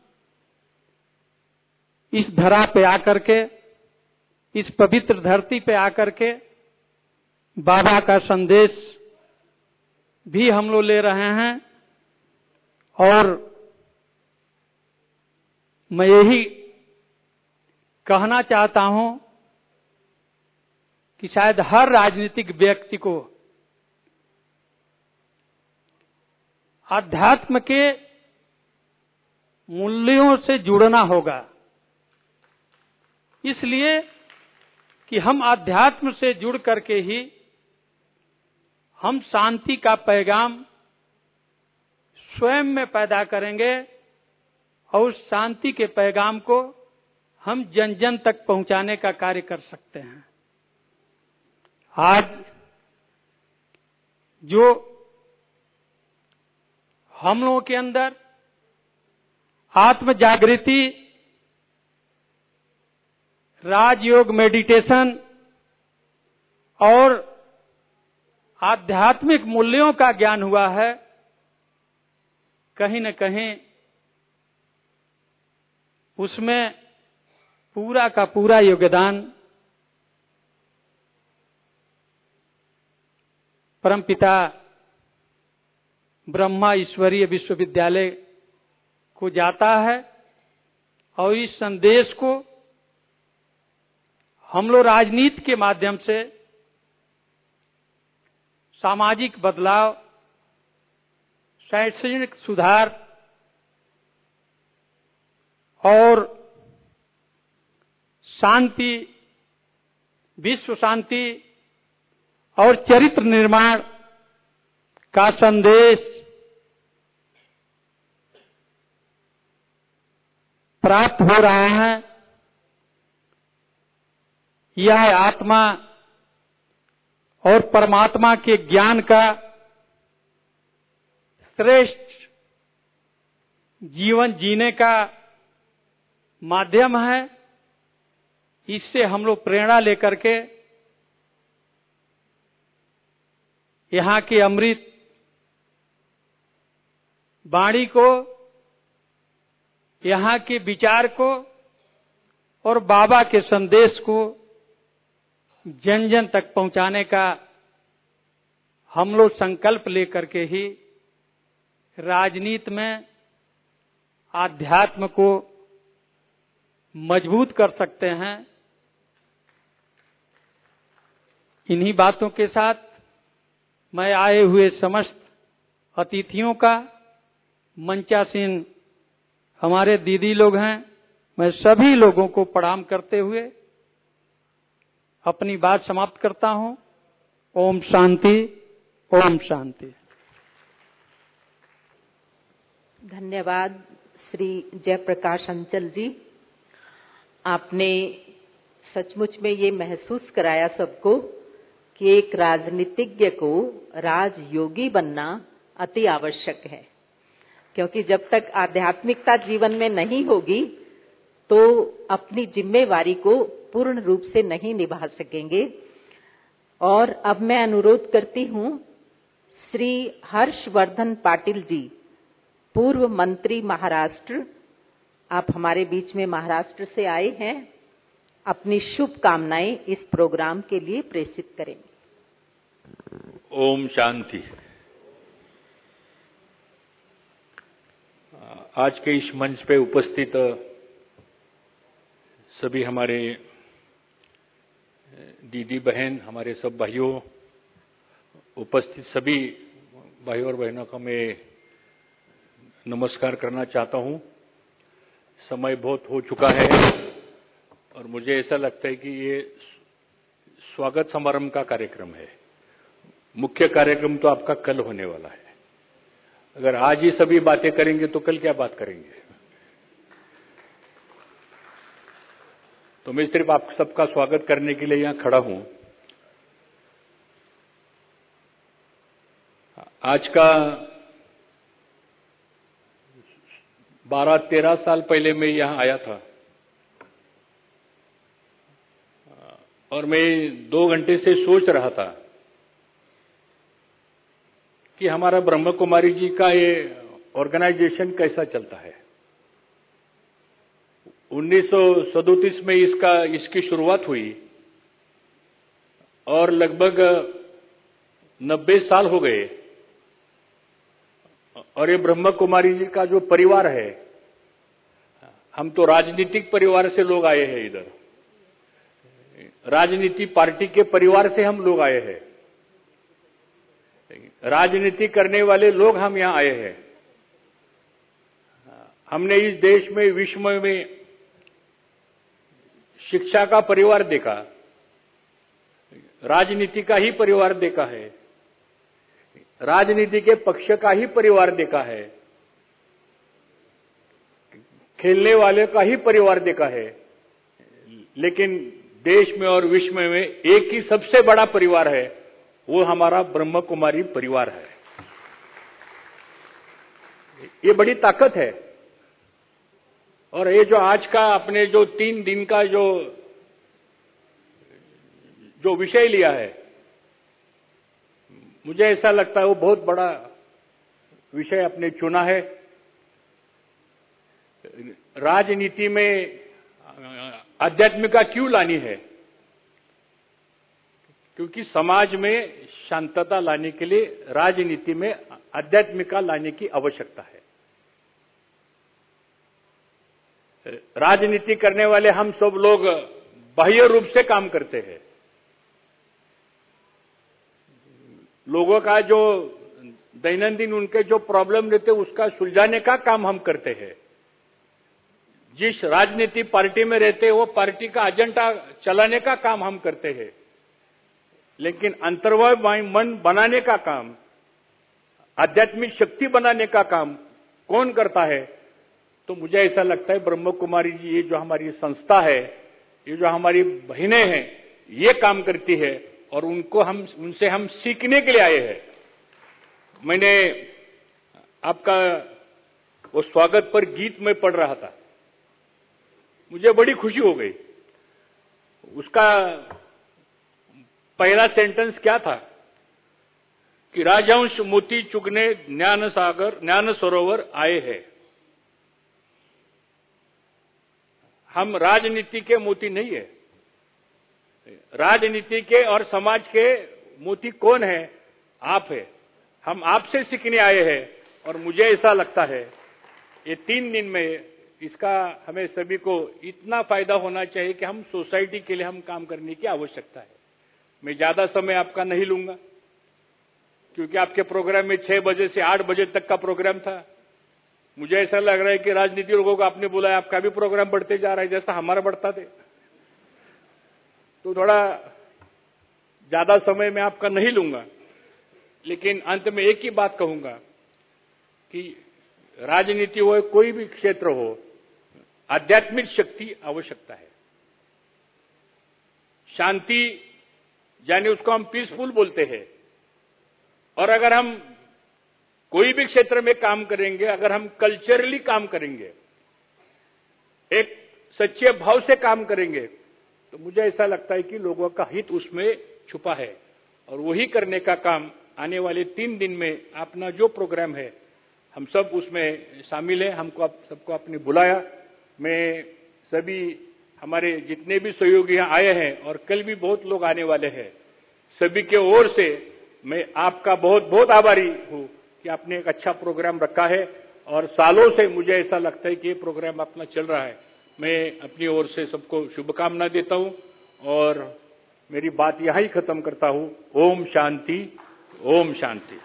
इस धरा पे आकर के, इस पवित्र धरती पे आकर के बाबा का संदेश भी हम लोग ले रहे हैं। और मैं यही कहना चाहता हूं कि शायद हर राजनीतिक व्यक्ति को आध्यात्म के मूल्यों से जुड़ना होगा, इसलिए कि हम आध्यात्म से जुड़ करके ही हम शांति का पैगाम स्वयं में पैदा करेंगे और उस शांति के पैगाम को हम जन जन तक पहुंचाने का कार्य कर सकते हैं। आज जो हम लोगों के अंदर आत्म जागृति, राजयोग मेडिटेशन और आध्यात्मिक मूल्यों का ज्ञान हुआ है। कहीं न कहीं उसमें पूरा का पूरा योगदान परमपिता ब्रह्मा ईश्वरीय विश्वविद्यालय को जाता है और इस संदेश को हम लोग राजनीति के माध्यम से सामाजिक बदलाव, शैक्षणिक सुधार और शांति, विश्व शांति और चरित्र निर्माण का संदेश प्राप्त हो रहा है। यह आत्मा और परमात्मा के ज्ञान का श्रेष्ठ जीवन जीने का माध्यम है। इससे हम लोग प्रेरणा लेकर के यहाँ के अमृत वाणी को, यहाँ के विचार को और बाबा के संदेश को जन जन तक पहुंचाने का हम लोग संकल्प लेकर के ही राजनीति में आध्यात्म को मजबूत कर सकते हैं। इन्हीं बातों के साथ मैं आए हुए समस्त अतिथियों का, मंचासीन हमारे दीदी लोग हैं, मैं सभी लोगों को प्रणाम करते हुए अपनी बात समाप्त करता हूं। ओम शांति, ओम शांति। धन्यवाद श्री जयप्रकाश अंचल जी। आपने सचमुच में ये महसूस कराया सबको कि एक राजनीतिज्ञ को राजयोगी बनना अति आवश्यक है, क्योंकि जब तक आध्यात्मिकता जीवन में नहीं होगी तो अपनी जिम्मेवारी को पूर्ण रूप से नहीं निभा सकेंगे। और अब मैं अनुरोध करती हूँ श्री हर्षवर्धन पाटिल जी, पूर्व मंत्री महाराष्ट्र, आप हमारे बीच में महाराष्ट्र से आए हैं, अपनी शुभकामनाएं इस प्रोग्राम के लिए प्रेषित करेंगे। ओम शांति। आज के इस मंच पे उपस्थित सभी हमारे दीदी बहन, हमारे सब भाइयों, उपस्थित सभी भाइयों और बहनों का मैं नमस्कार करना चाहता हूं। समय बहुत हो चुका है और मुझे ऐसा लगता है कि ये स्वागत समारंभ का कार्यक्रम है। मुख्य कार्यक्रम तो आपका कल होने वाला है। अगर आज ही सभी बातें करेंगे तो कल क्या बात करेंगे? तो मैं सिर्फ आप सबका स्वागत करने के लिए यहां खड़ा हूं। आज का 12-13 साल पहले मैं यहां आया था और मैं 2 घंटे से सोच रहा था कि हमारा ब्रह्म कुमारी जी का ये ऑर्गेनाइजेशन कैसा चलता है। 1937 में इसकी शुरुआत हुई और लगभग 90 साल हो गए। और ये ब्रह्म कुमारी जी का जो परिवार है, हम तो राजनीतिक परिवार से लोग आए हैं, इधर राजनीति पार्टी के परिवार से हम लोग आए हैं, राजनीति करने वाले लोग हम यहां आए हैं। हमने इस देश में, विश्व में शिक्षा का परिवार देखा, राजनीति का ही परिवार देखा है, राजनीति के पक्ष का ही परिवार देखा है, खेलने वाले का ही परिवार देखा है, लेकिन देश में और विश्व में एक ही सबसे बड़ा परिवार है, वो हमारा ब्रह्म कुमारी परिवार है। ये बड़ी ताकत है। और ये जो आज का अपने जो 3 दिन का जो विषय लिया है, मुझे ऐसा लगता है वो बहुत बड़ा विषय अपने चुना है। राजनीति में आध्यात्मिकता क्यों लानी है? क्योंकि समाज में शांतता लाने के लिए राजनीति में आध्यात्मिकता लाने की आवश्यकता है। राजनीति करने वाले हम सब लोग बाह्य रूप से काम करते हैं। लोगों का जो दैनंदिन उनके जो प्रॉब्लम रहते उसका सुलझाने का काम हम करते हैं। जिस राजनीति पार्टी में रहते वो पार्टी का एजेंडा चलाने का काम हम करते हैं। लेकिन अंतर्वाय मन बनाने का काम, आध्यात्मिक शक्ति बनाने का काम कौन करता है? तो मुझे ऐसा लगता है ब्रह्म कुमारी जी, ये जो हमारी संस्था है, ये जो हमारी बहनें हैं, ये काम करती है और उनसे हम सीखने के लिए आए हैं। मैंने आपका वो स्वागत पर गीत में पढ़ रहा था, मुझे बड़ी खुशी हो गई। उसका पहला सेंटेंस क्या था कि राजहंस मोती चुगने ज्ञान सागर ज्ञान सरोवर आए हैं। हम राजनीति के मोती नहीं है। राजनीति के और समाज के मोती कौन है? आप है। हम आपसे सीखने आए हैं और मुझे ऐसा लगता है ये 3 दिन में इसका हमें सभी को इतना फायदा होना चाहिए कि हम सोसाइटी के लिए हम काम करने की आवश्यकता है। मैं ज्यादा समय आपका नहीं लूंगा क्योंकि आपके प्रोग्राम में 6 बजे से 8 बजे तक का प्रोग्राम था। मुझे ऐसा लग रहा है कि राजनीति लोगों को आपने बुलाया, आपका भी प्रोग्राम बढ़ते जा रहा है जैसा हमारा बढ़ता थे। तो थोड़ा ज्यादा समय मैं आपका नहीं लूंगा, लेकिन अंत में एक ही बात कहूंगा कि राजनीति हो, कोई भी क्षेत्र हो, आध्यात्मिक शक्ति आवश्यकता है। शांति यानी उसको हम पीसफुल बोलते हैं। और अगर हम कोई भी क्षेत्र में काम करेंगे, अगर हम कल्चरली काम करेंगे, एक सच्चे भाव से काम करेंगे, तो मुझे ऐसा लगता है कि लोगों का हित उसमें छुपा है। और वही करने का काम आने वाले 3 दिन में अपना जो प्रोग्राम है, हम सब उसमें शामिल हैं। हमको सबको आपने बुलाया। मैं सभी हमारे जितने भी सहयोगी यहाँ आए हैं और कल भी बहुत लोग आने वाले हैं, सभी के ओर से मैं आपका बहुत बहुत आभारी हूँ कि आपने एक अच्छा प्रोग्राम रखा है। और सालों से मुझे ऐसा लगता है कि ये प्रोग्राम अपना चल रहा है। मैं अपनी ओर से सबको शुभकामना देता हूँ और मेरी बात यहाँ ही खत्म करता हूँ। ओम शांति, ओम शांति।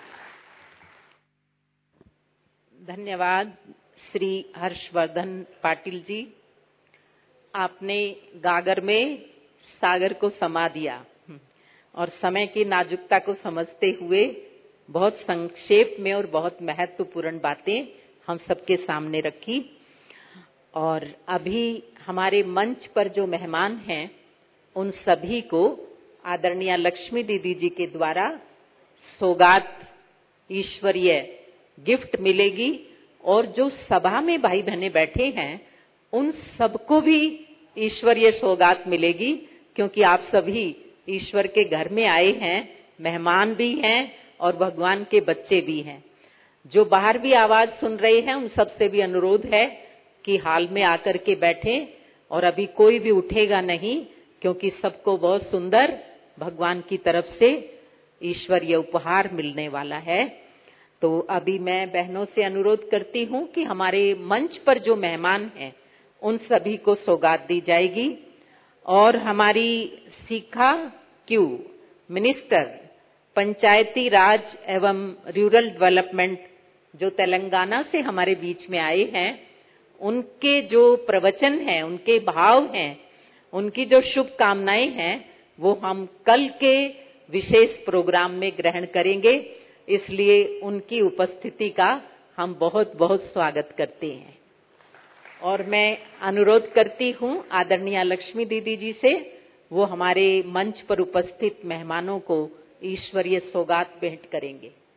धन्यवाद श्री हर्षवर्धन पाटिल जी। आपने गागर में सागर को समा दिया और समय की नाजुकता को समझते हुए बहुत संक्षेप में और बहुत महत्वपूर्ण बातें हम सबके सामने रखी। और अभी हमारे मंच पर जो मेहमान हैं, उन सभी को आदरणीय लक्ष्मी दीदी जी के द्वारा सौगात ईश्वरीय गिफ्ट मिलेगी। और जो सभा में भाई बहने बैठे हैं, उन सबको भी ईश्वरीय सौगात मिलेगी, क्योंकि आप सभी ईश्वर के घर में आए हैं, मेहमान भी हैं और भगवान के बच्चे भी हैं। जो बाहर भी आवाज सुन रहे हैं, उन सबसे भी अनुरोध है कि हाल में आकर के बैठें। और अभी कोई भी उठेगा नहीं, क्योंकि सबको बहुत सुंदर भगवान की तरफ से ईश्वरीय उपहार मिलने वाला है। तो अभी मैं बहनों से अनुरोध करती हूँ कि हमारे मंच पर जो मेहमान हैं, उन सभी को सौगात दी जाएगी। और हमारी सीखा क्यू मिनिस्टर पंचायती राज एवं रूरल डेवलपमेंट जो तेलंगाना से हमारे बीच में आए हैं, उनके जो प्रवचन हैं, उनके भाव हैं, उनकी जो शुभकामनाएं हैं, वो हम कल के विशेष प्रोग्राम में ग्रहण करेंगे। इसलिए उनकी उपस्थिति का हम बहुत बहुत स्वागत करते हैं। और मैं अनुरोध करती हूँ आदरणीय लक्ष्मी दीदी जी से, वो हमारे मंच पर उपस्थित मेहमानों को ईश्वरीय सौगात भेंट करेंगे।